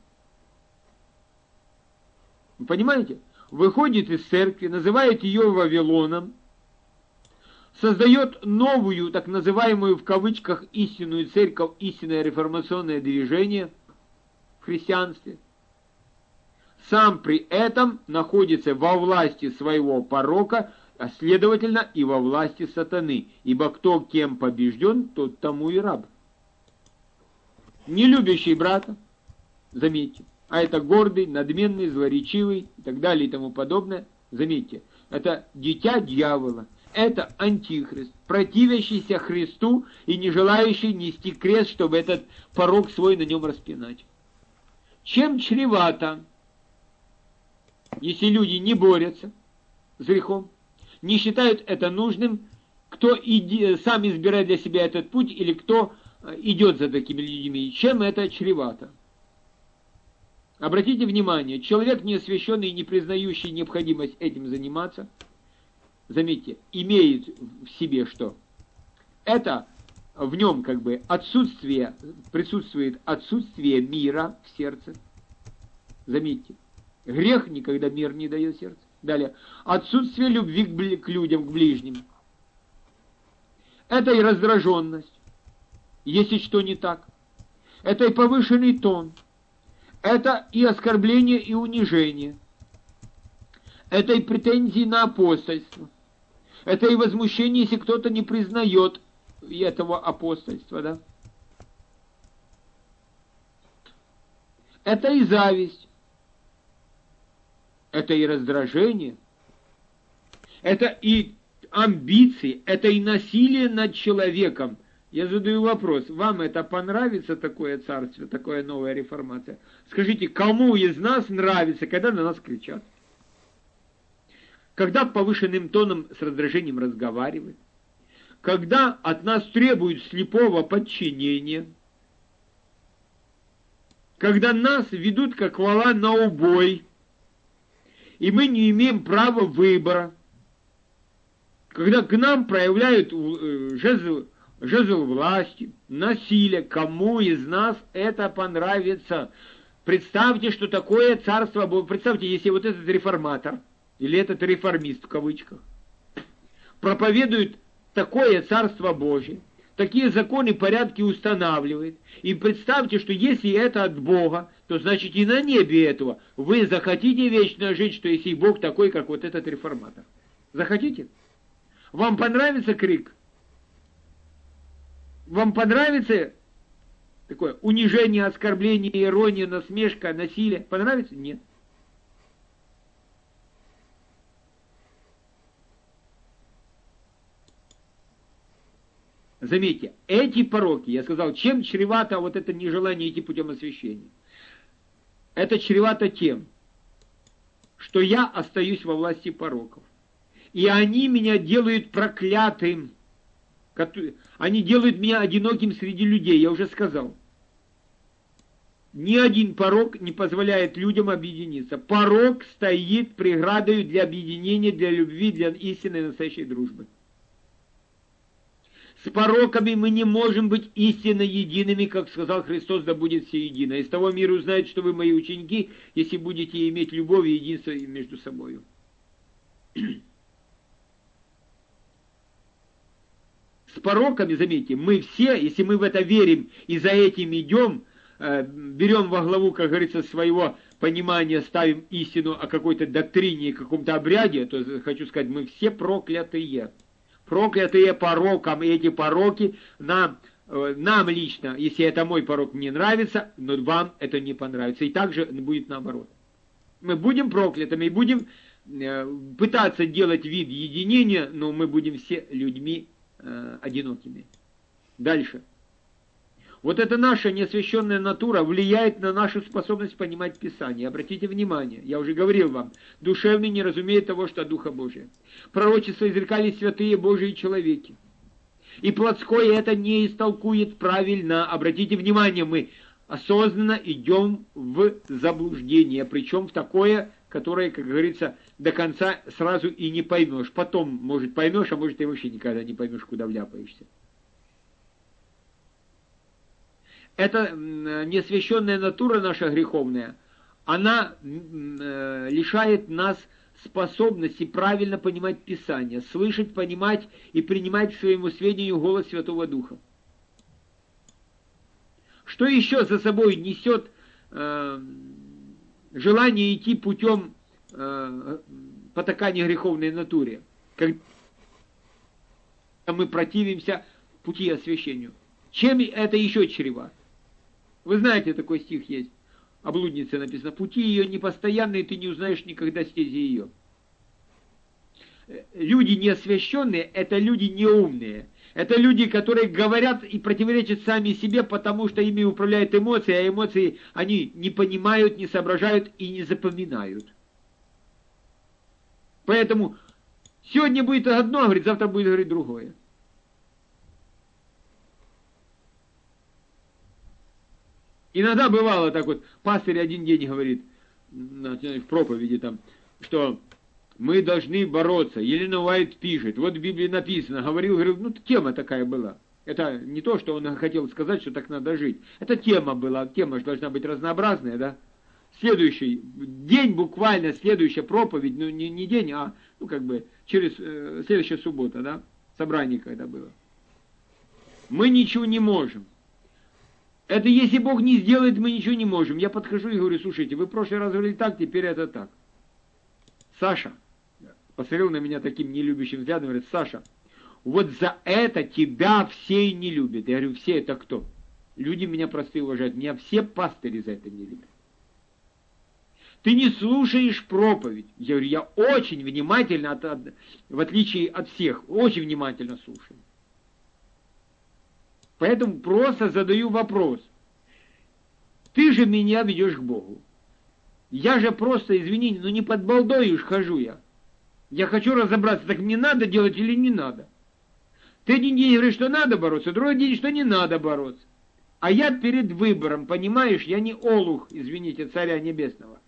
Вы понимаете? Выходит из церкви, называет ее Вавилоном, создает новую, так называемую в кавычках, истинную церковь, истинное реформационное движение в христианстве. Сам при этом находится во власти своего порока, а следовательно и во власти сатаны. Ибо кто кем побежден, тот тому и раб. Не любящий брата, заметьте, а это гордый, надменный, злоречивый и так далее и тому подобное, заметьте, это дитя дьявола, это антихрист, противящийся Христу и не желающий нести крест, чтобы этот порок свой на нем распинать. Чем чревато, если люди не борются с грехом, не считают это нужным, кто иди, сам избирает для себя этот путь или кто идет за такими людьми, чем это чревато? Обратите внимание, человек неосвященный и не признающий необходимость этим заниматься, заметьте, имеет в себе что? Это в нем как бы отсутствие, присутствует отсутствие мира в сердце. Заметьте, грех никогда мир не дает сердцу. Далее, отсутствие любви к, бли, к людям, к ближним. Это и раздраженность, если что не так. Это и повышенный тон. Это и оскорбление, и унижение. Это и претензии на апостольство. Это и возмущение, если кто-то не признает этого апостольства, да? Это и зависть. Это и раздражение. Это и амбиции. Это и насилие над человеком. Я задаю вопрос, вам это понравится, такое царствие, такая новая реформация? Скажите, кому из нас нравится, когда на нас кричат? Когда повышенным тоном с раздражением разговаривают? Когда от нас требуют слепого подчинения? Когда нас ведут, как вола, на убой, и мы не имеем права выбора? Когда к нам проявляют жезл, жезл власти, насилие, кому из нас это понравится? Представьте, что такое царство Божие. Представьте, если вот этот реформатор, или этот реформист в кавычках, проповедует такое царство Божие, такие законы, порядки устанавливает, и представьте, что если это от Бога, то значит и на небе этого вы захотите вечно жить, что если Бог такой, как вот этот реформатор. Захотите? Вам понравится крик? Вам понравится такое унижение, оскорбление, ирония, насмешка, насилие? Понравится? Нет. Заметьте, эти пороки, я сказал, чем чревато вот это нежелание идти путем освящения? Это чревато тем, что я остаюсь во власти пороков. И они меня делают проклятым. Они делают меня одиноким среди людей, я уже сказал. Ни один порок не позволяет людям объединиться. Порок стоит преградой для объединения, для любви, для истинной настоящей дружбы. С пороками мы не можем быть истинно едиными, как сказал Христос, да будет все едино. Из того мира узнают, что вы мои ученики, если будете иметь любовь и единство между собой. С пороками, заметьте, мы все, если мы в это верим и за этим идем, берем во главу, как говорится, своего понимания, ставим истину о какой-то доктрине, каком-то обряде, то хочу сказать, мы все проклятые. Проклятые пороком, и эти пороки нам, нам лично, если это мой порок, мне нравится, но вам это не понравится. И также будет наоборот. Мы будем проклятыми и будем пытаться делать вид единения, но мы будем все людьми э, одинокими. Дальше. Вот эта наша неосвященная натура влияет на нашу способность понимать Писание. Обратите внимание, я уже говорил вам, душевный не разумеет того, что от Духа Божия. Пророчества изрекали святые Божьи человеки. И плотское это не истолкует правильно. Обратите внимание, мы осознанно идем в заблуждение, причем в такое, которое, как говорится, до конца сразу и не поймешь. Потом, может, поймешь, а может, и вообще никогда не поймешь, куда вляпаешься. Эта неосвященная натура наша греховная, она лишает нас способности правильно понимать Писание, слышать, понимать и принимать к своему сведению голос Святого Духа. Что еще за собой несет э, желание идти путем э, потакания греховной натуре, когда мы противимся пути освящению? Чем это еще чревато? Вы знаете, такой стих есть. О блуднице написано: пути ее непостоянные, ты не узнаешь никогда стези ее. Люди неосвященные – это люди неумные. Это люди, которые говорят и противоречат сами себе, потому что ими управляют эмоции, а эмоции они не понимают, не соображают и не запоминают. Поэтому сегодня будет одно, говорит, завтра будет говорить другое. Иногда бывало так вот, пастырь один день говорит в проповеди там, что мы должны бороться. Елена Уайт пишет, вот в Библии написано, говорил, говорил, ну тема такая была. Это не то, что он хотел сказать, что так надо жить. Это тема была, тема же должна быть разнообразная, да? Следующий день, буквально следующая проповедь, ну не, не день, а ну как бы через э, следующая суббота, да? Собрание когда было. Мы ничего не можем. Это если Бог не сделает, мы ничего не можем. Я подхожу и говорю, слушайте, вы в прошлый раз говорили так, теперь это так. Саша посмотрел на меня таким нелюбящим взглядом, говорит, Саша, вот за это тебя все и не любят. Я говорю, все это кто? Люди меня простые уважают, меня все пастыри за это не любят. Ты не слушаешь проповедь. Я говорю, я очень внимательно, от, от, в отличие от всех, очень внимательно слушаю. Поэтому просто задаю вопрос. Ты же меня ведешь к Богу. Я же просто, извини, ну не под балдой уж хожу я. Я хочу разобраться, так мне надо делать или не надо. Ты один день говоришь, что надо бороться, другой день, что не надо бороться. А я перед выбором, понимаешь, я не олух, извините, Царя Небесного.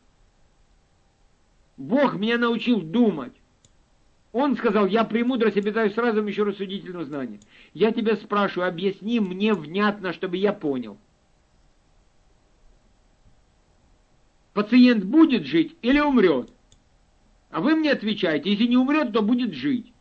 Бог меня научил думать. Он сказал, я премудрость обитаю с разумом еще рассудительного знания. Я тебя спрашиваю, объясни мне внятно, чтобы я понял. Пациент будет жить или умрет? А вы мне отвечаете, если не умрет, то будет жить.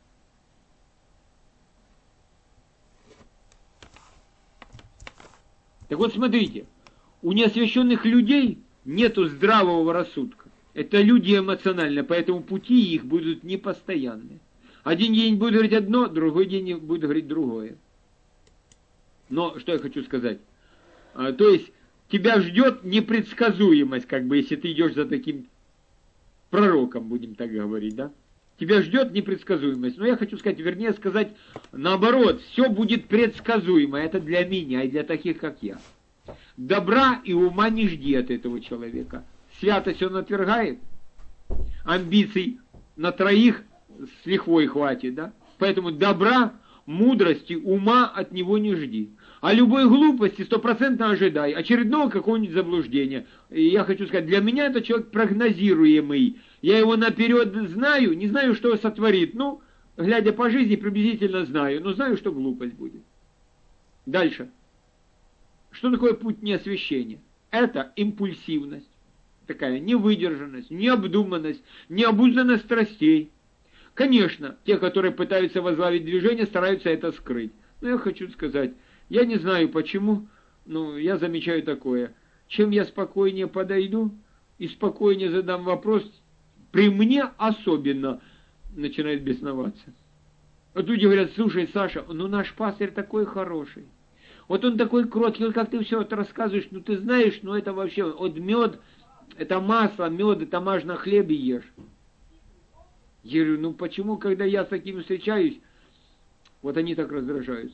Так вот смотрите, у неосвященных людей нету здравого рассудка. Это люди эмоциональные, поэтому пути их будут непостоянные. Один день будет говорить одно, другой день будет говорить другое. Но что я хочу сказать? А, то есть тебя ждет непредсказуемость, как бы, если ты идешь за таким пророком, будем так говорить, да? Тебя ждет непредсказуемость. Но я хочу сказать, вернее сказать, наоборот, все будет предсказуемо. Это для меня и для таких, как я. Добра и ума не жди от этого человека. Святость он отвергает, амбиций на троих с лихвой хватит, да? Поэтому добра, мудрости, ума от него не жди. А любой глупости стопроцентно ожидай, очередного какого-нибудь заблуждения. И я хочу сказать, для меня это человек прогнозируемый. Я его наперед знаю, не знаю, что сотворит. Ну, глядя по жизни, приблизительно знаю, но знаю, что глупость будет. Дальше. Что такое путь неосвящения? Это импульсивность, такая невыдержанность, необдуманность, необузданность страстей. Конечно, те, которые пытаются возглавить движение, стараются это скрыть. Но я хочу сказать, я не знаю почему, но я замечаю такое. Чем я спокойнее подойду и спокойнее задам вопрос, при мне особенно начинает бесноваться. Вот люди говорят: слушай, Саша, ну наш пастырь такой хороший. Вот он такой кроткий, вот как ты все это рассказываешь, ну ты знаешь, ну это вообще, вот мед, это масло, мед, это маш на хлебе ешь. Я говорю: ну почему, когда я с такими встречаюсь, вот они так раздражаются?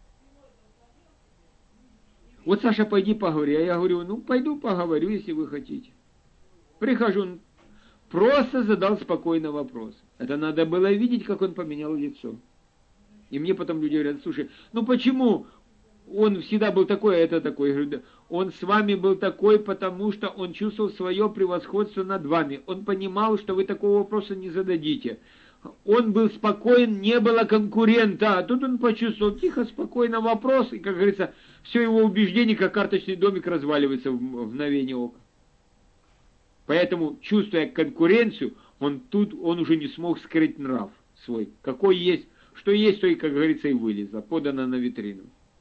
Вот, Саша, пойди поговори. А я говорю: ну пойду поговорю, если вы хотите. Прихожу, просто задал спокойно вопрос. Это надо было видеть, как он поменял лицо. И мне потом люди говорят: слушай, ну почему он всегда был такой, а это такой? Я говорю: да, он с вами был такой, потому что он чувствовал свое превосходство над вами. Он понимал, что вы такого вопроса не зададите. Он был спокоен, не было конкурента. А тут он почувствовал тихо, спокойно вопрос, и, как говорится, все его убеждение, как карточный домик, разваливается в мгновение ока. Поэтому, чувствуя конкуренцию, он тут, он уже не смог скрыть нрав свой. Какой есть, что есть, то и, как говорится, и вылезло, подано на витрину.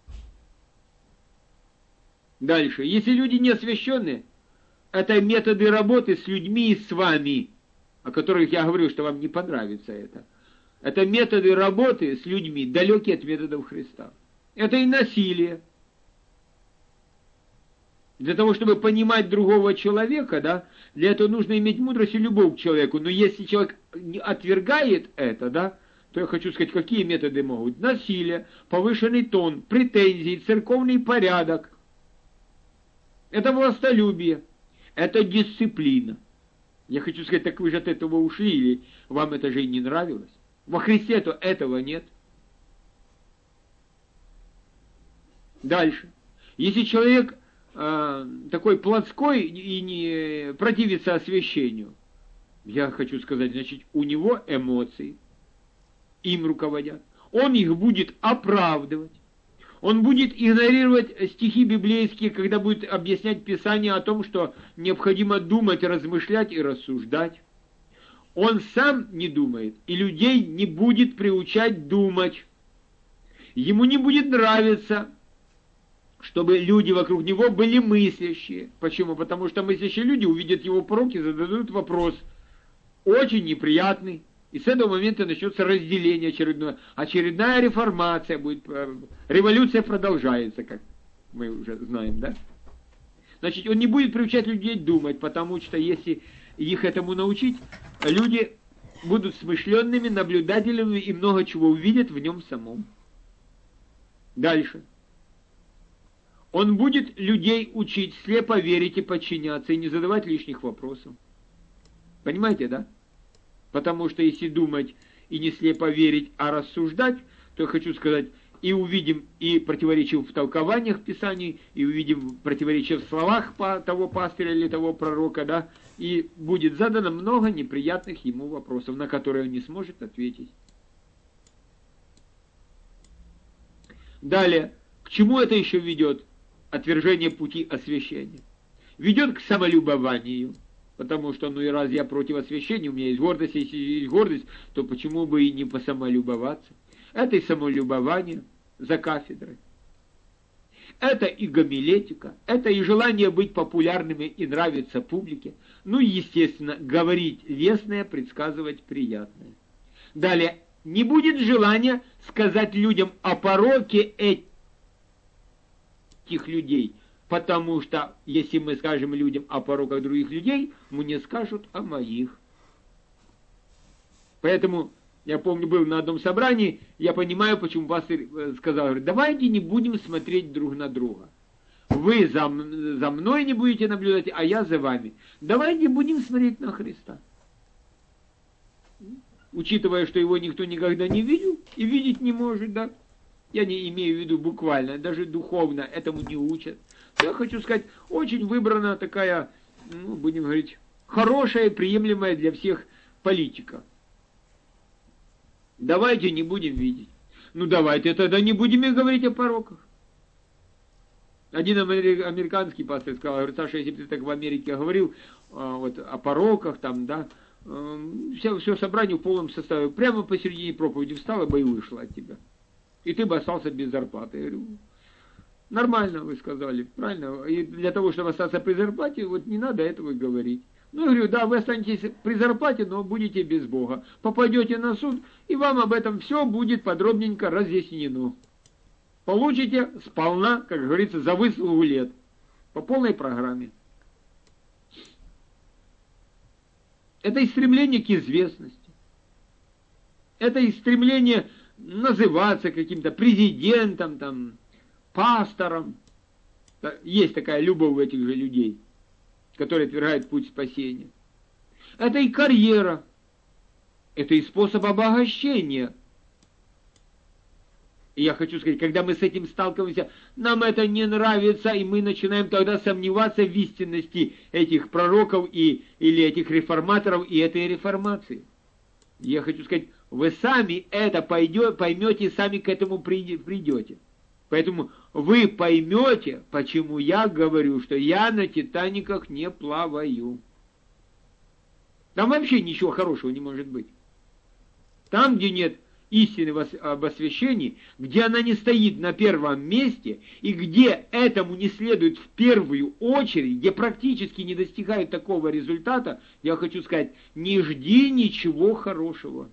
Дальше. Если люди не освященные, это методы работы с людьми и с вами, о которых я говорю, что вам не понравится это. Это методы работы с людьми, далекие от методов Христа. Это и насилие. Для того, чтобы понимать другого человека, да, для этого нужно иметь мудрость и любовь к человеку. Но если человек отвергает это, да, то я хочу сказать, какие методы могут? Насилие, повышенный тон, претензии, церковный порядок. Это властолюбие, это дисциплина. Я хочу сказать, так вы же от этого ушли, или вам это же и не нравилось? Во Христе-то этого нет. Дальше. Если человек э, такой плотской и не противится освящению, я хочу сказать, значит, у него эмоции, им руководят. Он их будет оправдывать. Он будет игнорировать стихи библейские, когда будет объяснять Писание о том, что необходимо думать, размышлять и рассуждать. Он сам не думает, и людей не будет приучать думать. Ему не будет нравиться, чтобы люди вокруг него были мыслящие. Почему? Потому что мыслящие люди увидят его порок и зададут вопрос, очень неприятный. И с этого момента начнется разделение очередное. Очередная реформация будет. Революция продолжается, как мы уже знаем, да? Значит, он не будет приучать людей думать, потому что если их этому научить, люди будут смышленными, наблюдательными и много чего увидят в нем самом. Дальше. Он будет людей учить слепо верить и подчиняться, и не задавать лишних вопросов. Понимаете, да? Потому что если думать и не слепо верить, а рассуждать, то я хочу сказать, и увидим и противоречия в толкованиях Писаний, и увидим противоречия в словах того пастыря или того пророка, да, и будет задано много неприятных ему вопросов, на которые он не сможет ответить. Далее, к чему это еще ведет? Отвержение пути освящения. Ведет к самолюбованию. Потому что, ну и раз я против освящения, у меня есть гордость, если есть гордость, то почему бы и не посамолюбоваться? Это и самолюбование за кафедрой. Это и гомилетика, это и желание быть популярными и нравиться публике. Ну и, естественно, говорить лестное, предсказывать приятное. Далее, не будет желания сказать людям о пороке этих людей, потому что, если мы скажем людям о пороках других людей, мне скажут о моих. Поэтому, я помню, был на одном собрании, я понимаю, почему пастор сказал, говорит, давайте не будем смотреть друг на друга. Вы за, за мной не будете наблюдать, а я за вами. Давайте будем смотреть на Христа. Учитывая, что его никто никогда не видел и видеть не может, да? Я не имею в виду буквально, даже духовно этому не учат. Я хочу сказать, очень выбрана такая, ну, будем говорить, хорошая, приемлемая для всех политика. Давайте не будем видеть. Ну давайте тогда не будем и говорить о пороках. Один американский пастор сказал, говорит, Саша, если бы ты так в Америке говорил вот, о пороках, там, да, все, все собрание в полном составе, прямо посередине проповеди встала бы и вышла от тебя. И ты бы остался без зарплаты. Я говорю, нормально вы сказали, правильно. И для того, чтобы остаться при зарплате, вот не надо этого говорить. Ну, я говорю, да, вы останетесь при зарплате, но будете без Бога. Попадете на суд, и вам об этом все будет подробненько разъяснено. Получите сполна, как говорится, за выслугу лет. По полной программе. Это и стремление к известности. Это и стремление называться каким-то президентом, там, пастором. Есть такая любовь у этих же людей, которые отвергают путь спасения. Это и карьера. Это и способ обогащения. И я хочу сказать, когда мы с этим сталкиваемся, нам это не нравится, и мы начинаем тогда сомневаться в истинности этих пророков и, или этих реформаторов и этой реформации. Я хочу сказать, вы сами это поймете, сами к этому придете. Поэтому вы поймете, почему я говорю, что я на Титаниках не плаваю. Там вообще ничего хорошего не может быть. Там, где нет истины об освящении, где она не стоит на первом месте, и где этому не следует в первую очередь, где практически не достигают такого результата, я хочу сказать, не жди ничего хорошего.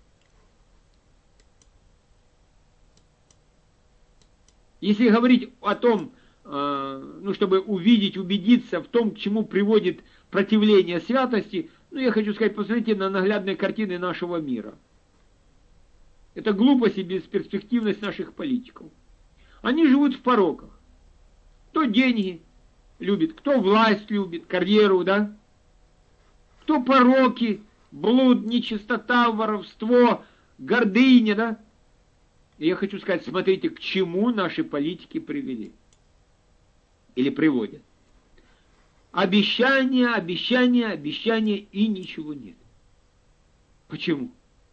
Если говорить о том, ну, чтобы увидеть, убедиться в том, к чему приводит противление святости, ну, я хочу сказать, посмотрите на наглядные картины нашего мира. Это глупость и бесперспективность наших политиков. Они живут в пороках. Кто деньги любит, кто власть любит, карьеру, да? Кто пороки, блуд, нечистота, воровство, гордыня, да? И я хочу сказать, смотрите, к чему наши политики привели. Или приводят. Обещания, обещания, обещания, и ничего нет. Почему?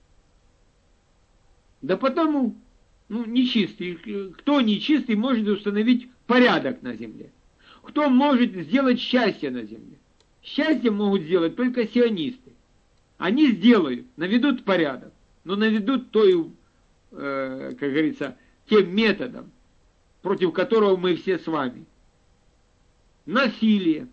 Да потому, ну, нечистый. Кто нечистый может установить порядок на земле? Кто может сделать счастье на земле? Счастье могут сделать только сионисты. Они сделают, наведут порядок, но наведут той, э, как говорится, тем методом, против которого мы все с вами. Насилие,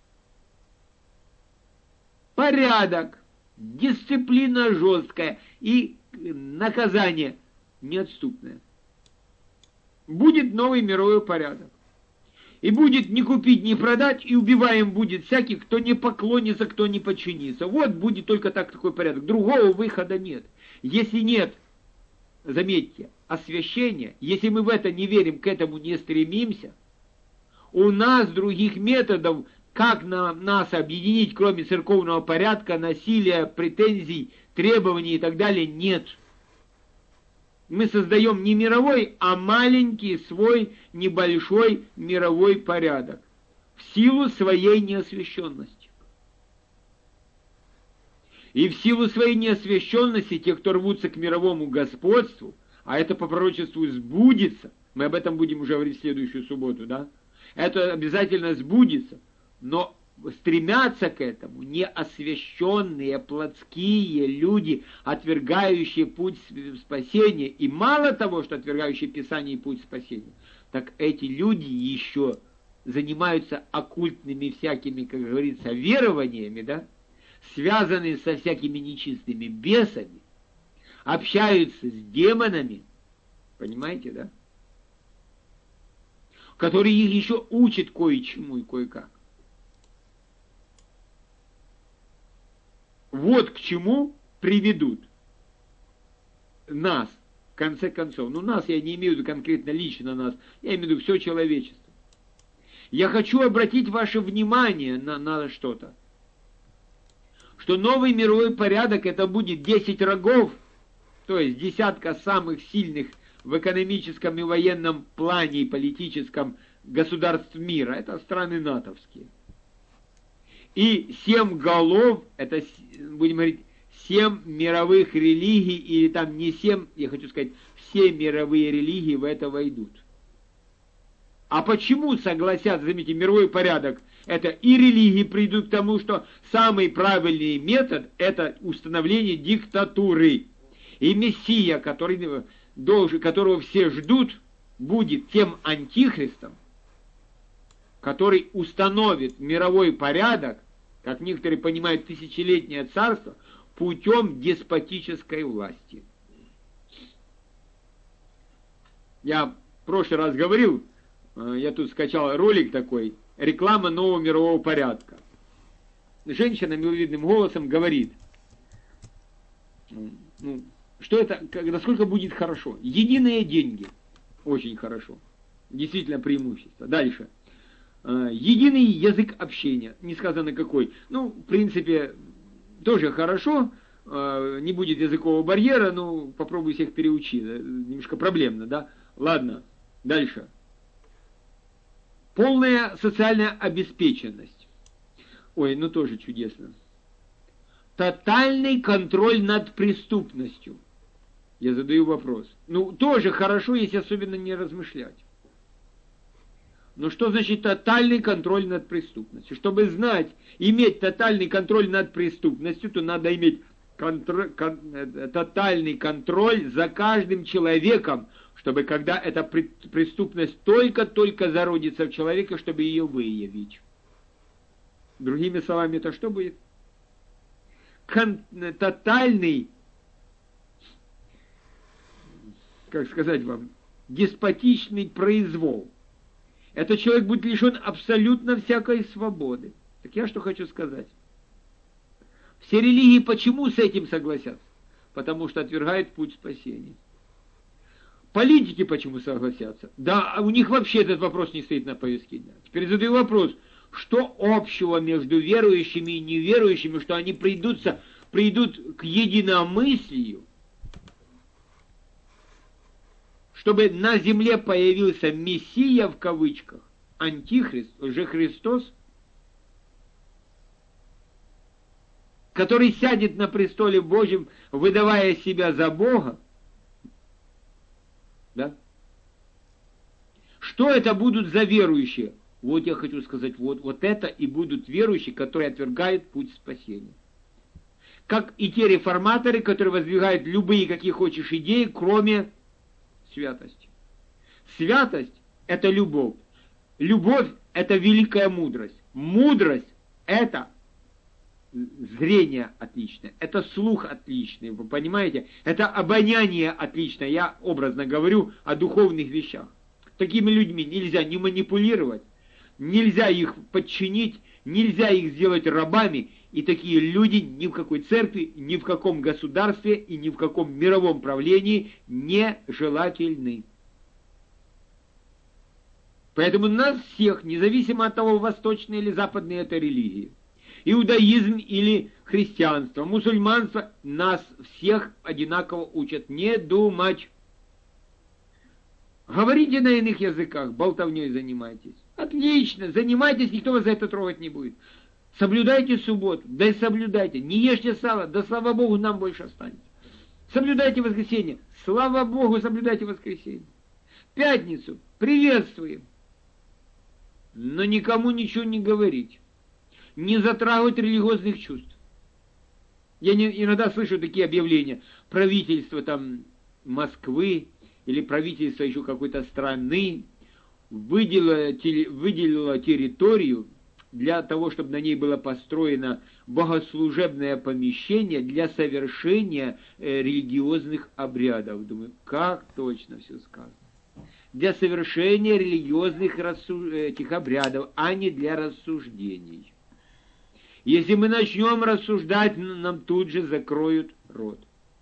порядок, дисциплина жесткая и наказание неотступное. Будет новый мировой порядок. И будет не купить, не продать, и убиваем будет всяких, кто не поклонится, кто не подчинится. Вот будет только так такой порядок. Другого выхода нет. Если нет, заметьте, освящения, если мы в это не верим, к этому не стремимся, у нас других методов, как на, нас объединить, кроме церковного порядка, насилия, претензий, требований и так далее, нет. Мы создаем не мировой, а маленький свой небольшой мировой порядок в силу своей неосвященности. И в силу своей неосвященности те, кто рвутся к мировому господству, а это по пророчеству сбудется, мы об этом будем уже говорить в следующую субботу, да? Это обязательно сбудется, но стремятся к этому неосвященные, плотские люди, отвергающие путь спасения, и мало того, что отвергающие Писание и путь спасения, так эти люди еще занимаются оккультными всякими, как говорится, верованиями, да, связанные со всякими нечистыми бесами, общаются с демонами, понимаете, да, которые их еще учат кое-чему и кое-как. Вот к чему приведут нас, в конце концов. Ну, нас я не имею в виду конкретно лично нас, я имею в виду все человечество. Я хочу обратить ваше внимание на, на что-то. Что новый мировой порядок это будет десять рогов, то есть десятка самых сильных в экономическом и военном плане и политическом государств мира. Это страны натовские. И семь голов, это, будем говорить, семь мировых религий, или там не семь, я хочу сказать, все мировые религии в это войдут. А почему согласятся, заметьте, мировой порядок? Это и религии придут к тому, что самый правильный метод – это установление диктатуры. И Мессия, который, должен, которого все ждут, будет тем антихристом, который установит мировой порядок, как некоторые понимают, тысячелетнее царство, путем деспотической власти. Я в прошлый раз говорил, я тут скачал ролик такой, реклама нового мирового порядка. Женщина миловидным голосом говорит, ну, что это, насколько будет хорошо. Единые деньги, очень хорошо, действительно преимущество. Дальше. Единый язык общения, не сказано какой. Ну, в принципе, тоже хорошо, не будет языкового барьера, ну, попробуй всех переучить, немножко проблемно, да? Ладно, дальше. Полная социальная обеспеченность. Ой, ну тоже чудесно. Тотальный контроль над преступностью. Я задаю вопрос. Ну, тоже хорошо, если особенно не размышлять. Но что значит тотальный контроль над преступностью? Чтобы знать, иметь тотальный контроль над преступностью, то надо иметь контр... кон... тотальный контроль за каждым человеком, чтобы когда эта преступность только-только зародится в человеке, чтобы ее выявить. Другими словами, это что будет? Кон... Тотальный, как сказать вам, деспотичный произвол. Этот человек будет лишен абсолютно всякой свободы. Так я что хочу сказать? Все религии почему с этим согласятся? Потому что отвергают путь спасения. Политики почему согласятся? Да, у них вообще этот вопрос не стоит на повестке дня. Теперь задаю вопрос, что общего между верующими и неверующими, что они придутся, придут к единомыслию, чтобы на земле появился Мессия в кавычках, антихрист, лжехристос, который сядет на престоле Божьем, выдавая себя за Бога. Да? Что это будут за верующие? Вот я хочу сказать, вот, вот это и будут верующие, которые отвергают путь спасения. Как и те реформаторы, которые воздвигают любые, какие хочешь, идеи, кроме святости. Святость – это любовь. Любовь – это великая мудрость. Мудрость – это зрение отличное, это слух отличный, вы понимаете? Это обоняние отличное. Я образно говорю о духовных вещах. Такими людьми нельзя не манипулировать, нельзя их подчинить, нельзя их сделать рабами. И такие люди ни в какой церкви, ни в каком государстве и ни в каком мировом правлении не желательны. Поэтому нас всех, независимо от того, восточные или западные это религии, иудаизм или христианство, мусульманство, нас всех одинаково учат не думать. Говорите на иных языках, болтовней занимайтесь. Отлично, занимайтесь, никто вас за это трогать не будет. Соблюдайте субботу, да и соблюдайте. Не ешьте сало, да слава Богу, нам больше останется. Соблюдайте воскресенье, слава Богу, соблюдайте воскресенье. Пятницу приветствуем. Но никому ничего не говорить. Не затрагивать религиозных чувств. Я не, иногда слышу такие объявления. Правительство там Москвы или правительство еще какой-то страны выделило, выделило территорию для того, чтобы на ней было построено богослужебное помещение для совершения э, религиозных обрядов. Думаю, как точно все сказано. Для совершения религиозных рассуж... этих обрядов, а не для рассуждений. Если мы начнем рассуждать, нам тут же закроют рот.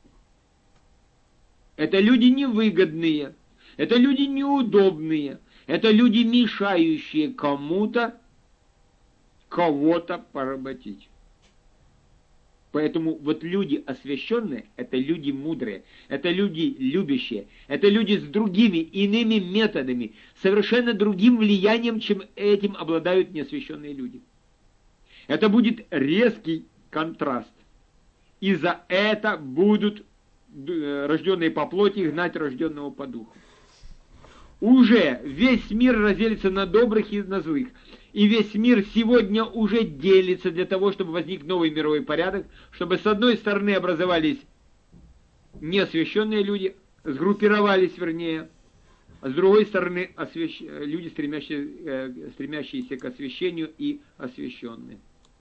Это люди невыгодные, это люди неудобные, это люди, мешающие кому-то кого-то поработить. Поэтому вот люди освященные, это люди мудрые, это люди любящие, это люди с другими, иными методами, совершенно другим влиянием, чем этим обладают неосвященные люди. Это будет резкий контраст. и за это будут рожденные по плоти гнать рожденного по духу. Уже весь мир разделится на добрых и на злых. И весь мир сегодня уже делится для того, чтобы возник новый мировой порядок, чтобы с одной стороны образовались неосвященные люди, сгруппировались, вернее, а с другой стороны освящ... люди, стремящиеся, стремящиеся к освящению и освященные.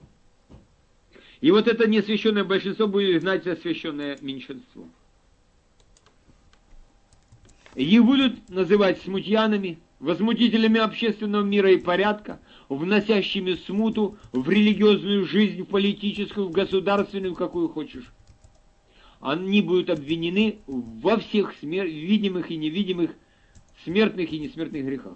И вот это неосвященное большинство будет знать освященное меньшинство. И будут называть смутьянами, возмутителями общественного мира и порядка, вносящими смуту в религиозную жизнь, в политическую, в государственную, в какую хочешь. Они будут обвинены во всех смер... видимых и невидимых, смертных и несмертных грехах.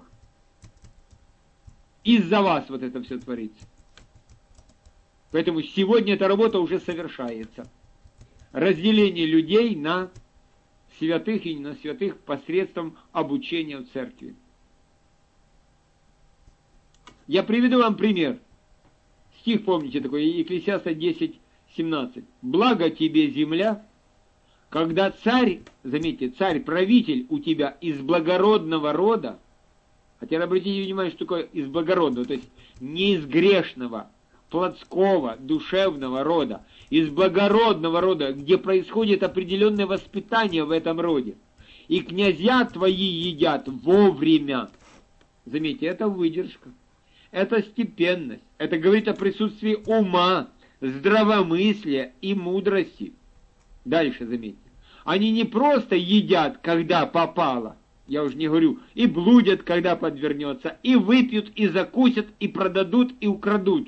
Из-за вас вот это все творится. Поэтому сегодня эта работа уже совершается. Разделение людей на святых и не на святых посредством обучения в церкви. Я приведу вам пример. Стих, помните, такой, Екклесиаста десять семнадцать. «Благо тебе, земля, когда царь, заметьте, царь-правитель у тебя из благородного рода». Хотя обратите внимание, что такое из благородного, то есть не из грешного, плотского, душевного рода, из благородного рода, где происходит определенное воспитание в этом роде. И князья твои едят вовремя. Заметьте, это выдержка. Это степенность. Это говорит о присутствии ума, здравомыслия и мудрости. Дальше, заметьте. Они не просто едят, когда попало, я уже не говорю, и блудят, когда подвернется, и выпьют, и закусят, и продадут, и украдут.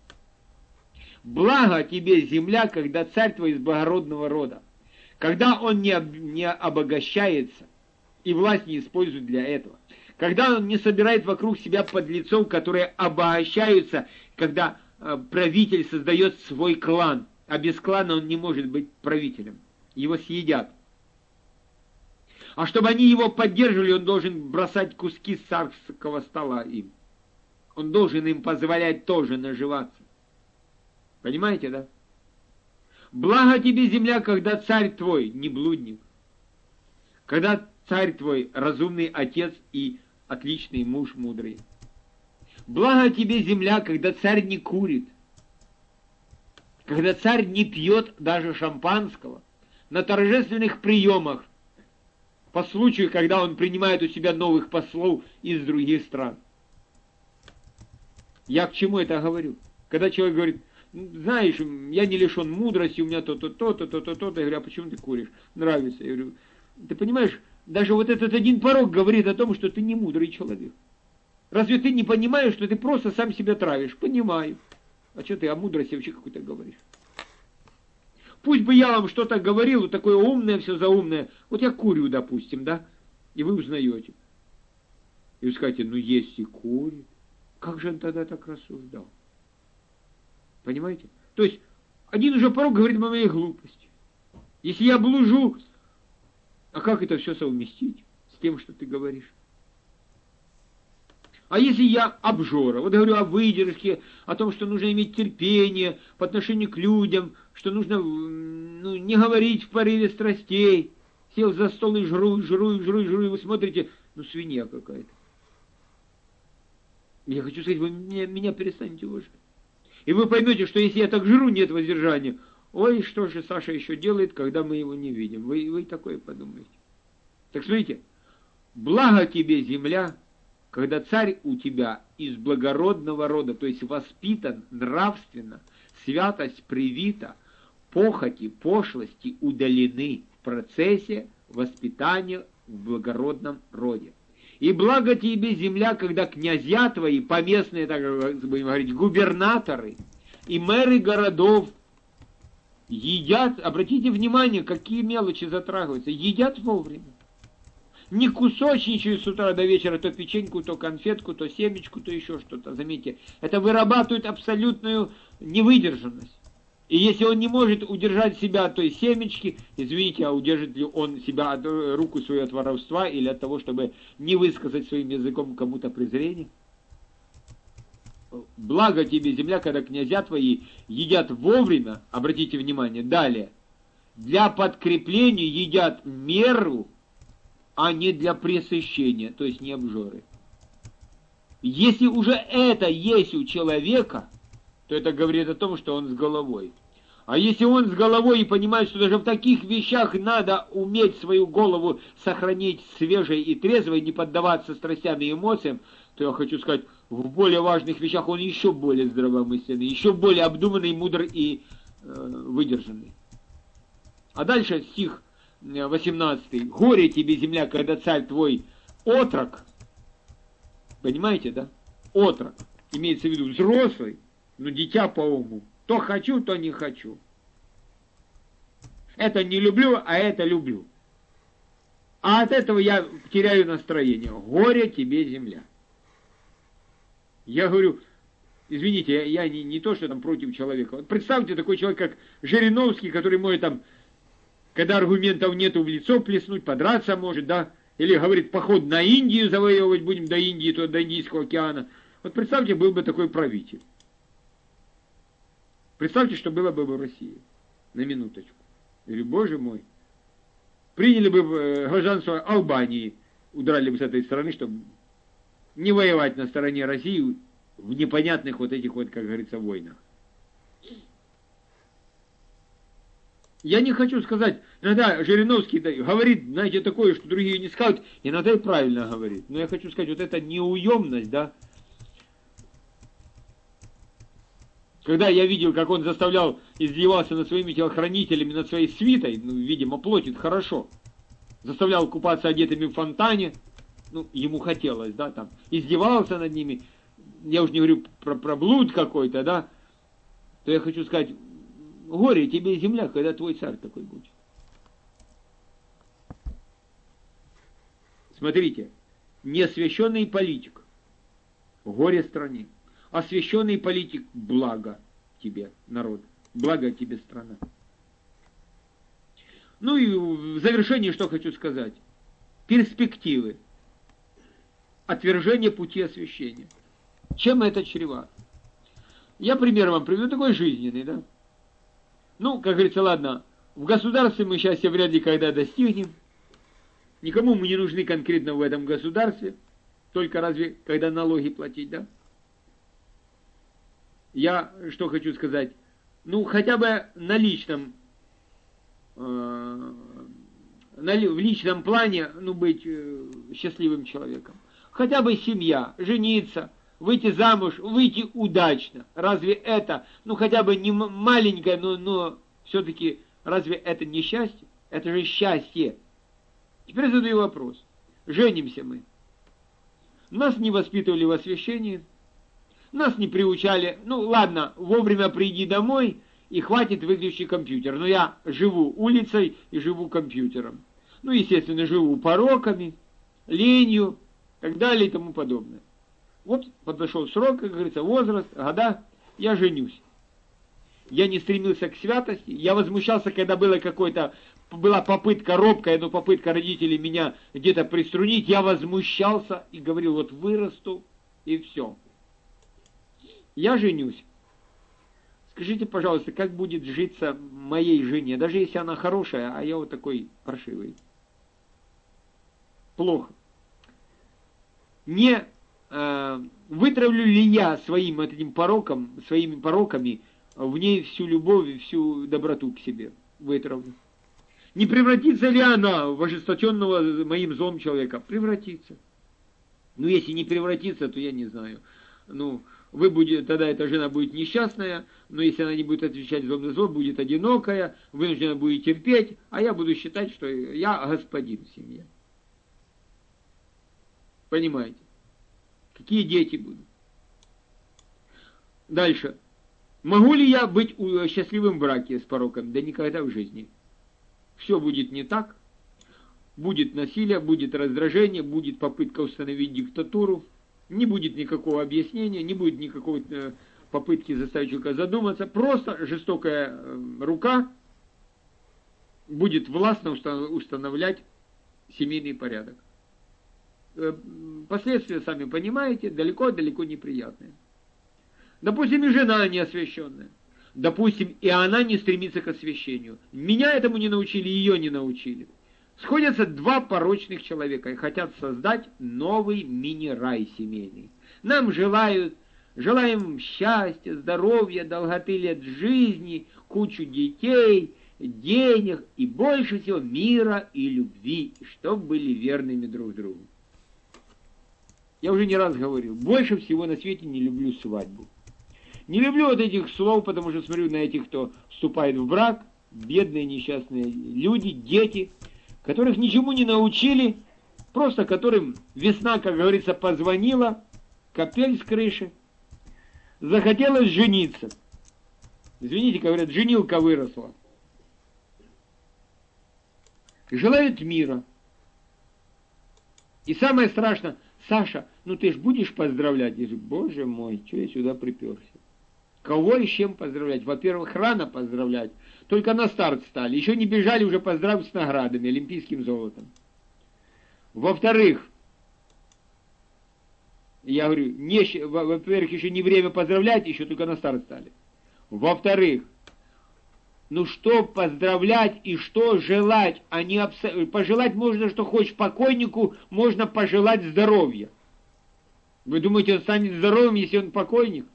Благо тебе, земля, когда царь твой из благородного рода, когда он не, не обогащается, и власть не использует для этого. Когда он не собирает вокруг себя подлецов, которые обогащаются, когда э, правитель создает свой клан, а без клана он не может быть правителем. Его съедят. А чтобы они его поддерживали, он должен бросать куски с царского стола им. Он должен им позволять тоже наживаться. Понимаете, да? Благо тебе, земля, когда царь твой не блудник, когда царь твой разумный отец и отличный муж мудрый. Благо тебе, земля, когда царь не курит, когда царь не пьет даже шампанского, на торжественных приемах, по случаю, когда он принимает у себя новых послов из других стран. Я к чему это говорю? Когда человек говорит, знаешь, я не лишен мудрости, у меня то-то, то-то, то-то, то-то, я говорю, а почему ты куришь? Нравится. Я говорю, ты понимаешь, даже вот этот один порог говорит о том, что ты не мудрый человек. Разве ты не понимаешь, что ты просто сам себя травишь? Понимаю. А что ты о мудрости вообще какой-то говоришь? Пусть бы я вам что-то говорил, такое умное, все заумное. Вот я курю, допустим, да? И вы узнаете. И вы скажете, ну есть и курит. Как же он тогда так рассуждал? Понимаете? То есть, один уже порог говорит о моей глупости. Если я блужу, а как это все совместить с тем, что ты говоришь? А если я обжора, вот говорю о выдержке, о том, что нужно иметь терпение по отношению к людям, что нужно ну, не говорить в порыве страстей, сел за стол и жру, жру, жру, жру, и вы смотрите, ну свинья какая-то. Я хочу сказать, вы меня, меня перестанете уважать. И вы поймете, что если я так жру, нет воздержания. Ой, что же Саша еще делает, когда мы его не видим? Вы, вы такое подумаете. Так смотрите, благо тебе, земля, когда царь у тебя из благородного рода, то есть воспитан нравственно, святость привита, похоти, пошлости удалены в процессе воспитания в благородном роде. И благо тебе, земля, когда князья твои, поместные, так будем говорить, губернаторы и мэры городов едят, обратите внимание, какие мелочи затрагиваются, едят вовремя. Не кусочничают с утра до вечера, то печеньку, то конфетку, то семечку, то еще что-то. Заметьте, это вырабатывает абсолютную невыдержанность. И если он не может удержать себя от той семечки, извините, а удержит ли он себя, от, руку свою от воровства или от того, чтобы не высказать своим языком кому-то презрение? благо тебе, земля, когда князья твои едят вовремя, обратите внимание, далее, для подкрепления едят меру, а не для пресыщения, то есть не обжоры. Если уже это есть у человека, то это говорит о том, что он с головой. А если он с головой и понимает, что даже в таких вещах надо уметь свою голову сохранить свежей и трезвой, не поддаваться страстям и эмоциям, то я хочу сказать, в более важных вещах он еще более здравомысленный, еще более обдуманный, мудрый и э, выдержанный. А дальше стих восемнадцатый. «Горе тебе, земля, когда царь твой отрок». Понимаете, да? Отрок. Имеется в виду взрослый, но дитя по уму. То хочу, то не хочу. Это не люблю, а это люблю. А от этого я теряю настроение. Горе тебе, земля. Я говорю, извините, я, я не, не то, что там против человека. Вот представьте такой человек, как Жириновский, который может там, когда аргументов нету, в лицо плеснуть, подраться может, да? Или говорит, поход на Индию завоевывать будем до Индии, то до Индийского океана. Вот представьте, был бы такой правитель. Представьте, что было бы в России. На минуточку. Или, боже мой, приняли бы гражданство Албании, удрали бы с этой стороны, чтобы не воевать на стороне России в непонятных вот этих вот, как говорится, войнах. Я не хочу сказать, иногда Жириновский говорит, знаете, такое, что другие не скажут, иногда и правильно говорит. Но я хочу сказать, вот эта неуемность, да, когда я видел, как он заставлял, издевался над своими телохранителями, над своей свитой, ну, видимо, платит хорошо, заставлял купаться одетыми в фонтане, ну, ему хотелось, да, там, издевался над ними, я уж не говорю про, про блуд какой-то, да, то я хочу сказать, горе тебе, земля, когда твой царь такой будет. Смотрите, неосвященный политик, горе стране. Освященный политик, благо тебе, народ, благо тебе, страна. Ну и в завершении что хочу сказать. Перспективы. Отвержение пути освящения. Чем это чревато? Я пример вам приведу, такой жизненный, да? Ну, как говорится, ладно, в государстве мы счастья вряд ли когда достигнем. Никому мы не нужны конкретно в этом государстве. Только разве когда налоги платить, да? Я что хочу сказать, ну хотя бы на личном, э, на, в личном плане, ну быть э, счастливым человеком. Хотя бы семья, жениться, выйти замуж, выйти удачно. Разве это, ну хотя бы не маленькое, но, но все-таки разве это не счастье? Это же счастье. Теперь задаю вопрос. Женимся мы. Нас не воспитывали в освящении. Нас не приучали, ну ладно, вовремя приди домой и хватит выключи компьютер. Но я живу улицей и живу компьютером. Ну, естественно, живу пороками, ленью, так далее и тому подобное. Вот подошел срок, как говорится, возраст, года, я женюсь. Я не стремился к святости, я возмущался, когда было какой-то, была попытка робкая, но попытка родителей меня где-то приструнить, я возмущался и говорил, вот вырасту и все. Я женюсь. Скажите, пожалуйста, как будет житься моей жене, даже если она хорошая, а я вот такой паршивый? Плохо. Не э, вытравлю ли я своим вот этим пороком, своими пороками в ней всю любовь и всю доброту к себе? Вытравлю. Не превратится ли она в ожесточенного моим злом человека? Превратится. Ну, если не превратится, то я не знаю. Ну, вы будете, тогда эта жена будет несчастная, но если она не будет отвечать злом на зло, будет одинокая, вынуждена будет терпеть, а я буду считать, что я господин в семье. Понимаете? Какие дети будут? Дальше. Могу ли я быть счастливым в браке с пороком? Да никогда в жизни. Все будет не так. Будет насилие, будет раздражение, будет попытка установить диктатуру. Не будет никакого объяснения, не будет никакой э, попытки заставить человека задуматься. Просто жестокая э, рука будет властно устанавливать семейный порядок. Э, последствия, сами понимаете, далеко-далеко неприятные. Допустим, и жена не освященная. Допустим, и она не стремится к освящению. Меня этому не научили, ее не научили. Сходятся два порочных человека и хотят создать новый мини-рай семейный. Нам желают, желаем счастья, здоровья, долготы лет жизни, кучу детей, денег и больше всего мира и любви, чтобы были верными друг другу. Я уже не раз говорил, больше всего на свете не люблю свадьбу. Не люблю вот этих слов, потому что смотрю на этих, кто вступает в брак, бедные несчастные люди, дети, которых ничему не научили, просто которым весна, как говорится, позвонила, капель с крыши, захотелось жениться. Извините, говорят, женилка выросла. Желают мира. И самое страшное, Саша, ну ты ж будешь поздравлять? Я говорю, боже мой, что я сюда приперся? Кого и с чем поздравлять? Во-первых, рано поздравлять. Только на старт стали. Еще не бежали, уже поздравить с наградами, олимпийским золотом. Во-вторых, я говорю, не, во-первых, еще не время поздравлять, еще только на старт стали. Во-вторых, ну что поздравлять и что желать? А не абс... Пожелать можно, что хочешь. Покойнику можно пожелать здоровья. Вы думаете, он станет здоровым, если он покойник?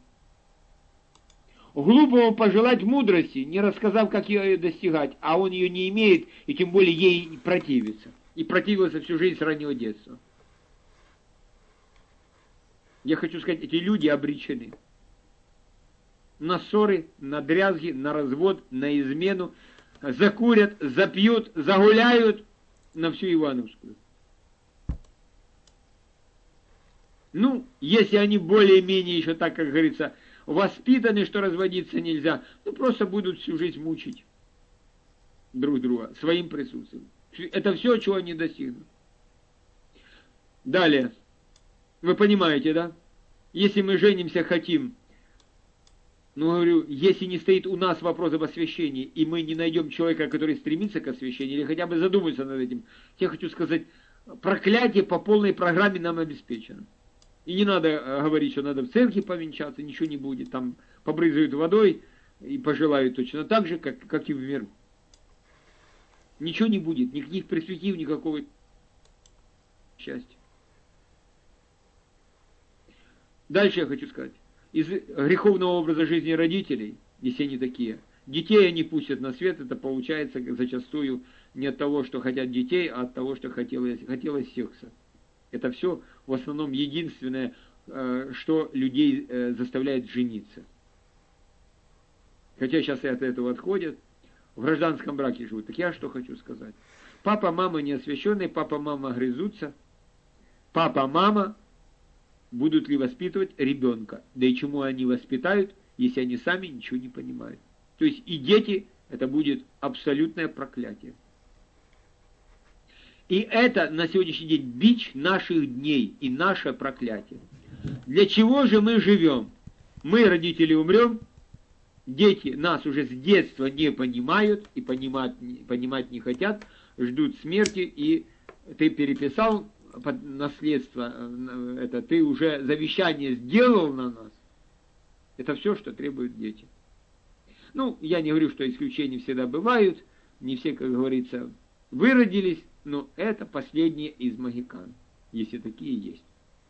Глупому пожелать мудрости, не рассказав, как ее достигать, а он ее не имеет, и тем более ей противится. И противился всю жизнь с раннего детства. Я хочу сказать, эти люди обречены. На ссоры, на дрязги, на развод, на измену, закурят, запьют, загуляют на всю Ивановскую. Ну, если они более-менее еще так, как говорится, воспитаны, что разводиться нельзя, ну просто будут всю жизнь мучить друг друга своим присутствием. Это все, чего они достигнут. Далее. Вы понимаете, да? Если мы женимся, хотим, ну, говорю, если не стоит у нас вопрос об освящении, и мы не найдем человека, который стремится к освящению, или хотя бы задумается над этим, я хочу сказать, проклятие по полной программе нам обеспечено. И не надо говорить, что надо в церкви повенчаться, ничего не будет. Там побрызгают водой и пожелают точно так же, как, как и в миру. Ничего не будет, никаких перспектив, никакого счастья. Дальше я хочу сказать. Из греховного образа жизни родителей, если они такие, детей они пустят на свет, это получается зачастую не от того, что хотят детей, а от того, что хотелось, хотелось секса. Это все в основном единственное, что людей заставляет жениться. Хотя сейчас и от этого отходят. В гражданском браке живут. Так я что хочу сказать. Папа, мама не освященные, папа, мама грызутся. Папа, мама будут ли воспитывать ребенка. Да и чему они воспитают, если они сами ничего не понимают. То есть и дети, это будет абсолютное проклятие. И это на сегодняшний день бич наших дней и наше проклятие. Для чего же мы живем? Мы, родители, умрем, дети нас уже с детства не понимают и понимать, понимать не хотят, ждут смерти, и ты переписал под наследство, это ты уже завещание сделал на нас. Это все, что требуют дети. Ну, я не говорю, что исключения всегда бывают, не все, как говорится, выродились, но это последние из могикан, если такие есть.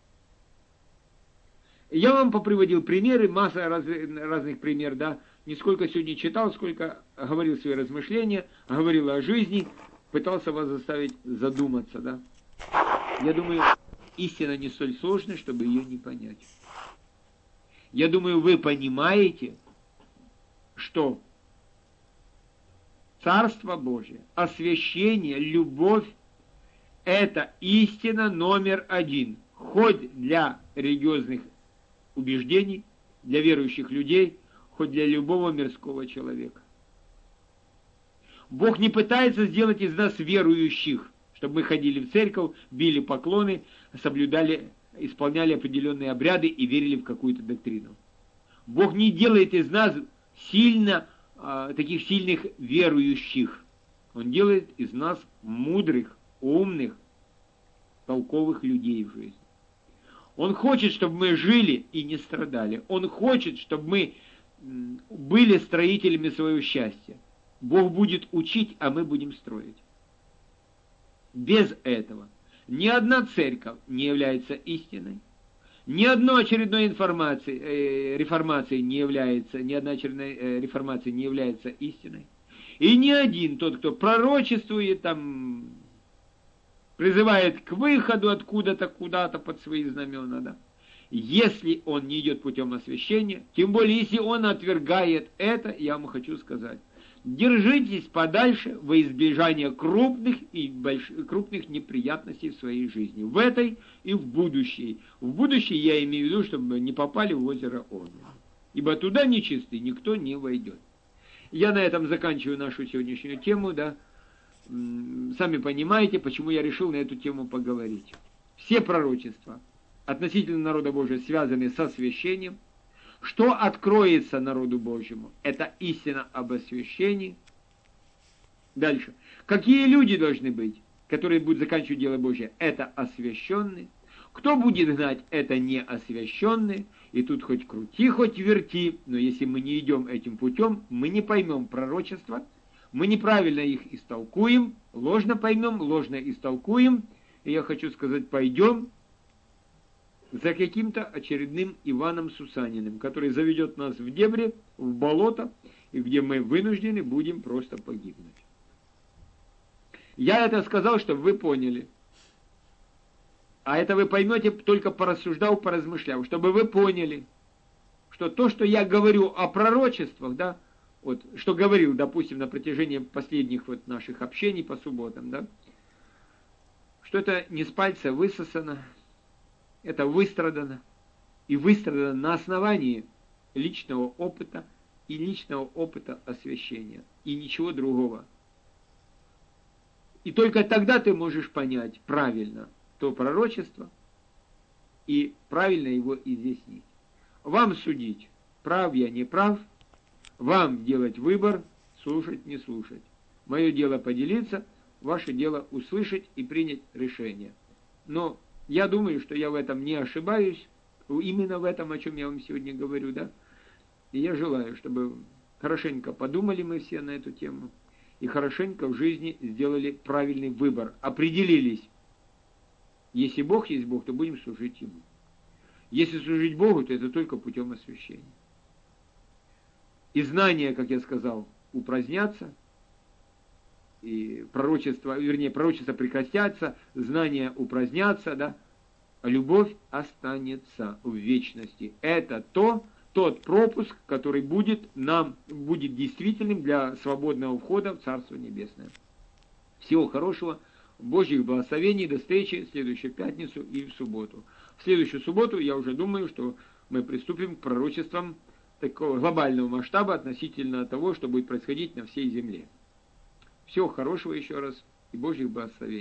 Я вам поприводил примеры, масса раз, разных примеров, да, не сколько сегодня читал, сколько говорил свои размышления, говорил о жизни, пытался вас заставить задуматься, да. Я думаю, истина не столь сложная, чтобы ее не понять. Я думаю, вы понимаете, что Царство Божие, освящение, любовь – это истина номер один. Хоть для религиозных убеждений, для верующих людей, хоть для любого мирского человека. Бог не пытается сделать из нас верующих, чтобы мы ходили в церковь, били поклоны, соблюдали, исполняли определенные обряды и верили в какую-то доктрину. Бог не делает из нас сильно таких сильных верующих. Он делает из нас мудрых, умных, толковых людей в жизни. Он хочет, чтобы мы жили и не страдали. Он хочет, чтобы мы были строителями своего счастья. Бог будет учить, а мы будем строить. Без этого ни одна церковь не является истиной, ни одной очередной информации, э, реформации не является, ни одна очередная э, реформация не является истиной. И ни один тот, кто пророчествует, там, призывает к выходу откуда-то, куда-то под свои знамена, да, если он не идет путем освящения, тем более, если он отвергает это, я вам хочу сказать, держитесь подальше во избежание крупных и больших, крупных неприятностей в своей жизни. В этой и в будущей. В будущей я имею в виду, чтобы не попали в озеро Огненное. Ибо туда нечистый никто не войдет. Я на этом заканчиваю нашу сегодняшнюю тему, да. Сами понимаете, почему я решил на эту тему поговорить. Все пророчества относительно народа Божия связаны с освящением. Что откроется народу Божьему? Это истина об освящении. Дальше. Какие люди должны быть, которые будут заканчивать дело Божье? Это освященные. Кто будет гнать? Это не освященные. И тут хоть крути, хоть верти, но если мы не идем этим путем, мы не поймем пророчества, мы неправильно их истолкуем, ложно поймем, ложно истолкуем. И я хочу сказать, пойдем за каким-то очередным Иваном Сусаниным, который заведет нас в дебри, в болото, и где мы вынуждены будем просто погибнуть. Я это сказал, чтобы вы поняли. А это вы поймете, только порассуждав, поразмышляв, чтобы вы поняли, что то, что я говорю о пророчествах, да, вот, что говорил, допустим, на протяжении последних вот наших общений по субботам, да, что это не с пальца высосано, это выстрадано, и выстрадано на основании личного опыта и личного опыта освящения, и ничего другого. И только тогда ты можешь понять правильно то пророчество и правильно его изъяснить. Вам судить, прав я, не прав, вам делать выбор, слушать, не слушать. Мое дело поделиться, ваше дело услышать и принять решение. Но я думаю, что я в этом не ошибаюсь, именно в этом, о чем я вам сегодня говорю, да. И я желаю, чтобы хорошенько подумали мы все на эту тему и хорошенько в жизни сделали правильный выбор, определились. Если Бог есть Бог, то будем служить Ему. Если служить Богу, то это только путем освящения. И знания, как я сказал, упразднятся, и пророчества, вернее, пророчества прекратятся, знания упразднятся, да, а любовь останется в вечности. Это то, тот пропуск, который будет нам, будет действительным для свободного входа в Царство Небесное. Всего хорошего, Божьих благословений, до встречи в следующую пятницу и в субботу. В следующую субботу я уже думаю, что мы приступим к пророчествам такого глобального масштаба относительно того, что будет происходить на всей земле. Всего хорошего еще раз и Божьих благословений.